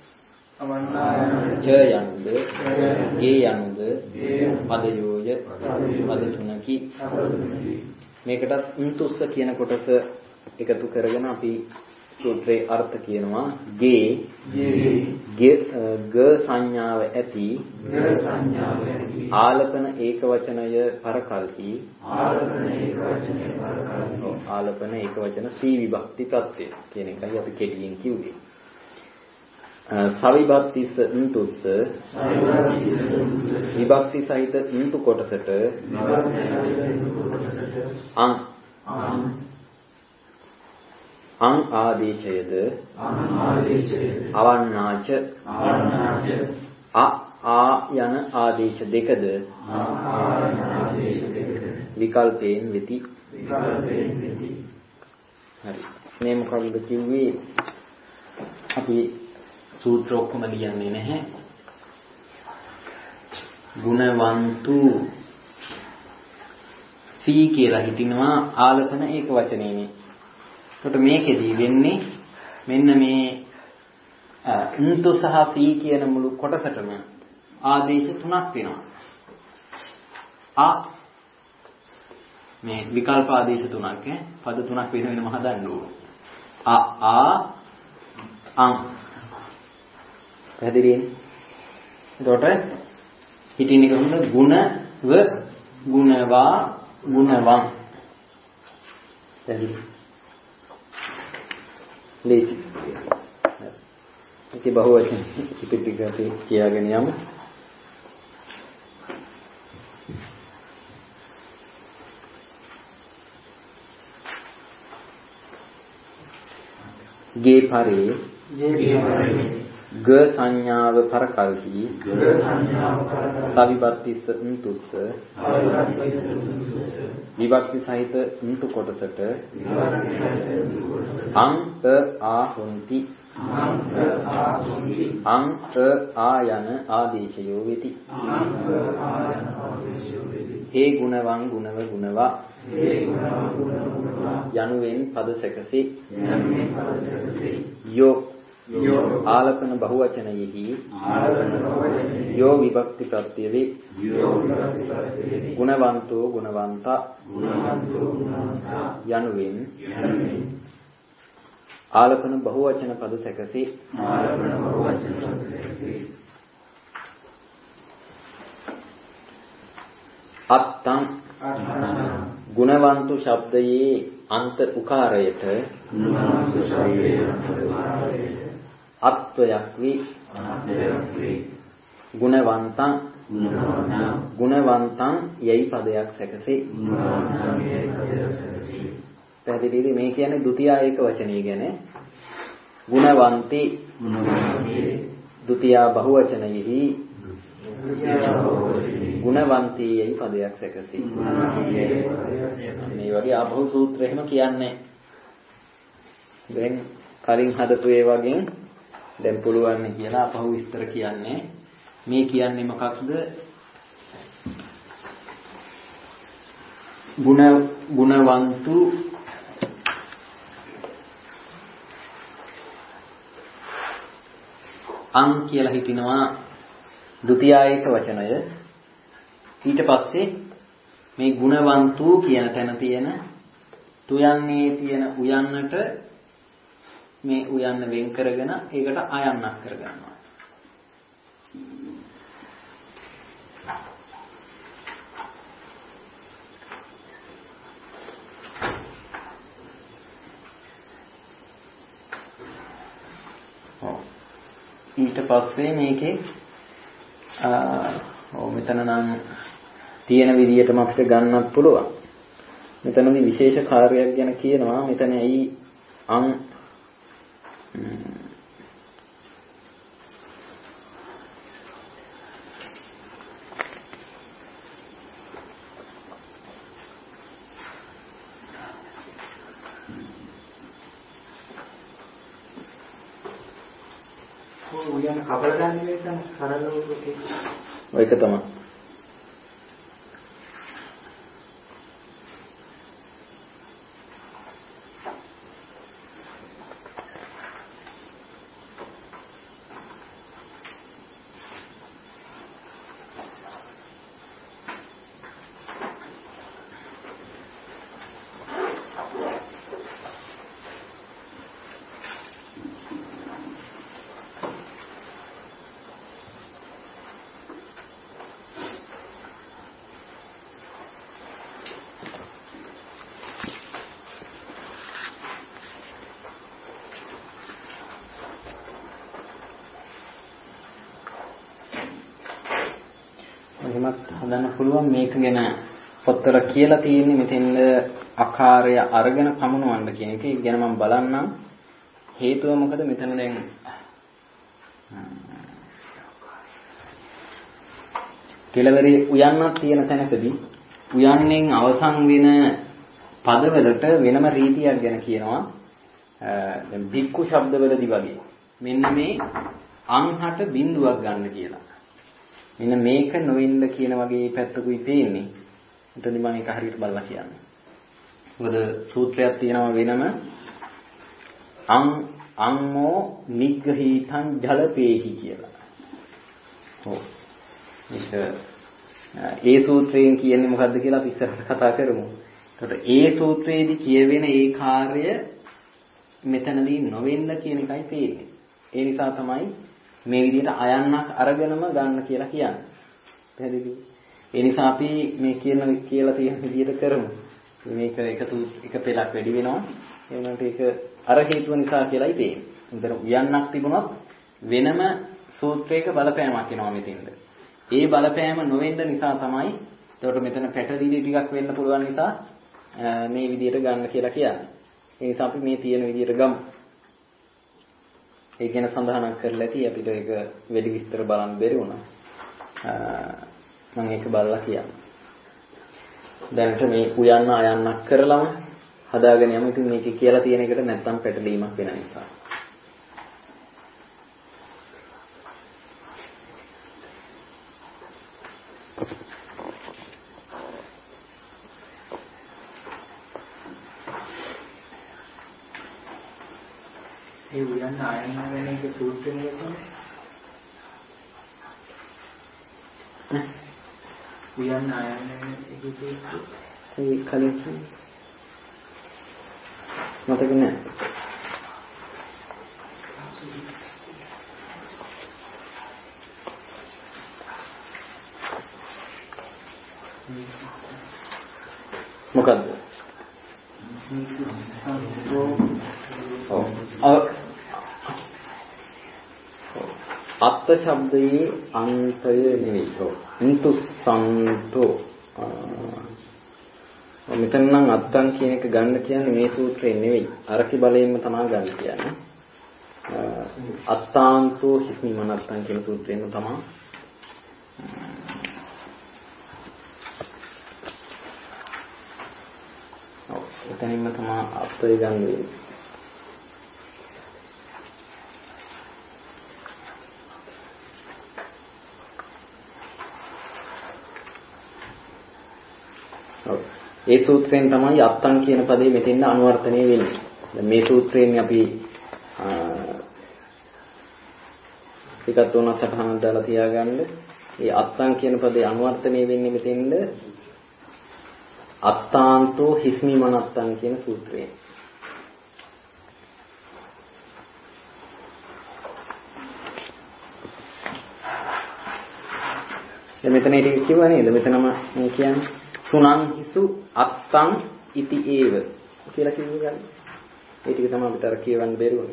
ච යනුද ගේ යනුද පදයෝය පද තුනකි. මේකටත් උන්තුස්ස කියන කොටස එකතු කරගෙන අපි සූත්‍රයේ අර්ථ කියනවා ගේ ග සංඥාව ඇති ආලපන ඒක වචනය පරකල්හි ආලපන ඒක වචන සී විභක්ති ප්‍රත්‍ය කියන එකයි අපි කෙටියෙන් කිව්වේ. සවිභක්තිස උන්තුස්ස විභක්ති සහිත උන්තු කොටසට අං ආදේශයද අවන්නාච ආ යන ආදේශ දෙකද විකල්පයෙන් වෙති. හරි. මේ මොකක්ද කිව්වේ? අපි සූත්‍ර ඔක්කොම ලියන්නේ නැහැ. ගුණවන්තු සී කියලා හිටිනවා ආලපන ඒක වචනේනේ. එතකොට මේකෙදී වෙන්නේ මෙන්න මේ උන්තු සහ සී කියන මුළු කොටසටම ආදේශ තුනක් වෙනවා. මේ විකල්ප ආදේශ තුනක් පද තුනක් වෙන වෙනම හදන්න ඕන. අං පැහැදිලිනේ. එතකොට හිතින් එක හොඳ ගුණව ගුණවා ගුණවං පැහැදිලි. ලේසි. ඒක බහුවචන ටික අපි කියාගෙන යමු. ගේ පරේ ग සංඥාව පරකල්හි සවිභක්තිස්ස උන්තුස්ස විභක්ති සහිත උන්තු කොටසට අං ආ හොಂತಿ අං ආ යන ආදේශයෝ වෙති. ඒ ගුණවං ගුණව ගුණවා යනුවෙන් පද සැකසේ යෝ ආලපන බහුවචනයෙහි යෝ විභක්ති ප්‍රත්‍ය වේ. ගුණවන්තෝ ගුණවන්තා යනුවෙන් ආලපන බහුවචන පද සැකසේ අත්තං ගුණවන්තු ශබ්දයේ අන්ත උකාරයට අත්වයක් වේ. ගුණවන්තං ගුණවන්තං යයි පදයක් සැකසේ. පැහැදිලිද? මේ කියන්නේ ဒုတိ ඒක වචනය ගැන. ගුණවන්ති ဒုတိ බහුවචනයෙහි ගුණවන්ති යයි පදයක් සැකසේ. මේ වගේ ආභව සූත්‍ර එහෙම කියන්නේ. දැන් කලින් හදපු ඒ වගේ දැන් පුළුවන් කියලා අපහු විස්තර කියන්නේ. මේ කියන්නේ මොකක්ද? ගුණවන්තු අං කියලා හිටිනවා ဒုတိ ඒක වචනය. ඊට පස්සේ මේ ගුණවන්තු කියන තැන තියෙන තුයන්නේ තියෙන උයන්නට මේ උයන්න වෙන් කරගෙන ඒකට අයන්නක් කරගන්නවා. ඊට පස්සේ මේකේ මෙතන නම් තියෙන විදියටම අපිට ගන්නත් පුළුවන්. මෙතනදී විශේෂ කාර්යයක් ගැන කියනවා. මෙතන ඇයි අං උයන කබල ගන්න මේකන සරලව ඒක තමයි. පුළුවන් මේක ගැන පොත්වල කියලා තියෙන්නේ මෙතෙන්ද ආකාරය අරගෙන පමුණවන්න කියන එක. ඒක ගැන මම බලන්නම්. හේතුව මොකද මෙතන දැන් කෙලවරේ උයන්නක් තියෙන තැනකදී උයන්නෙන් අවසන් වෙන පදවලට වෙනම රීතියක් ගැන කියනවා. දැන් භික්ඛු ශබ්දවලදී වගේ මෙන්න මේ අංහට බිඳුවක් ගන්න කියලා. මෙන්න මේක නොවෙන්න කියන වගේ පැත්තකුයි තියෙන්නේ. එතනදි මම ඒක හරියට බලලා කියන්නේ. මොකද සූත්‍රයක් තියෙනවා වෙනම අම්මෝ නිග්‍රහීතං ජලපේහි කියලා. ඔව්. ඒ සූත්‍රයෙන් කියන්නේ මොකද්ද කියලා අපි ඉස්සරහට කතා කරමු. එතකොට ඒ සූත්‍රයේදී කියවෙන ඒ කාර්ය මෙතනදී නොවෙන්න කියන එකයි තියෙන්නේ. ඒ නිසා තමයි මේ විදිහට අයන්නක් අරගෙනම ගන්න කියලා කියන්නේ. පැහැදිලිද? ඒ නිසා අපි මේ කියලා තියෙන විදිහට කරමු. මේක එක පෙළක් වැඩි වෙනවා. ඒ වුණාට ඒක අර හේතුව නිසා කියලායි තියෙන්නේ. උතර උයන්නක් තිබුණොත් වෙනම සූත්‍රයක බලපෑමක් එනවා මෙතෙන්ද. ඒ බලපෑම නොවෙන්න නිසා තමයි එතකොට මෙතන පැටලිලි ටිකක් වෙන්න පුළුවන් නිසා මේ විදිහට ගන්න කියලා කියන්නේ. ඒ නිසා අපි මේ තියෙන විදිහට ගමු. ඒ ගැන සඳහනක් කරලා ඇති අපිට ඒක වැඩි විස්තර බලන්න බැරි වුණා. මම ඒක බලලා කියන්නම්. දැනට මේ උයන්න අයන්නක් කරලම හදාගෙන යමු. ඉතින් මේකේ කියලා තියෙන එකට නැත්තම් පැටලීමක් වෙන නිසා. ඒ උයන්න අයන්න වෙන එක සූත්‍රයේ කොහොමද? උයන්න අයන්න වෙන එක සූත්‍රය. ඒ කලින් මතක නෑ. මොකද්ද? අත්ත ශබ්දයේ අන්තය නෙවෙයි. අන්තු සන්තෝ මෙතන නම් අත්තන් කියන එක ගන්න කියන්නේ මේ සූත්‍රයෙන් නෙවෙයි. අරකි බලයෙන්ම තමයි ගන්න කියන්නේ. අත්තාන්තෝ හිස්මි මනත්තන් කියන සූත්‍රයෙන්ම තමයි. එතනින්ම තමයි අත්ය ගන්න වෙන්නේ. ඒ සූත්‍රයෙන් තමයි අත්තන් කියන පදේ මෙතෙන් අනුවර්තනය වෙන්නේ. දැන් මේ සූත්‍රයෙන් අපි ටිකක් තුනක් සටහනක් දාලා තියාගන්න. ඒ අත්තන් කියන පදේ අනුවර්තනය වෙන්නේ මෙතෙන්ද අත්තාන්තෝ හිස්මි මනත්තන් කියන සූත්‍රයෙන්. දැන් මෙතන ටික කිව්වා නේද? මෙතනම මේ කියන්නේ සුනං හිසු අත්තං ඉති ඒව කියලා කිව්ව ගන්න. ඒ ටික තමයි අපිට අර කියවන්න බැරුණේ.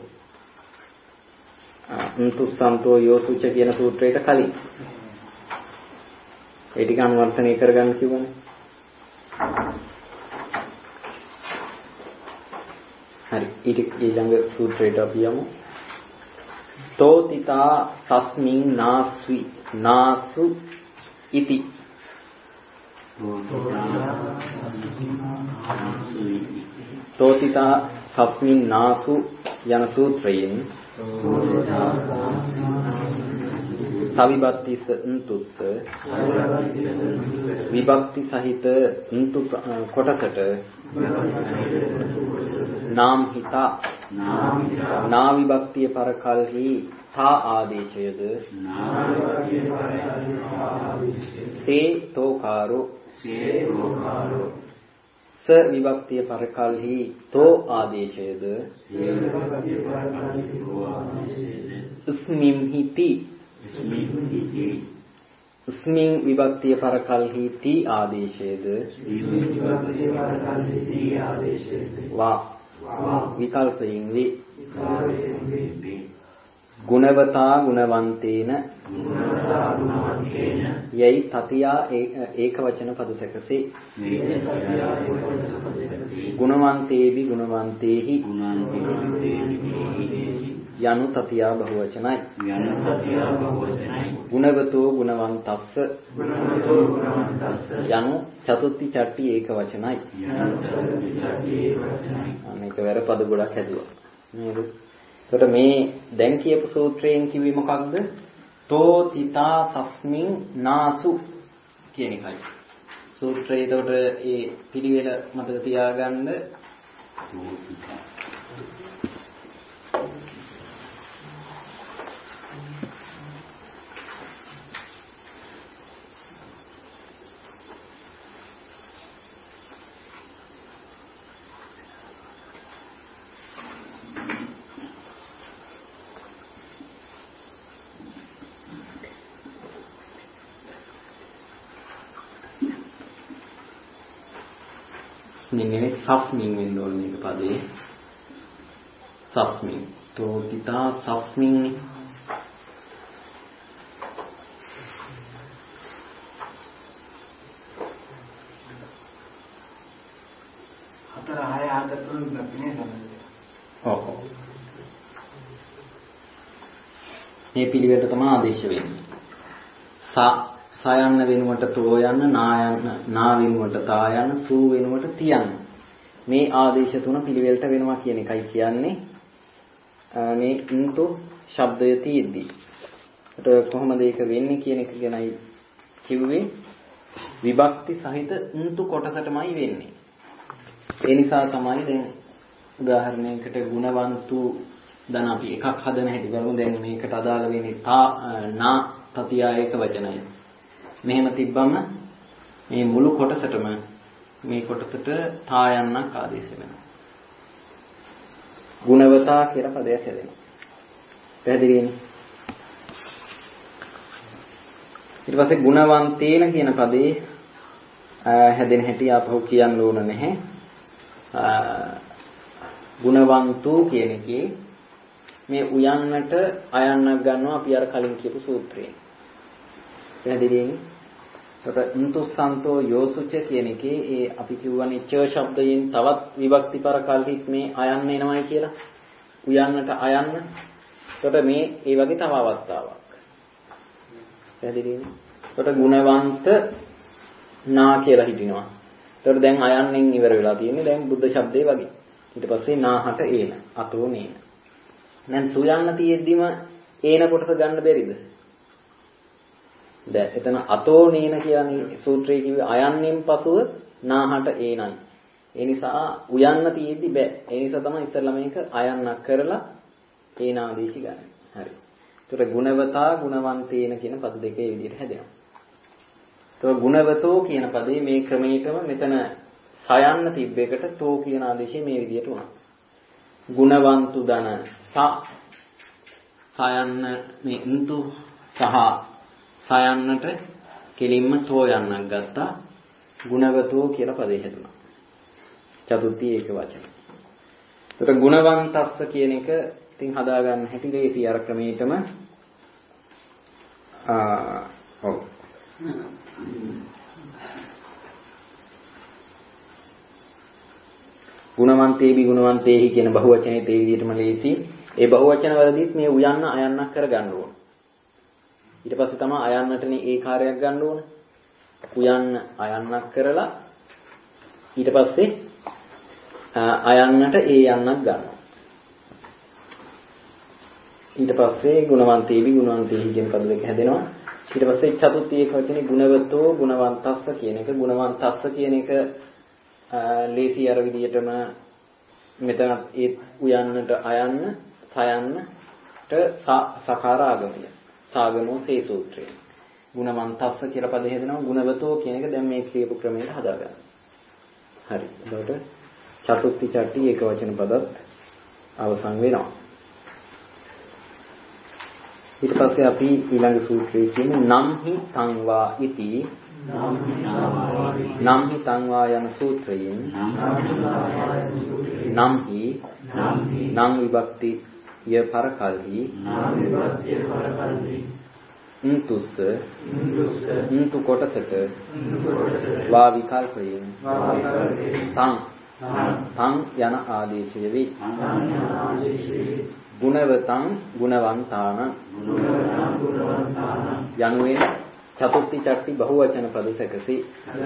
අන්තුස්සන්තෝ යෝසුච කියන සූත්‍රයට කලින්. ඒ ටික අනුවර්තනය කරගන්න කිව්වනේ. හරි. ඊළඟ සූත්‍රයට අපි යමු. තෝතිතා තස්මින් නාස්වි නාසු ඉති තෝතිතා සස්මින් නාසු යන සූත්‍රයෙන් සවිභක්තිස උන්තුස්ස විභක්ති සහිත උන්තු කොටකට නාම හිතා නා විභක්තිය පර කල්හි තා ආදේශයද සේ තෝකාරෝ ස විභක්තිය පර කල්හි තෝ ආදේශයද ස්මින් හිති ස්මින් විභක්තිය පර කල්හි ති ආදේශයද වා විකල්පයෙන් වේ. ගුණවතා ගුණවන්තේන යයි තතියා ඒක වචන පද සැකසේ ගුණවන්තේවි ගුණවන්තේහි යනු තතියා බහුවචනයි ගුණවතෝ ගුණවන්තස්ස යනු චතුත්ථි චට්ටි ඒක වචනයි අනේක වැර පද ගොඩක් හැදුවා නේද? එතකොට මේ දැන් කියපු සූත්‍රයෙන් කිව්වේ මොකක්ද? තෝතිතා සස්මින් නාසු කියන එකයි. සූත්‍රයේ එතකොට ඒ පිළිවෙල මතක තියාගන්න. නෙමෙයි සස්මින් වෙන්න ඕනේ මේක පදේ. සස්මින්. තෝතිතා සස්මින්. හතර හය ආද තුන ලක්ෂණේ තමයි. ඔව්. මේ පිළිවෙලට තමයි ආදේශ වෙන්නේ. සයන්න වෙනුවට තෝ යන්න, නා වෙනුවට තා යන්න, සූ වෙනුවට තියන්න. මේ ආදේශ තුන පිළිවෙලට වෙනවා කියන එකයි කියන්නේ. මේ උන්තු ශබ්දය තියෙද්දී. ඒකට කොහොමද ඒක වෙන්නේ කියන එක ගැනයි කිව්වේ. විභක්ති සහිත උන්තු කොටසටමයි වෙන්නේ. ඒ නිසා තමයි දැන් උදාහරණයකට ගුණවන්තු දැන් අපි එකක් හදන හැටි බලමු. දැන් මේකට අදාළ වෙන්නේ නා තතියා ඒක වචනය. මෙහෙම තිබ්බම මේ මුළු කොටසටම මේ කොටසට තා යන්නක් ආදේශ වෙනවා. ගුණවතා කියලා පදයක් හැදෙනවා. පැහැදිලිනේ? ඊට පස්සේ ගුණවන්තේන කියන පදේ හැදෙන හැටි ආපහු කියන්න ඕන නැහැ. ගුණවන්තු කියන එකේ මේ උයන්නට අයන්නක් ගන්නවා අපි අර කලින් කියපු සූත්‍රයෙන්. පැහැදිලිනේ? ඒකට උන්තුස්සන්තෝ යෝසුච කියන එකේ ඒ අපි කියවනේ ච ශබ්දයෙන් තවත් විභක්ති පරකල්හිත් මේ අයන්න එනවයි කියලා. උයන්නට අයන්න. ඒකට මේ ඒ වගේ තව අවස්ථාවක්. පැහැදිලිනේ? ඒකට ගුණවන්ත නා කියලා හිටිනවා. ඒකට දැන් අයන්නෙන් ඉවර වෙලා තියෙන්නේ දැන් බුද්ධ ශබ්දේ වගේ. ඊට පස්සේ නාහට ඒන අතෝ නේන. දැන් සුයන්න තියෙද්දිම ඒන කොටස ගන්න බැරිද? දැන් එතන අතෝ නේන කියන්නේ සූත්‍රයේ කිව්වේ අයන්නෙන් පසුව නාහට ඒනයි. ඒ නිසා උයන්න තියෙද්දි බෑ. ඒ නිසා තමයි ඉස්සෙල්ලා මේක අයන්නක් කරලා ඒන ආදේශي ගන්න. හරි. ඒතර ගුණවතා ගුණවන්තේන කියන පද දෙකේ විදිහට හැදෙනවා. ඒතර ගුණවතෝ කියන පදේ මේ ක්‍රමයකම මෙතන සයන්න තිබ්බ එකට තෝ කියන ආදේශය මේ විදිහට උනා. ගුණවන්තු දන සයන්න මේ උන්තු සහ සයන්නට කෙලින්ම තෝ යන්නක් ගත්තා. ගුණවතෝ කියලා පදේ හැදුනා. චතුර්ථී ඒක වචන. ඒතර ගුණවන්තස්ස කියන එක ඉතින් හදාගන්න හැටි ලේසි අර ක්‍රමයටම ඔව්. ගුණවන්තේබි ගුණවන්තේහි කියන බහුවචනේ තේ විදිහටම ලේසි. ඒ බහුවචන වලදීත් මේ උයන්න අයන්නක් කරගන්න ඕන. ඊට පස්සේ තමයි අයන්නටනේ ඒ කාර්යයක් ගන්න ඕන. උයන්න අයන්නක් කරලා ඊට පස්සේ අයන්නට ඒ යන්නක් ගන්නවා. ඊට පස්සේ ගුණවන්තේබි ගුණවන්තේහි කියන පද දෙක හැදෙනවා. ඊට පස්සේ චතුර්ථී ඒක වචනේ ගුණවතෝ ගුණවන්තස්ස කියන එක ගුණවන්තස්ස කියන එක ලේසි අර විදිහටම මෙතන ඒ උයන්නට අයන්න සයන්නට සකාර ආගමය සාගමෝ සේ සූත්‍රය ගුණවන්තස්ස කියලා පද හදනවා ගුණවතෝ කියන එක දැන් මේ කියපු ක්‍රමයට හදාගන්න. හරි. එතකොට චතුත්ථි චට්ටි ඒක වචන පදත් අවසන් වෙනවා. ඊට පස්සේ අපි ඊළඟ සූත්‍රයේ කියන නම්හි සංවා ඉති නම්හි සංවා යන සූත්‍රයෙන් නම් විභක්ති ය පරකල්හි උන්තුස්ස උන්තු කොටසට වා විකල්පයෙන් තං යන ආදේශය වේ. ගුණවතං ගුණවන්තාන යනුවෙන් චතුත්ථි චට්ටි බහුවචන පද සැකසී.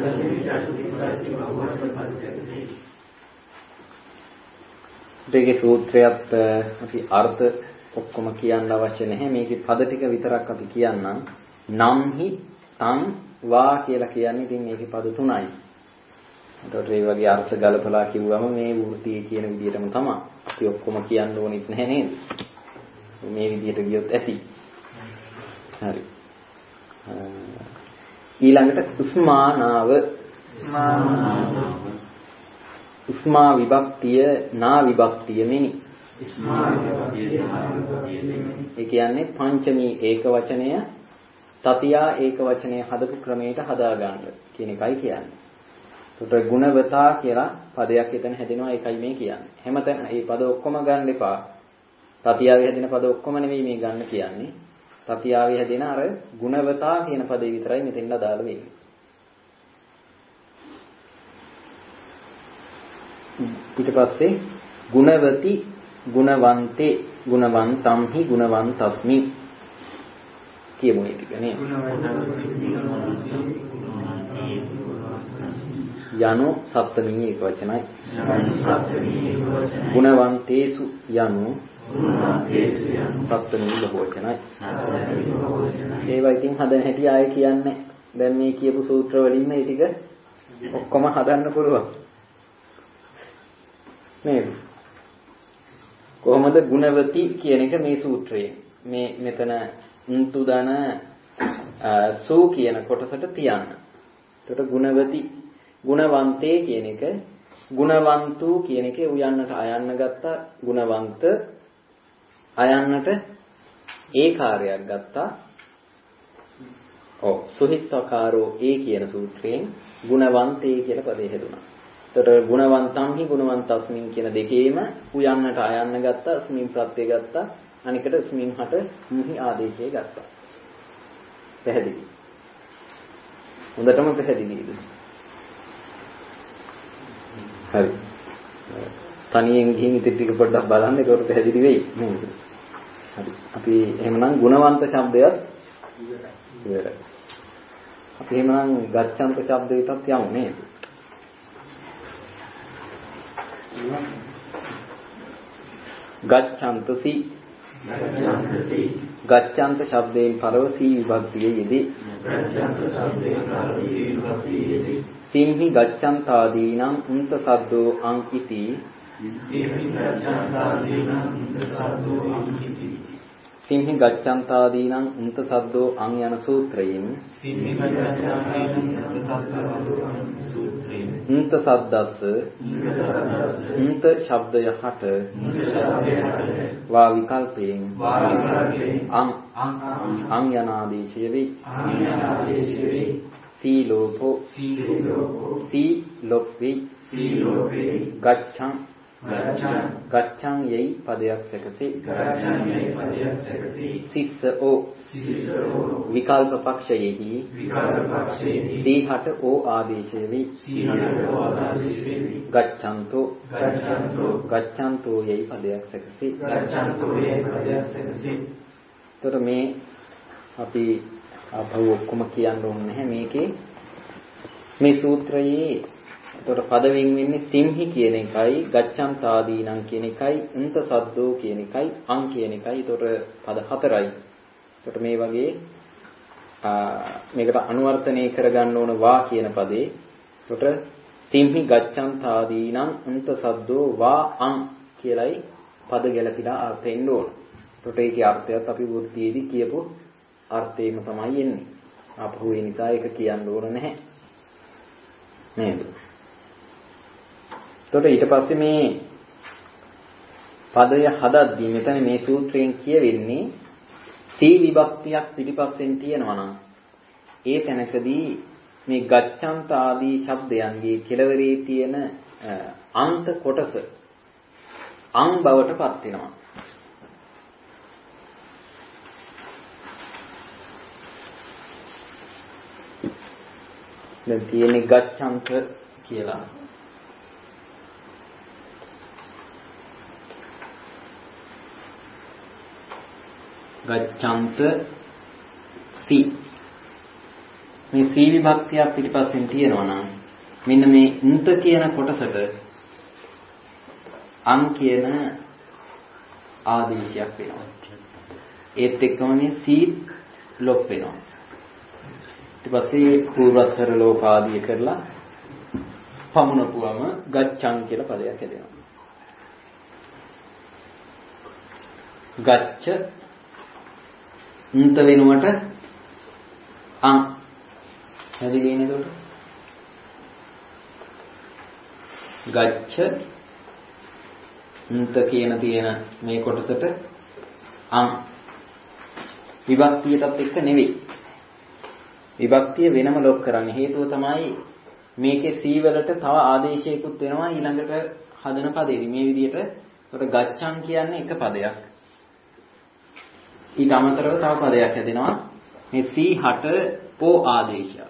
දෙකේ සූත්‍රයත් අපි අර්ථ ඔක්කොම කියන්න අවශ්‍ය නැහැ. මේකේ පද ටික විතරක් අපි කියන්නම්. නම්හි තං වා කියලා කියන්නේ ඉතින් මේකේ පද තුනයි. එතකොට මේ වගේ අර්ථ ගලපලා කිව්වම මේ වෘත්තිය කියන විදිහටම තමයි. අපි ඔක්කොම කියන්න ඕනෙත් නැහැ නේද? මේ විදිහට ගියොත් ඇති. හරි. ඊළඟට උස්මානාව උස්මා විභක්තිය නා විභක්තිය මෙනි. ඒ කියන්නේ පංචමී ඒක වචනය තතියා ඒක වචනය හදපු ක්‍රමයට හදා ගන්න කියන එකයි කියන්නේ. ඒකට ගුණවතා කියලා පදයක් එතන හැදෙනවා ඒකයි මේ කියන්නේ. හැමතැන මේ පද ඔක්කොම ගන්න එපා. තතියාවේ හැදෙන පද ඔක්කොම නෙවෙයි මේ ගන්න කියන්නේ. තතියාවේ හැදෙන අර ගුණවතා කියන පදේ විතරයි මෙතෙන්ලා දාලා වෙන්නේ. ඊට පස්සේ ගුණවති ගුණවන්තේ ගුණවන්තම්හි ගුණවන්තස්මි කියමු මේ ටික නේ. යනු සප්තමී ඒක වචනයි. ගුණවන්තේසු යනු සප්තමී බහු වචනයි. ඒවා ඉතින් හදන හැටි ආයෙ කියන්නේ. දැන් මේ කියපු සූත්‍ර වලින් මේ ටික ඔක්කොම හදන්න පුළුවන්. නේද? කොහොමද ගුණවති කියන එක මේ සූත්‍රයේ මේ මෙතන උන්තු දන සූ කියන කොටසට තියන්න. එතකොට ගුණවති ගුණවන්තේ කියන එක ගුණවන්තු කියන එකේ උයන්නට අයන්න ගත්තා. ගුණවන්ත අයන්නට ඒ කාර්යයක් ගත්තා. සුහිත්වකාරෝ ඒ කියන සූත්‍රයෙන් ගුණවන්තේ කියලා පදේ හැදුනා. එතකොට ගුණවන්තම්හි ගුණවන්තස්මින් කියන දෙකේම උයන්නට අයන්න ගත්තා. ස්මින් ප්‍රත්‍ය ගත්තා. අනිකට ස්මින් හට මුහි ආදේශය ගත්තා. පැහැදිලි. හොඳටම පැහැදිලිද? හරි. තනියෙන් ගිහින් ඉතින් ටික පොඩ්ඩක් බලන්න ඒකට පැහැදිලි වෙයි නේද? හරි. අපි එහෙමනම් ගුණවන්ත શબ્දයත් ඉවරයි. අපි එහෙමනම් ගච්ඡන්ත શબ્දයටත් යමු නේද? ගච්ඡන්තසි ගච්ඡන්ත શબ્දයෙන් පරව සී විභක්තිය යෙදී. සිම්හි ගච්ඡන්තාදීනම් උන්ත සද්දෝ අං ඉති. සිම්හි ගච්ඡන්තාදීනම් උන්ත සද්දෝ අං යන සූත්‍රයෙන් උන්ත සද්දස්ස උන්ත ශබ්දය හට වා විකල්පයෙන් අං යන ආදේශය වේ. සීලෝපෝ සීලොප්පි ගච්ඡං යයි පදයක් සැකසී. සිස්සෝ විකල්ප පක්ෂයෙහි සීහට ඕ ආදේශය වේ. ගච්ඡන්තෝ යයි පදයක් සැකසී. එතකොට මේ අපි අපව ඔක්කොම කියන්න ඕනේ නැහැ මේකේ. මේ සූත්‍රයේ එතකොට පද වෙන්නේ සිම්හි කියන එකයි ගච්ඡන්තාදීනම් කියන එකයි උන්ත සද්දෝ කියන එකයි අං කියන එකයි. එතකොට පද හතරයි. එතකොට මේ වගේ මේකට අනුවර්තනය කරගන්න ඕන වා කියන පදේ. එතකොට සිම්හි ගච්ඡන්තාදීනම් උන්ත සද්දෝ වා අං කියලයි පද ගැලපිලා අර්ථෙන්න ඕන. එතකොට ඒකේ අර්ථයත් අපි වෘත්තියේදී කියපු අර්ථයෙන්ම තමයි එන්නේ. අපහු ඒ නිසා ඒක කියන්න ඕන නැහැ. නේද? එතකොට ඊට පස්සේ මේ පදය හදද්දී මෙතන මේ සූත්‍රයෙන් කියවෙන්නේ සී විභක්තියක් පිටිපස්සෙන් තියෙනවා නම් ඒ තැනකදී මේ ගච්ඡන්ත ආදී ශබ්දයන්ගේ කෙලවරේ තියෙන අන්ත කොටස අං බවට පත් වෙනවා. දැන් තියෙන්නේ ගච්ඡන්ත කියලා. ගච්ඡන්ත සී මේ සී විභක්තිය පිටිපස්සෙන් තියෙනවා නම් මෙන්න මේ න්ත කියන කොටසට අන් කියන ආදේශයක් වෙනවා. ඒත් එක්කම මේ සී ලොප් වෙනවා. ඊට පස්සේ පූර්වස්වර ලෝප ආදී කරලා පමුණපුවම ගච්ඡන් කියලා පදයක් හැදෙනවා. ගච්ඡ න්ත වෙනුවට අං හැදෙන්නේ නේද? ගච්ඡ න්ත කියන තියෙන මේ කොටසට අං විභක්තියටත් එක්ක නෙවෙයි. විභක්තිය වෙනම ලොක් කරන්නේ. හේතුව තමයි මේකේ සී වලට තව ආදේශයකුත් වෙනවා ඊළඟට හදන පදේදී. මේ විදිහට ඒකට ගච්ඡන් කියන්නේ එක පදයක්. ඊට අමතරව තව පදයක් හැදෙනවා. මේ සී හට ඕ ආදේශය.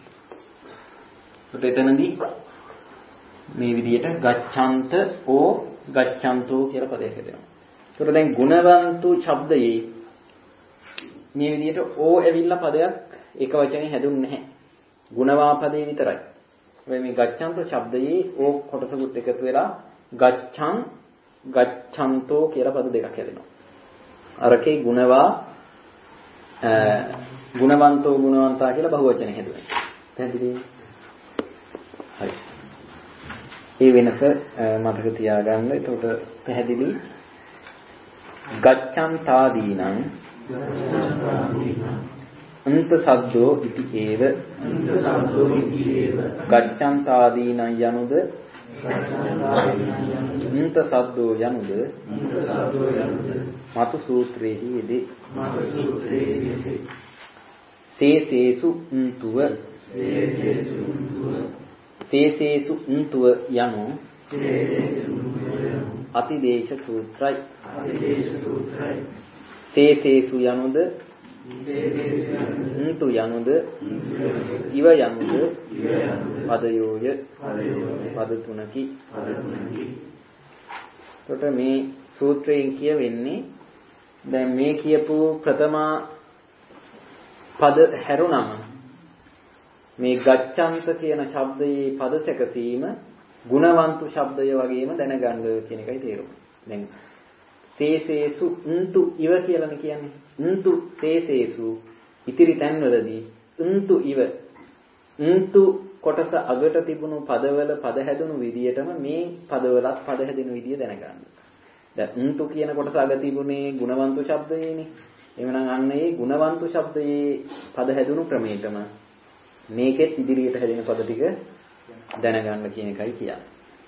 ඒකට එතනදී මේ විදිහට ගච්ඡන්ත ඕ ගච්ඡන්තෝ කියලා පදයක් හැදෙනවා. ඒකට දැන් ගුණවන්තු ශබ්දයේ මේ විදිහට ඕ ඇවිල්ලා පදයක් එක වචනේ හැදුන්නේ නැහැ. ගුණවා පදේ විතරයි. මේ ගච්ඡන්ත ශබ්දයේ ඕ කොටසකුත් එකතු වෙලා ගච්ඡන් ගච්ඡන්තෝ කියලා පද දෙකක් හැදෙනවා. අරකේ ගුණවා ගුණවන්තෝ ගුණවන්තා කියලා බහුවචනේ හැදුවා. පැහැදිලිද? හරි. මේ වෙනස මතක තියාගන්න. එතකොට පැහැදිලි ගච්ඡන්තාදීනං අන්ත සද්දෝ ඉති ඒව ගච්ඡන්තාදීනං යනුද අන්ත සද්දෝ යනුද මතු සූත්‍රයේහි යෙදේ. තේසේසු උන්තුව තේසේසු උන්තුව යනු අතිදේශ සූත්‍රයි. තේසේසු යනුද උන්තු යනුද ඉව යනුද පදයෝය පද තුනකි. එතකොට මේ සූත්‍රයෙන් කියවෙන්නේ දැන් මේ කියපු ප්‍රථමා පද හැරුණම මේ ගච්ඡන්ත කියන ශබ්දයේ පද සැකසීම ගුණවන්තු ශබ්දය වගේම දැනගන්න කියන එකයි තේරුම. දැන් තේසේසු උන්තු ඉව කියලානේ කියන්නේ. උන්තු තේසේසු ඉතිරි තැන්වලදී උන්තු ඉව උන්තු කොටස අගට තිබුණු පදවල පද හැදුණු විදියටම මේ පදවලත් පද හැදෙන විදිය දැනගන්න. දැන් උන්තු කියන කොටස අග තිබුණේ ගුණවන්තු ශබ්දයේනේ. එවනම් අන්න ඒ ගුණවන්තු ශබ්දයේ පද හැදුණු ක්‍රමයටම මේකෙත් ඉදිරියට හැදෙන පද ටික දැනගන්න කියන එකයි කියන්නේ.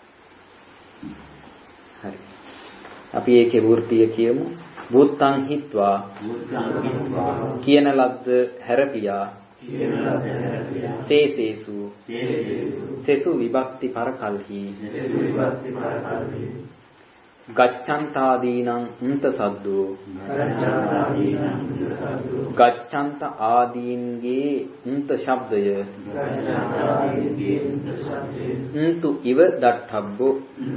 හරි. අපි ඒකේ වෘත්තිය කියමු. බුත්තං හිත්වා කියන ලද්ද හැරපියා තේසේසු සෙසු විභක්ති පරකල්හි ගච්ඡන්තාදීනං උන්ත සද්දෝ ගච්ඡන්ත ආදීන්ගේ උන්ත ශබ්දය උන්තු ඉව දට්ඨබ්බෝ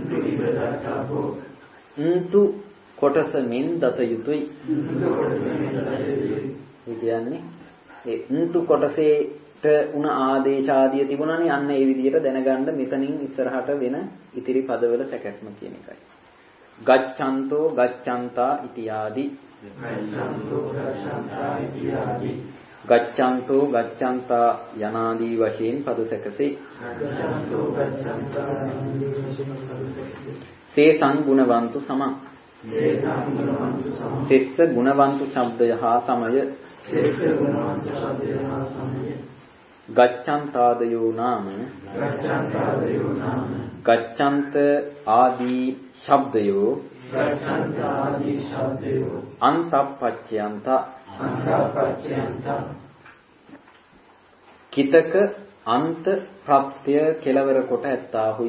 උන්තු කොටස මෙන් දත යුතුයි. ඒ කියන්නේ ඒ උන්තු කොටසේට උන ආදේශ ආදිය තිබුණානේ අන්න ඒ විදිහට දැනගන්න මෙතනින් ඉස්සරහට වෙන ඉතිරි පදවල සැකස්ම කියන එකයි. ගච්ඡන්තෝ ගච්ඡන්තා ඉතියාදි ගච්ඡන්තෝ ගච්ඡන්තා යනාදී වශයෙන් පද සැකසේ. තේසං ගුණවන්තු සමං තෙස්ස ගුණවන්තු ශබ්දය හා සමය ගච්ඡන්තාදයෝ නාම ගච්ඡන්ත ආදී ශබ්දයෝ අන්තප්පච්චයන්ත කිතක අන්ත ප්‍රත්‍ය කෙලවර කොට ඇත්තාහුය.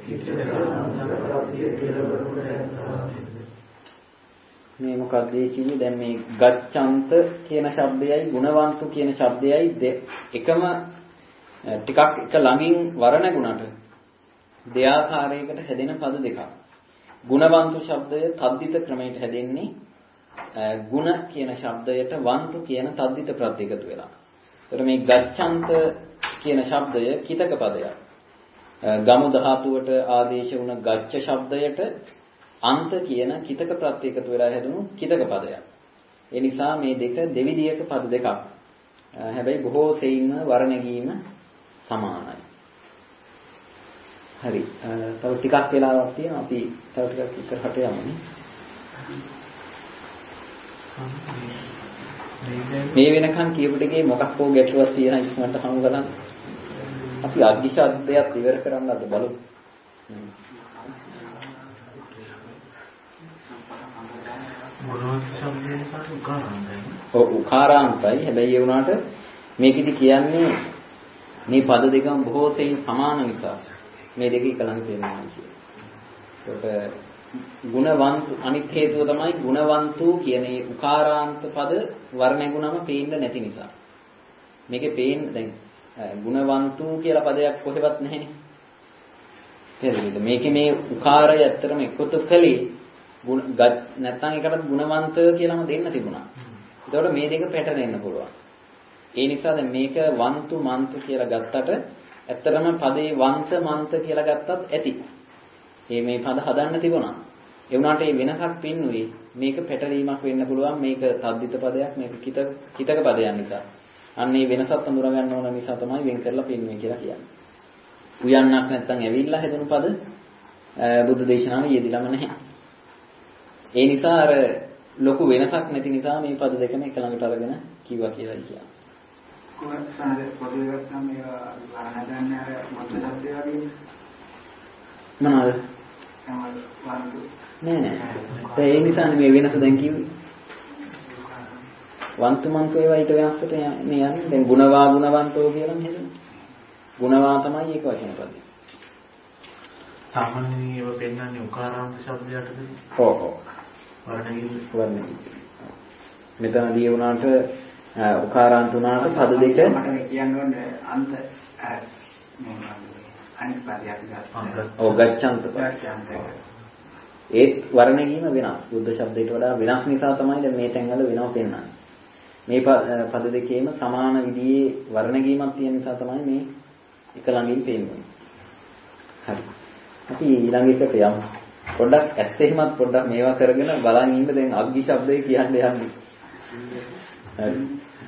මේ මොකක්ද කියන්නේ? දැන් මේ ගච්ඡන්ත කියන ශබ්දයයි ගුණවන්තු කියන ශබ්දයයි එකම ටිකක් එක ළඟින් වර්ණගුණට දෙආකාරයකට හැදෙන පද දෙකක්. ගුණවන්තු ශබ්දය තද්දිත ක්‍රමයට හැදෙන්නේ ගුණ කියන ශබ්දයට වන්තු කියන තද්දිත ප්‍රත්‍ය එකතු වෙලා. ඒතර මේ ගච්ඡන්ත කියන ශබ්දය කිතක පදයක්. ගමු ධාතුවට ආදේශ වුණ ගච්ඡ ශබ්දයට අන්ත කියන කිතක ප්‍රත්‍ය එකතු වෙලා හැදුණු කිතක පදයක්. ඒ නිසා මේ දෙක දෙවිදියක පද දෙකක්. හැබැයි බොහෝ සෙයින්ම වර්ණගීම සමානයි. හරි. තව ටිකක් වෙලාවක් තියෙනවා. අපි තව ටිකක් ඉස්සරහට යමු. මේ වෙනකන් කියපු දෙකේ මොකක් හෝ ගැටලුවක් තියෙන ඉක්මනට හමු කරන්න. අපි අධි ශබ්දයක් ඉවර කරන්න අද බලමු. උකාරාන්තයි. හැබැයි ඒ වුණාට මේකෙදි කියන්නේ මේ පද දෙකම බොහෝ සෙයින් සමාන නිසා මේ දෙක එකලඟ වෙනවා කියන්නේ. ඒකට ගුණවන්තු අනිත් හේතුව තමයි ගුණවන්තු කියන ඒ උකාරාන්ත පද වර්ණගුණම පේන්න නැති නිසා. මේකේ පේන්න දැන් ගුණවන්තු කියලා පදයක් කොහෙවත් නැහැනේ. තේරෙයිද? මේකේ මේ උකාරය ඇත්තටම එකතු කළේ නැත්නම් ඒකට ගුණවන්ත කියලාම දෙන්න තිබුණා. ඒතකොට මේ දෙක පැටලෙන්න පුළුවන්. ඒ නිසා දැන් මේක වන්තු මන්තු කියලා ගත්තට ඇත්තටම පදේ වන්ත මන්ත කියලා ගත්තත් ඇති. මේ පද හදන්න තිබුණා. ඒ වුණාට මේ වෙනසක් පින්නුවේ මේක පැටලීමක් වෙන්න පුළුවන්. මේක තද්දිත පදයක් මේක කිතක පදයක් නිසා. අන්න මේ වෙනසත් අඳුර ගන්න ඕන නිසා තමයි වෙන් කරලා පින්නුවේ කියලා කියන්නේ. උයන්නක් නැත්තම් ඇවිල්ලා හැදෙන පද බුද්ධ දේශනාවේ යෙදිලාම නැහැ. ඒ නිසා අර ලොකු වෙනසක් නැති නිසා මේ පද දෙකම එක ළඟට අරගෙන කිව්වා කියලා කියනවා. කොහොමද පොදුවේ ගත්තාම මේවා වර්ණ ගන්න අර මොකද શબ્දය වගේ මොනවද? නෑ. ඒ නිසානේ මේ වෙනස දැන් කිව්වේ. වන්තු මන්තු ඒවා ඊට වෙනස්කට යන්නේ. දැන් ගුණවා ගුණවන්තෝ කියලාම හෙදෙනවා. ගුණවා තමයි ඒක වචන පදේ. සාමාන්‍යයෙන් ඒව පෙන්වන්නේ උකාරාන්ත ශබ්දයටද? ඔව්. වර්ණගීත. මෙතනදී වුණාට උකාරාන්ත වුණාට පද දෙක මට කියන්න ඕනේ අන්ත අනිත් පදයක් ගන්න. ඔව් ගච්ඡන්ත ඒත් වර්ණගීම වෙනස්. බුද්ධ ශබ්දයට වඩා වෙනස් නිසා තමයි දැන් මේ තැන්වල වෙනව පෙන්වන්නේ. මේ පද දෙකේම සමාන විදිහේ වර්ණගීමක් තියෙන නිසා තමයි මේ එක ළඟින් පෙන්වන්නේ. හරි. අපි ඊළඟ එකට යමු. පොඩ්ඩක් ඇත්තෙහිමත් පොඩ්ඩක් මේවා කරගෙන බලන් ඉන්න දැන් අග්ගි ශබ්දය කියන්නේ යන්නේ. හරි.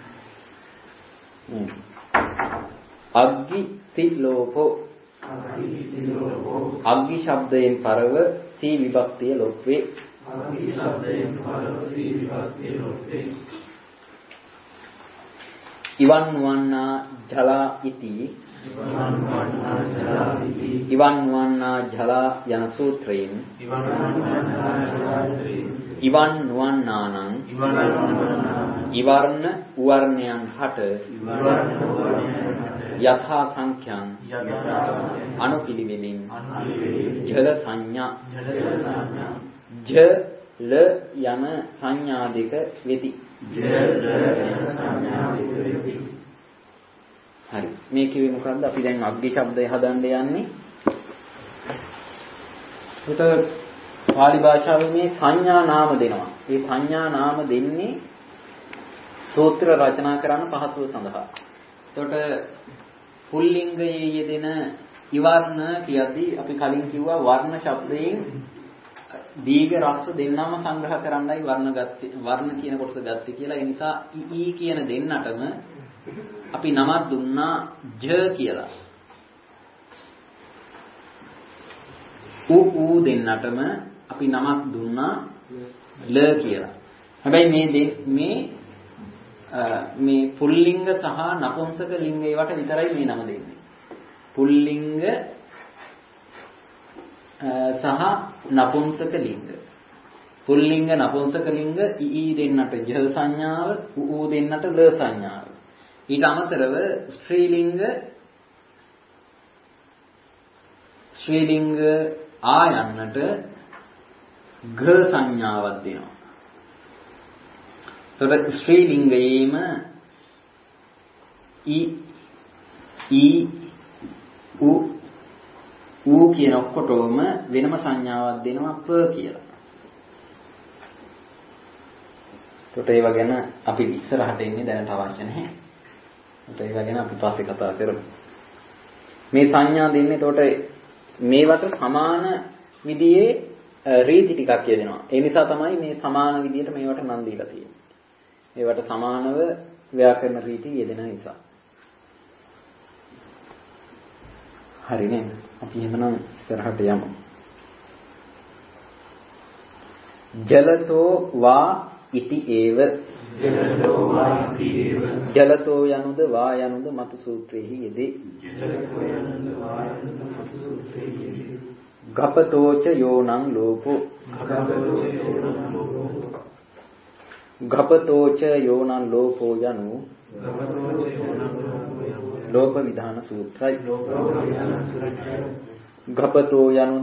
අග්ගි සිලෝපෝ අග්ගි ශබ්දයෙන් පරව සී විභක්තිය ලොප්වේ. අග්ගි ශබ්දයෙන් පරව සී විභක්තිය ලොප්වේ. ඉවන් වන්නා ජලා ඉති ඉවන් වන්නා ජලා යන සූත්‍රයෙන් ඉවන් වන්නානං ඉවර්ණ උවර්ණයන් හට යථා සංඛ්‍යං අනුපිළිවෙලින් ජල සංඥා ජල යන සංඥා දෙක වෙති. හරි. මේ කිව්වේ මොකද්ද? අපි දැන් අග්ගි ශබ්දය හදන්න යන්නේ. ඒකට පාලි භාෂාවේ මේ සංඥා නාම දෙනවා. මේ සංඥා නාම දෙන්නේ සූත්‍ර රචනා කරන්න පහසුව සඳහා. එතකොට පුල්ලිංගයේ යෙදෙන ඉවර්ණ කියද්දී අපි කලින් කිව්වා වර්ණ ශබ්දයෙන් දීඝ රස්ස දෙන්නම සංග්‍රහ කරන්නයි වර්ණ කියන කොටස ගත්තේ කියලා. ඒ නිසා ඊ කියන දෙන්නටම අපි නමක් දුන්නා ජ කියලා. ඌ දෙන්නටම අපි නමක් දුන්නා ල කියලා. හැබැයි මේ පුල්ලිංග සහ නපුංසක ලිංග ඒවට විතරයි මේ නම දෙන්නේ. පුල්ලිංග සහ නපුංසක ලිංග. පුල්ලිංග නපුංසක ලිංග ඊ දෙන්නට ජ සංඥාව, ඌ දෙන්නට ල සංඥාව. ඊට අමතරව ශ්‍රීලිංග ආයන්නට ග සංඥාවක් දෙනවා. එතකොට ශ්‍රීලිංගයේම ඊ ඌ කියන ඔක්කොටම වෙනම සංඥාවක් දෙනවා ප කියලා. ඒකට ඒව ගැන අපි ඉස්සරහට එන්නේ දැනට අවශ්‍ය නැහැ. ඒකට ඒව ගැන අපි පස්සේ කතා කරමු. මේ සංඥා දෙන්නේ ඒකට මේවට සමාන විදිහේ රීති ටිකක් කියනවා. ඒ නිසා තමයි මේ සමාන විදිහට මේවට නම් දීලා තියෙන්නේ. ඒවට සමානව ව්‍යාකරණ රීති යෙදෙන නිසා. හරි නේද? අපි එහෙමනම් ඉස්සරහට යමු. ජලතෝ වා ඉති ඒව ජලතෝ යනුද වා යනුද මතු සූත්‍රයේහි යෙදේ. ගපතෝච යෝනං ලෝපෝ ගපතෝච යෝනං ලෝපෝ යනු ලෝක විධාන සූත්‍රයි. ගපතෝ යනුද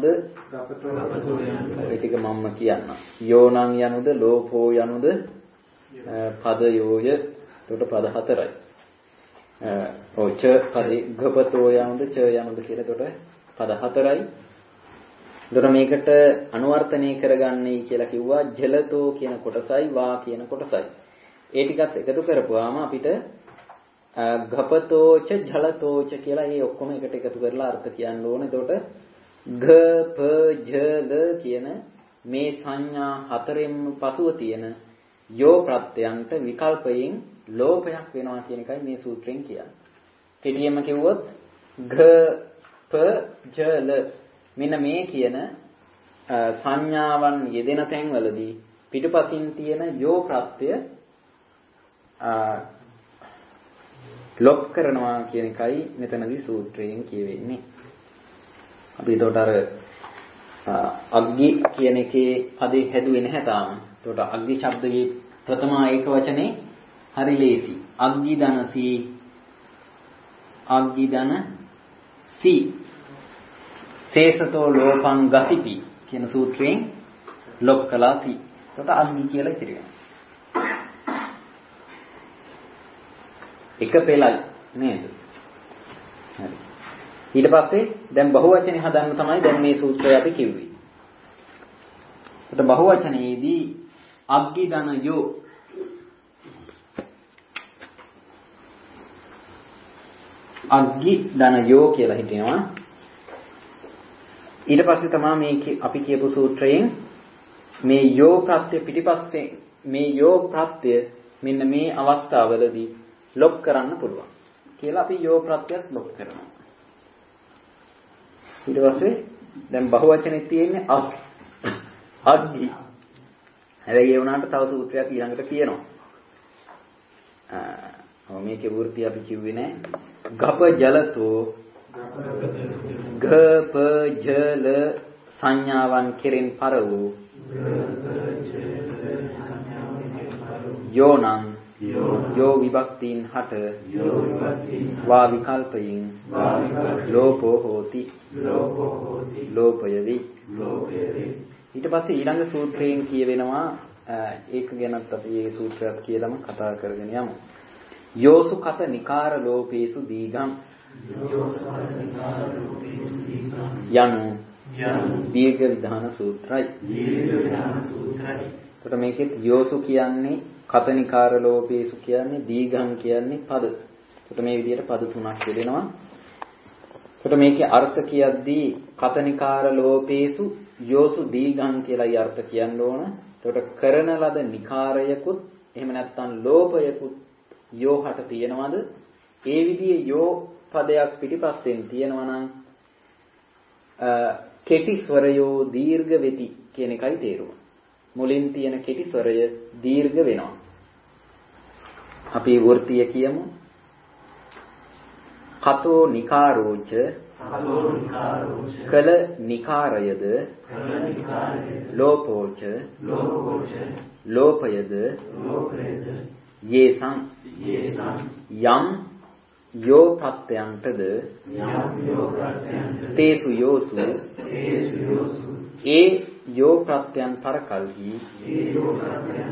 ඒ ටික මම්ම කියන්න. යෝනං යනුද ලෝපෝ යනුද පදයෝය. එතකොට පද හතරයි. ඔච පදේ ගපතෝ යනුද ච යනුද කියලා එතකොට පද හතරයි. එතකොට මේකට අනුවර්තනය කරගන්නයි කියලා කිව්වා ජලතෝ කියන කොටසයි වා කියන කොටසයි. ඒ ටිකත් එකතු කරපුවාම අපිට ගපතෝච ජලතෝච කියලා මේ ඔක්කොම එකට එකතු කරලා අර්ථ කියන්න ඕනේ. එතකොට ග ප ජ ල කියන මේ සංඥා හතරෙන්ම පසුව තියෙන යෝ ප්‍රත්‍යයන්ට විකල්පයෙන් ලෝපයක් වෙනවා කියන එකයි මේ සූත්‍රයෙන් කියන්නේ. කෙටියෙන්ම කිව්වොත් ග ප ජ ල මෙන්න මේ කියන සංඥාවන් යෙදෙන තැන්වලදී පිටුපසින් තියෙන යෝ ප්‍රත්‍ය ලොක් කරනවා කියන එකයි මෙතනදී සූත්‍රයෙන් කියවෙන්නේ. අපි ඒකට අර අග්ගි කියන එකේ පදේ හැදුවේ නැහැ තාම. ඒකට අග්ගි ශබ්දයේ ප්‍රථම ඒක වචනේ හරි ලේසි. අග්ගි දනසි අග්ගි දන සි තේසතෝ ලෝපං ගසිපි කියන සූත්‍රයෙන් ලොක් කළා සි. ඒකට අග්ගි කියලා ඉතිරි වෙනවා. එක පෙළයි නේද? හරි. ඊට පස්සේ දැන් බහුවචනේ හදන්න තමයි දැන් මේ සූත්‍රය අපි කිව්වේ. ඒකට බහුවචනයේදී අග්ගි දනයෝ අග්ගි දනයෝ කියලා හිතෙනවා. ඊට පස්සේ තමයි මේ අපි කියපු සූත්‍රයෙන් මේ යෝ ප්‍රත්‍ය පිටිපස්සේ මේ යෝ ප්‍රත්‍ය මෙන්න මේ අවස්ථාවවලදී ලොක් කරන්න පුළුවන් කියලා අපි යෝ ප්‍රත්‍යත් ලොක් කරනවා. ඊට පස්සේ දැන් බහුවචනේ තියෙන්නේ අග්ගි. හැබැයි ඒ වුණාට තව සූත්‍රයක් ඊළඟට කියනවා. මේකේ වෘත්ති අපි කිව්වේ නෑ. ගප ජලතෝ ගප ජල සංඥාවන් කෙරෙන් පර වූ යෝනං යෝ විභක්තින් හට වා විකල්පයෙන් ලෝපෝ හෝති ලෝපයවි. ඊට පස්සේ ඊළඟ සූත්‍රයෙන් කියවෙනවා ඒක ගැනත් අපි මේ සූත්‍රයක් කියලාම කතා කරගෙන යමු. යෝසු කත නිකාර ලෝපේසු දීගං යනු දීර්ඝ විධාන සූත්‍රයි. එතකොට මේකෙත් යෝසු කියන්නේ කතනිකාර ලෝපේසු කියන්නේ දීඝං කියන්නේ පද. එතකොට මේ විදිහට පද තුනක් දෙනවා. එතකොට මේකේ අර්ථ කියද්දී කතනිකාර ලෝපේසු යෝසු දීඝං කියලායි අර්ථ කියන්න ඕන. එතකොට කරන ලද නිකාරයකුත් එහෙම නැත්නම් ලෝපයකුත් යෝහට තියෙනවද? ඒ විදිහේ යෝ පදයක් පිටිපස්සෙන් තියෙනවා නම් කෙටි ස්වරයෝ දීර්ඝ වෙති කියන එකයි තේරුම. මුලින් තියෙන කෙටි ස්වරය දීර්ඝ වෙනවා. අපි වෘත්තිය කියමු. කතෝ නිකාරෝච කල නිකාරයද ලෝපෝච ලෝපයද යේසං යම් යෝ ප්‍රත්‍යයන්ටද තේසු යෝසු ඒ යෝ ප්‍රත්‍යයන් පරකල්හි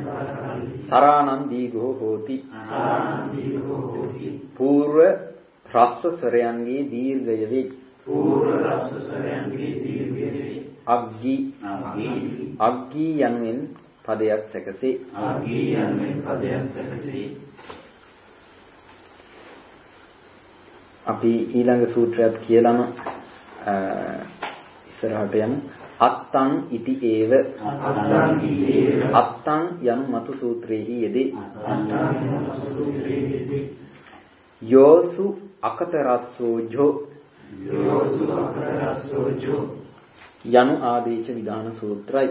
සරාණං දීඝෝ හෝති. පූර්ව රස්ස ස්වරයන්ගේ දීර්ඝය වේ. පූර්ව රස්ස ස්වරයන්ගේ දීර්ඝය වේ. අග්ගී යනුවෙන් පදයක් සැකසේ. අග්ගී යනුවෙන් පදයක් සැකසේ. අපි ඊළඟ සූත්‍රයත් කියලාම ඉස්සරහට යමු. අත්තං ඉති ඒව. අත්තං යනු මතු සූත්‍රයේහි යෙදේ. යෝසු අකත රස්සෝජෝ යනු ආදේශ විධාන සූත්‍රයි.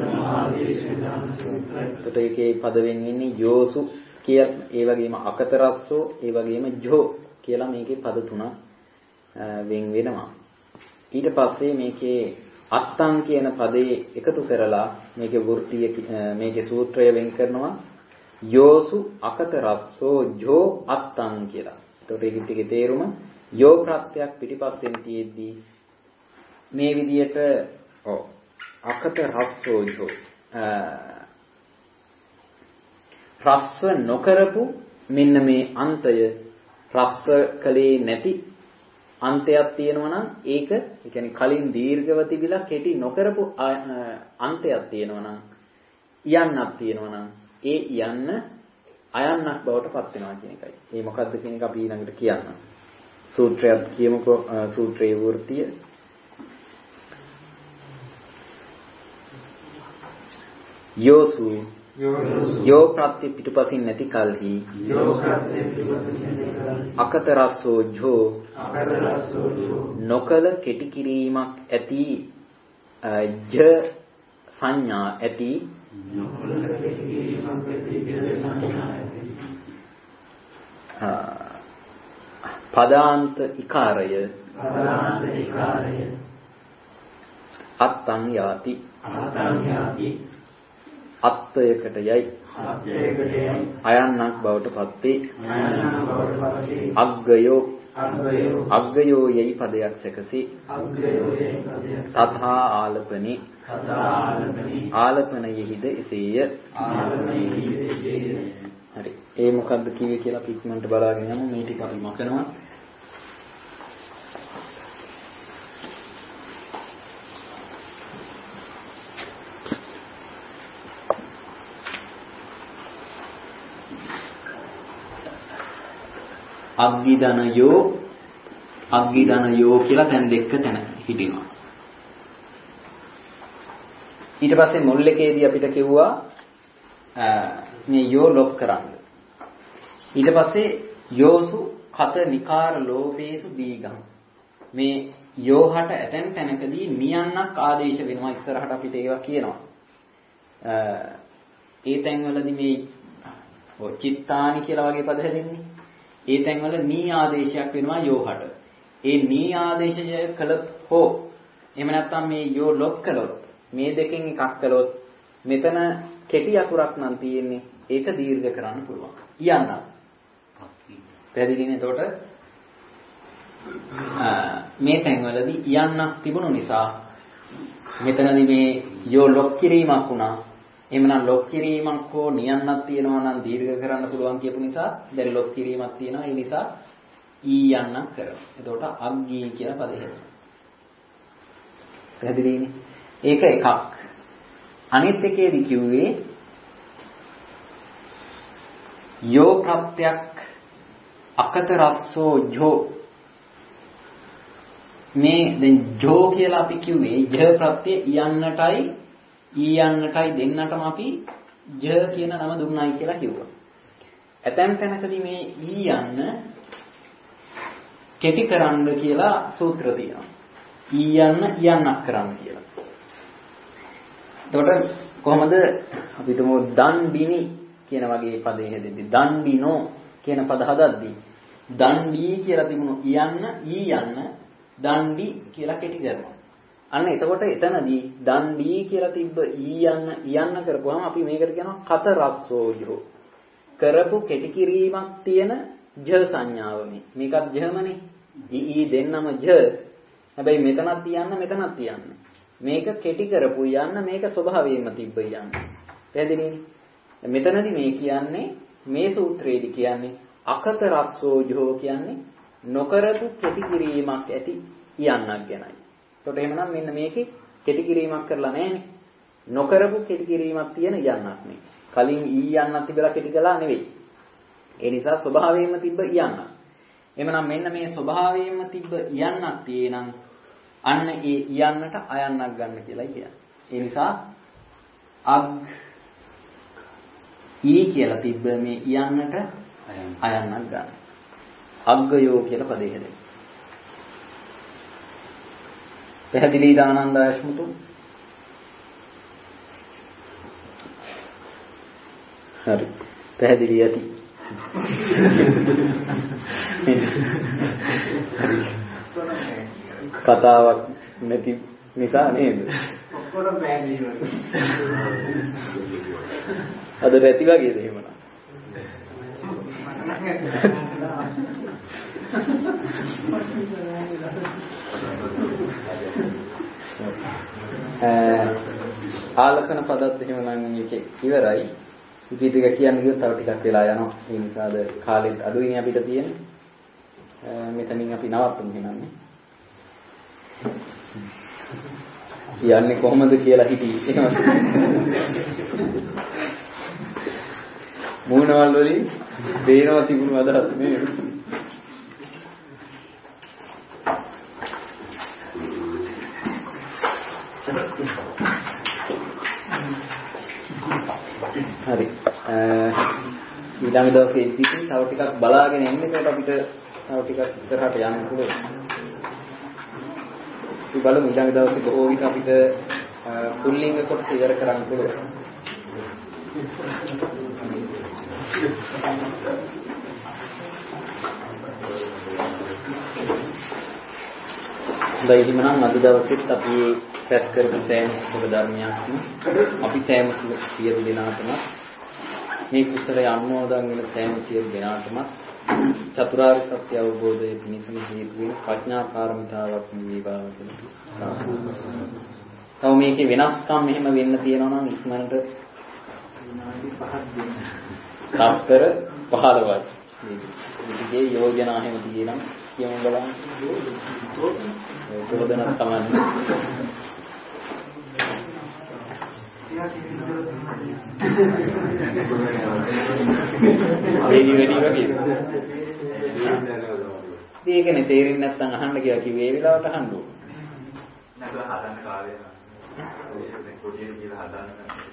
එතකොට ඒකේ පද වෙන්නේ යෝසු කිය, ඒ වගේම අකත රස්සෝ, ඒ වගේම ජෝ කියලා මේකේ පද තුනක් වෙන් වෙනවා. ඊට පස්සේ මේකේ අත්තං කියන පදේ එකතු කරලා මේකේ වෘත්තිය මේකේ සූත්‍රය වෙන් කරනවා යෝසු අකත රස්සෝ ජෝ අත්තං කියලා. එතකොට ඒකේ තේරුම යෝ ප්‍රත්‍යක් පිටිපස්සෙන් තියෙද්දී මේ විදියට අකත රස්සෝ ජෝ රස්ව නොකරපු මෙන්න මේ අන්තය රස්ව කලේ නැති අන්තයක් තියෙනවා නම් ඒක ඒ කියන්නේ කලින් දීර්ඝව තිබිලා කෙටි නොකරපු අන්තයක් තියෙනවා නම් යන්නක් තියෙනවා නම් ඒ යන්න අයන්නක් බවට පත් වෙනවා කියන එකයි. ඒ මොකද්ද කියන එක අපි ඊළඟට කියන්න. සූත්‍රයක් කියමුකෝ. සූත්‍රයේ වෘත්තිය යෝසු යෝ ප්‍රත්‍ය පිටුපසින් නැති කල්හි අකත රස්සෝ ජෝ නොකල කෙටි කිරීමක් ඇති ජ සංඥා ඇති පදාන්ත ඉකාරය අත්තං යාති අත්යකට යයි අයන්නක් බවට පත්වේ. අග්ගයෝ යයි පදයක් සැකසී. තථා ආලපනේ ආලපනයෙහිද එසේය. හරි. ඒ මොකද්ද කිව්වේ කියලා අපි ඉක්මනට බලාගෙන යමු. මේ ටික අපි මකනවා. අග්ගිදනයෝ කියලා තැන් දෙක තැන හිටිනවා. ඊට පස්සේ මුල් එකේදී අපිට කිව්වා මේ යෝ ලොප් කරන්න. ඊට පස්සේ යෝසු කත නිකාර ලෝපේසු දීගම්. මේ යෝහට ඇතැම් තැනකදී නියන්නක් ආදේශ වෙනවා. ඉස්සරහට අපිට ඒවා කියනවා. ඒ තැන්වලදී මේ චිත්තානි කියලා වගේ පද හැදෙන්නේ. ඒ තැන්වල නී ආදේශයක් වෙනවා යෝහට. ඒ නී ආදේශය කළොත් හෝ එහෙම නැත්නම් මේ යෝ ලොප් කළොත් මේ දෙකෙන් එකක් කළොත් මෙතන කෙටි අකුරක් නම් තියෙන්නේ ඒක දීර්ඝ කරන්න පුළුවන්. යන්න. පැහැදිලිනේ? එතකොට මේ තැන්වලදී යන්නක් තිබුණු නිසා මෙතනදී මේ යෝ ලොප් කිරීමක් වුණා. එහෙමනම් ලොප් කිරීමක් හෝ නියන්නක් තියෙනවා නම් දීර්ඝ කරන්න පුළුවන් කියපු නිසා දැන් ලොප් කිරීමක් තියෙනවා. ඒ නිසා ඊ යන්නක් කරනවා. එතකොට අග්ගී කියන පදේ හැදෙනවා. පැහැදිලිනේ? ඒක එකක්. අනිත් එකේදී කිව්වේ යෝ ප්‍රත්‍යක් අකත රස්සෝ ජෝ. මේ දැන් ජෝ කියලා අපි කිව්වේ ජ ප්‍රත්‍ය යන්නටයි ඊයන්නටයි දෙන්නටම අපි ජ කියන නම දුන්නයි කියලා කිව්වා. ඇතැම් තැනකදී මේ ඊයන්න කෙටි කරන්න කියලා සූත්‍ර තියෙනවා. ඊයන්න යන්නක් කරන්න කියලා. එතකොට කොහොමද අපි තුමු දණ්ඩිනි කියන වගේ පදේ හැදෙද්දි දණ්ඩිනෝ කියන පද හදද්දී දණ්ඩී කියලා තිබුණු ඊයන්න දණ්ඩි කියලා කෙටි කරනවා. අන්න එතකොට එතනදී දණ්ඩී කියලා තිබ්බ ඊයන්න කරපුවාම අපි මේකට කියනවා කත රස්සෝජෝ. කරපු කෙටි කිරීමක් තියෙන ජ සංඥාව මේ. මේකත් ජමනේ. ඊ දෙන්නම ජ. හැබැයි මෙතනත් මෙතනත් මේක කෙටි කරපු යන්න මේක ස්වභාවයෙන්ම තිබ්බ යන්න. පැහැදිලිනේ? මෙතනදී මේ කියන්නේ මේ සූත්‍රයේදී කියන්නේ අකත රස්සෝජෝ කියන්නේ නොකරපු කෙටි කිරීමක් ඇති යන්නක් ගැනයි. ඒකට එහෙමනම් මෙන්න මේකේ කෙටි කිරීමක් කරලා නැහැනේ. නොකරපු කෙටි කිරීමක් තියෙන යන්නක් නේ. කලින් යන්නක් තිබලා කෙටි කළා නෙවෙයි. ඒ නිසා ස්වභාවයෙන්ම තිබ්බ යන්නක්. එහෙමනම් මෙන්න මේ ස්වභාවයෙන්ම තිබ්බ යන්නක් තියෙනම් අන්න ඒ යන්නට අයන්නක් ගන්න කියලා කියන්නේ. ඒ නිසා කියලා තිබ්බ මේ යන්නට අයන්නක් ගන්න. අග්ගයෝ කියලා පදේ හැදෙනවා. පැහැදිලිද ආනන්ද ආශ්මුතු? හරි. පැහැදිලි ඇති. කතාවක් නැති නිසා නේද? ඔක්කොම පැහැදිලි අද රැති වගේද එහෙමනම්? ආලකන පදත් එහෙමනම් මේකේ ඉවරයි. ඉතින් ටික කියන්න ගියොත් තව ටිකක් වෙලා යනවා. ඒ නිසාද කාලෙත් අඩුයිනේ අපිට තියෙන්නේ. මෙතනින් අපි නවත්තමු එහෙනම්. යන්නේ කොහොමද කියලා හිතී. මූණවල වලින් දේනවා තිබුණු අදහස් නේ. හරි. ඊළඟ දවසේදී තව ටිකක් බලාගෙන ඉන්න එකට අපිට තව ටිකක් ඉස්සරහට යන්න පුළුවන්. අපි බලමු ඊළඟ දවසේ බොහෝ විට අපිට පුල්ලිංග කොටස ඉවර කරන්න පුළුවන්. දැන් අද දවසෙත් අපි පැත් කරපු සෑම සුබ ධර්මයක් අපි සෑම සියලු දෙනාටම මේ කුසලයේ අනුමෝදන් වෙන සෑම සියලු දෙනාටම චතුරාර්ය සත්‍ය අවබෝධයේ පිණිසම හේතු වෙන ප්‍රඥා පාරමිතාවක් වේවා කියලා. තව මේකේ වෙනස්කම් මෙහෙම වෙන්න තියෙනවා නම් ඉක්මනට විනාඩි 5ක් දෙන්න. තත්තර 15යි. මේකේ යෝජනා හැම තියෙනම් කියමු බලන්න. යෝජනා තමයි. වැඩි වගේ. ඒකනේ තේරෙන්නේ නැත්නම් අහන්න කියලා කිව්වේ ඒ වෙලාවට අහන්න ඕන. නැත්නම් හදන්න කාලේ නෑ. කොටියෙන් කියලා හදන්න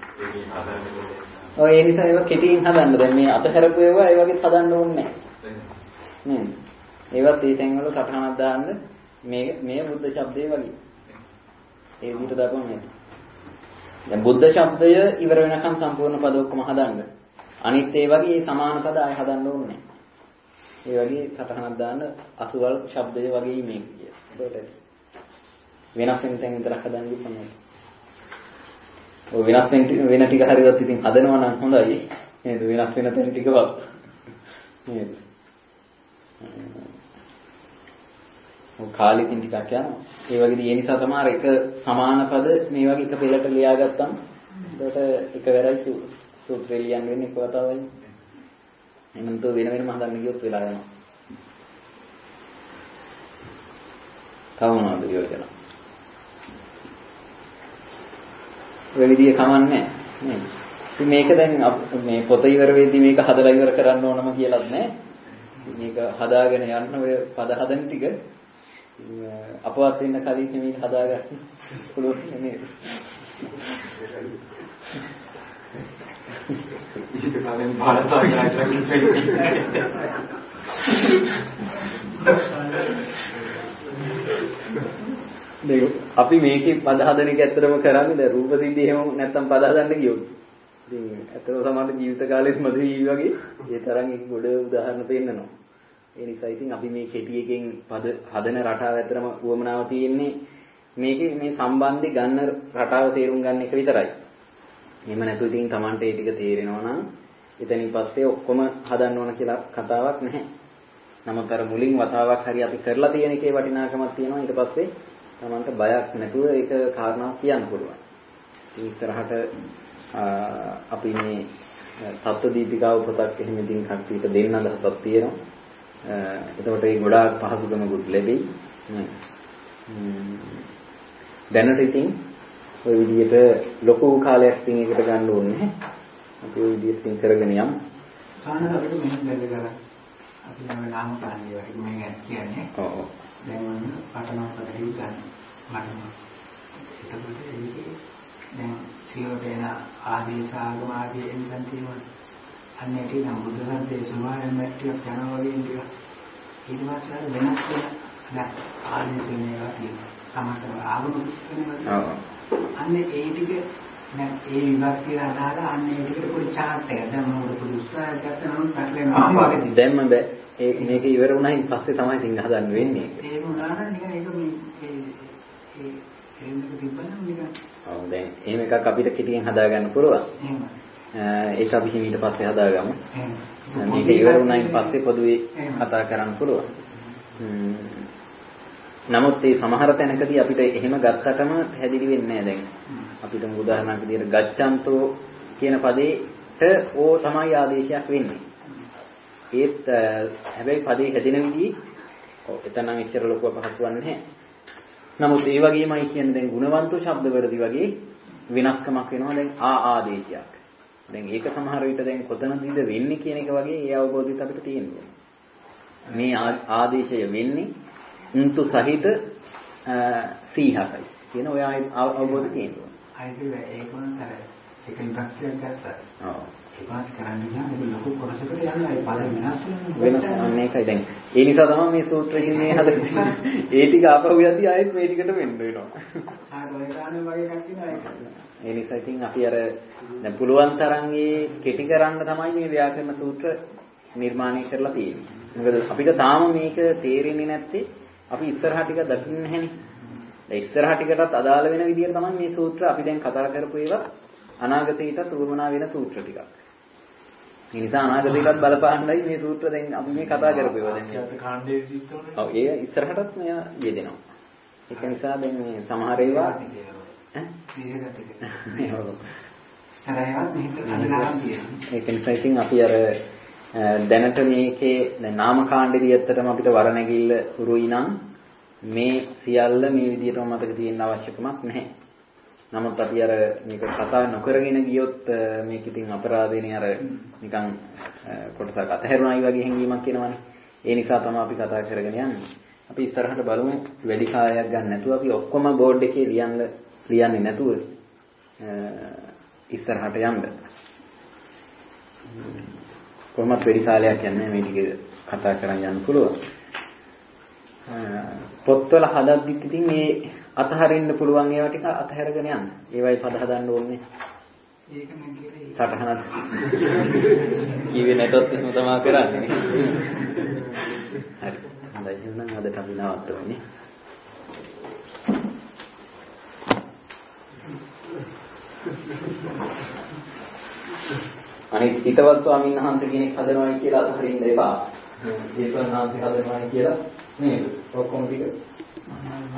ඔය ඒ නිසා ඒවා කෙටියෙන් හදන්න. දැන් මේ අතහැරපු ඒවා ඒ වගේ හදන්න ඕනේ නෑ. ඒවත් ඒ තැන්වල සටහනක් දාන්න මේ බුද්ධ ශබ්දේ වගේ. ඒ විදිහට දාපුවම නේද? දැන් බුද්ධ ශබ්දය ඉවර වෙනකන් සම්පූර්ණ පද ඔක්කොම හදන්න. අනිත් ඒ වගේ සමාන පද ආය හදන්න ඕනේ නෑ. ඒ වගේ සටහනක් දාන්න අසුවල් ශබ්දය වගේ මේක කිය. ඒකට වෙනස් වෙන තැන් විතරක් හදන්න ඉපන්නේ. ඔය වෙනස් වෙන ටික හරියට ඉතින් හදනවා නම් හොඳයි. නේද? වෙනස් වෙන තැන් ටිකවත්. නේද? කාලෙකින් ටිකක් යනවා. ඒ වගේදී ඒ නිසා සමහර එක සමාන පද මේ වගේ එක පෙළට ලියාගත්තම ඒකට එකවරයි සූත්‍රය ලියන්න වෙන්නේ එක වතාවයි. එහෙනම් තෝ වෙන වෙනම හදන්න ගියොත් වෙලා යනවා. තව මොනවද යෝජනා? ඔය විදිය කමන්නේ නේද? ඉතින් මේක දැන් මේ පොත ඉවර වෙද්දී මේක හදලා ඉවර කරන්න ඕනම කියලාත් නෑ. මේක හදාගෙන යන්න ඔය පද හදන ටික අපවත් වෙන්න කලින් මේක හදාගන්න පුළුවන් නේද? ඊට කලින් අපි මේකේ පද හදන එක ඇත්තටම කරන්නේ දැන් රූප සිද්ධි එහෙම නැත්තම් පද හදන්න ගියොත්. ඉතින් ඇත්තටම සමහර ජීවිත කාලෙත් මදුවි වගේ ඒ තරම් එක ගොඩ උදාහරණ පෙන්නනවා. ඒ නිසා ඉතින් අපි මේ කෙටි එකෙන් පද හදන රටාව ඇත්තටම උවමනාව තියෙන්නේ මේකේ මේ සම්බන්ධي ගන්න රටාව තේරුම් ගන්න එක විතරයි. එහෙම නැතු ඉතින් Tamante ඒ ටික තේරෙනවා නම් එතනින් පස්සේ ඔක්කොම හදන්න ඕන කියලා කතාවක් නැහැ. නමුත් අර මුලින් වතාවක් හරි අපි කරලා තියෙන එකේ වටිනාකමක් තියෙනවා. ඊට පස්සේ Tamante බයක් නැතුව ඒක කාරණාවක් කියන්න පුළුවන්. ඉතින් ඉස්සරහට අපි මේ සත්ත්ව දීපිකාව පොතක් එහෙම ඉතින් කට්ටියට දෙන්න අදහසක් තියෙනවා. එතකොට ඒ ගොඩාක් පහසුකමකුත් ලැබෙයි. දැනට ඉතින් ඔය විදිහට ලොකු කාලයක් ඉතින් ඒකට ගන්න ඕනේ. අපි ඔය විදිහට ඉතින් කරගෙන යමු. සාමාන්‍යයෙන් අපිට මෙහෙම බැලු කරලා අපි නම් නාම කාණ්ඩය වගේ මම කියන්නේ. ඔව්. දැන් පටනකට ගන්න. එතකොට ඒකේ දැන් සියොටේන ආදේශ ආගම ආදී එන්සන් තියෙනවා. අන්නේ ටික නම් බුදු සත්‍යයේ සමාන මැට්ටියක් යනවා වගේ ඉන්දියා. ඊට පස්සේ වෙනස් වෙන දැන් ආදේශනේ වගේ සමහර ආගම කිසිම අන්නේ ඒ ටික දැන් ඒ විභක්තිය අදාළ අන්නේ ඒ ටිකට පොඩි chart එකක් දැන් මොකද පොඩි උත්සාහයක් ගන්න පැටලෙනවා වගේ. දැන් මම මේක ඉවර වුණායින් පස්සේ තමයි ඉතින් හදන්න වෙන්නේ. ඒ වුණාට නිකන් ඒක මේ එහෙම තිබ්බනම් නිකන් ඔව් දැන් එහෙම එකක් අපිට කෙටියෙන් හදා ගන්න පුළුවන්. ඒක අපි ඊට පස්සේ හදාගමු. මේක ඉවර වුණායින් පස්සේ පොදුවේ කතා කරන්න පුළුවන්. නමුත් මේ සමහර තැනකදී අපිට එහෙම ගත්තටම පැහැදිලි වෙන්නේ නැහැ දැන්. අපිට උදාහරණයක් විදිහට ගච්ඡන්තෝ කියන පදේට ඕ තමයි ආදේශයක් වෙන්නේ. ඒත් හැබැයි පදේ හැදෙන විදිහ එතනනම් එච්චර ලොකු අපහසුවක් නැහැ. නමුත් ඒ වගේමයි කියන්නේ දැන් ගුණවන්ත ශබ්දවලදී වගේ වෙනස්කමක් වෙනවා දැන් ආදේශයක්. දැන් ඒක සමහර විට දැන් කොතනදීද වෙන්නේ කියන එක වගේ ඒ අවබෝධයත් අපිට තියෙනවා. මේ ආදේශය වෙන්නේ උන්තු සහිත සීහකයි කියන ඔය අවබෝධය තියෙනවා. ඒකම ඒක ඉම්පැක්ට් ගත්තා. ඔව්. ඒකත් කරන්නේ නැහැ ලොකු කොටසකට යනවා ඒ පද වෙනස් වෙනවා මේකයි දැන්. ඒ නිසා තමයි මේ සූත්‍රයෙන් මේ හදන්නේ. ඒ ටික ආපහු යද්දී ආයෙත් මේ ටිකට වෙන්න වෙනවා. ඔය කාණේ වගේ එකක් තියෙනවා ඒක. ඒ නිසා ඉතින් අපි අර දැන් පුළුවන් තරම් කෙටි කරන්න තමයි මේ ව්‍යාකරණ සූත්‍ර නිර්මාණය කරලා තියෙන්නේ. මොකද අපිට තාම මේක තේරෙන්නේ නැත්තේ අපි ඉස්සරහ ටික දකින්නේ නැහෙනේ. දැන් ඉස්සරහ ටිකටත් අදාළ වෙන විදිහට තමයි මේ සූත්‍ර අපි දැන් කතා කරපු ඒවා අනාගතයටත් උවමනා වෙන සූත්‍ර ටිකක්. ඒ නිසා අනාගතයටත් බලපාන්නයි මේ සූත්‍ර දැන් අපි මේ කතා කරපු ඒවා දැන්. කාණ්ඩයේ සිද්ධ ඔව් ඒ ඉස්සරහටත් මෙයා යෙදෙනවා. ඒක නිසා දැන් මේ සමහර ඒවා ඒක නිසා ඉතින් අපි අර දැනට මේකේ දැන් නාම කාණ්ඩෙදී ඇත්තටම අපිට වරණගිල්ල හුරුයි නම් මේ සියල්ල මේ විදිහටම මතක තියෙන්න අවශ්‍යකමක් නැහැ. නමුත් අපි අර මේක කතා නොකරගෙන ගියොත් මේක ඉතින් අපරාධේනේ අර නිකන් කොටසක් අතහැරුණායි වගේ හැඟීමක් එනවනේ. ඒ නිසා තමයි අපි කතා කරගෙන යන්නේ. අපි ඉස්සරහට බලමු වැඩි කාලයක් ගන්න නැතුව අපි ඔක්කොම බෝඩ් එකේ ලියන්නේ නැතුව ඉස්සරහට යන්න. කොහොමද වැඩි කාලයක් යන්නේ මේ ටික කතා කරන් යන්න පුළුවන්. පොත්වල හදද්දිත් ඉතින් මේ අතහරින්න පුළුවන් ඒවා ටික අතහැරගෙන යන්න. ඒවයි පද හදන්න ඕනේ. ඒක නම් කියන්නේ සටහනක් කීවේ නැතොත් එහෙම තමයි කරන්නේ. හරි. හොඳයි එහෙනම් අදට අපි නවත්තමු. අනිත් හිතවත් ස්වාමීන් වහන්සේ කෙනෙක් හදනවායි කියලා අතහරින්න එපා. ජේසුස් වහන්සේ හදනවායි කියලා නේද? ඔක්කොම ටික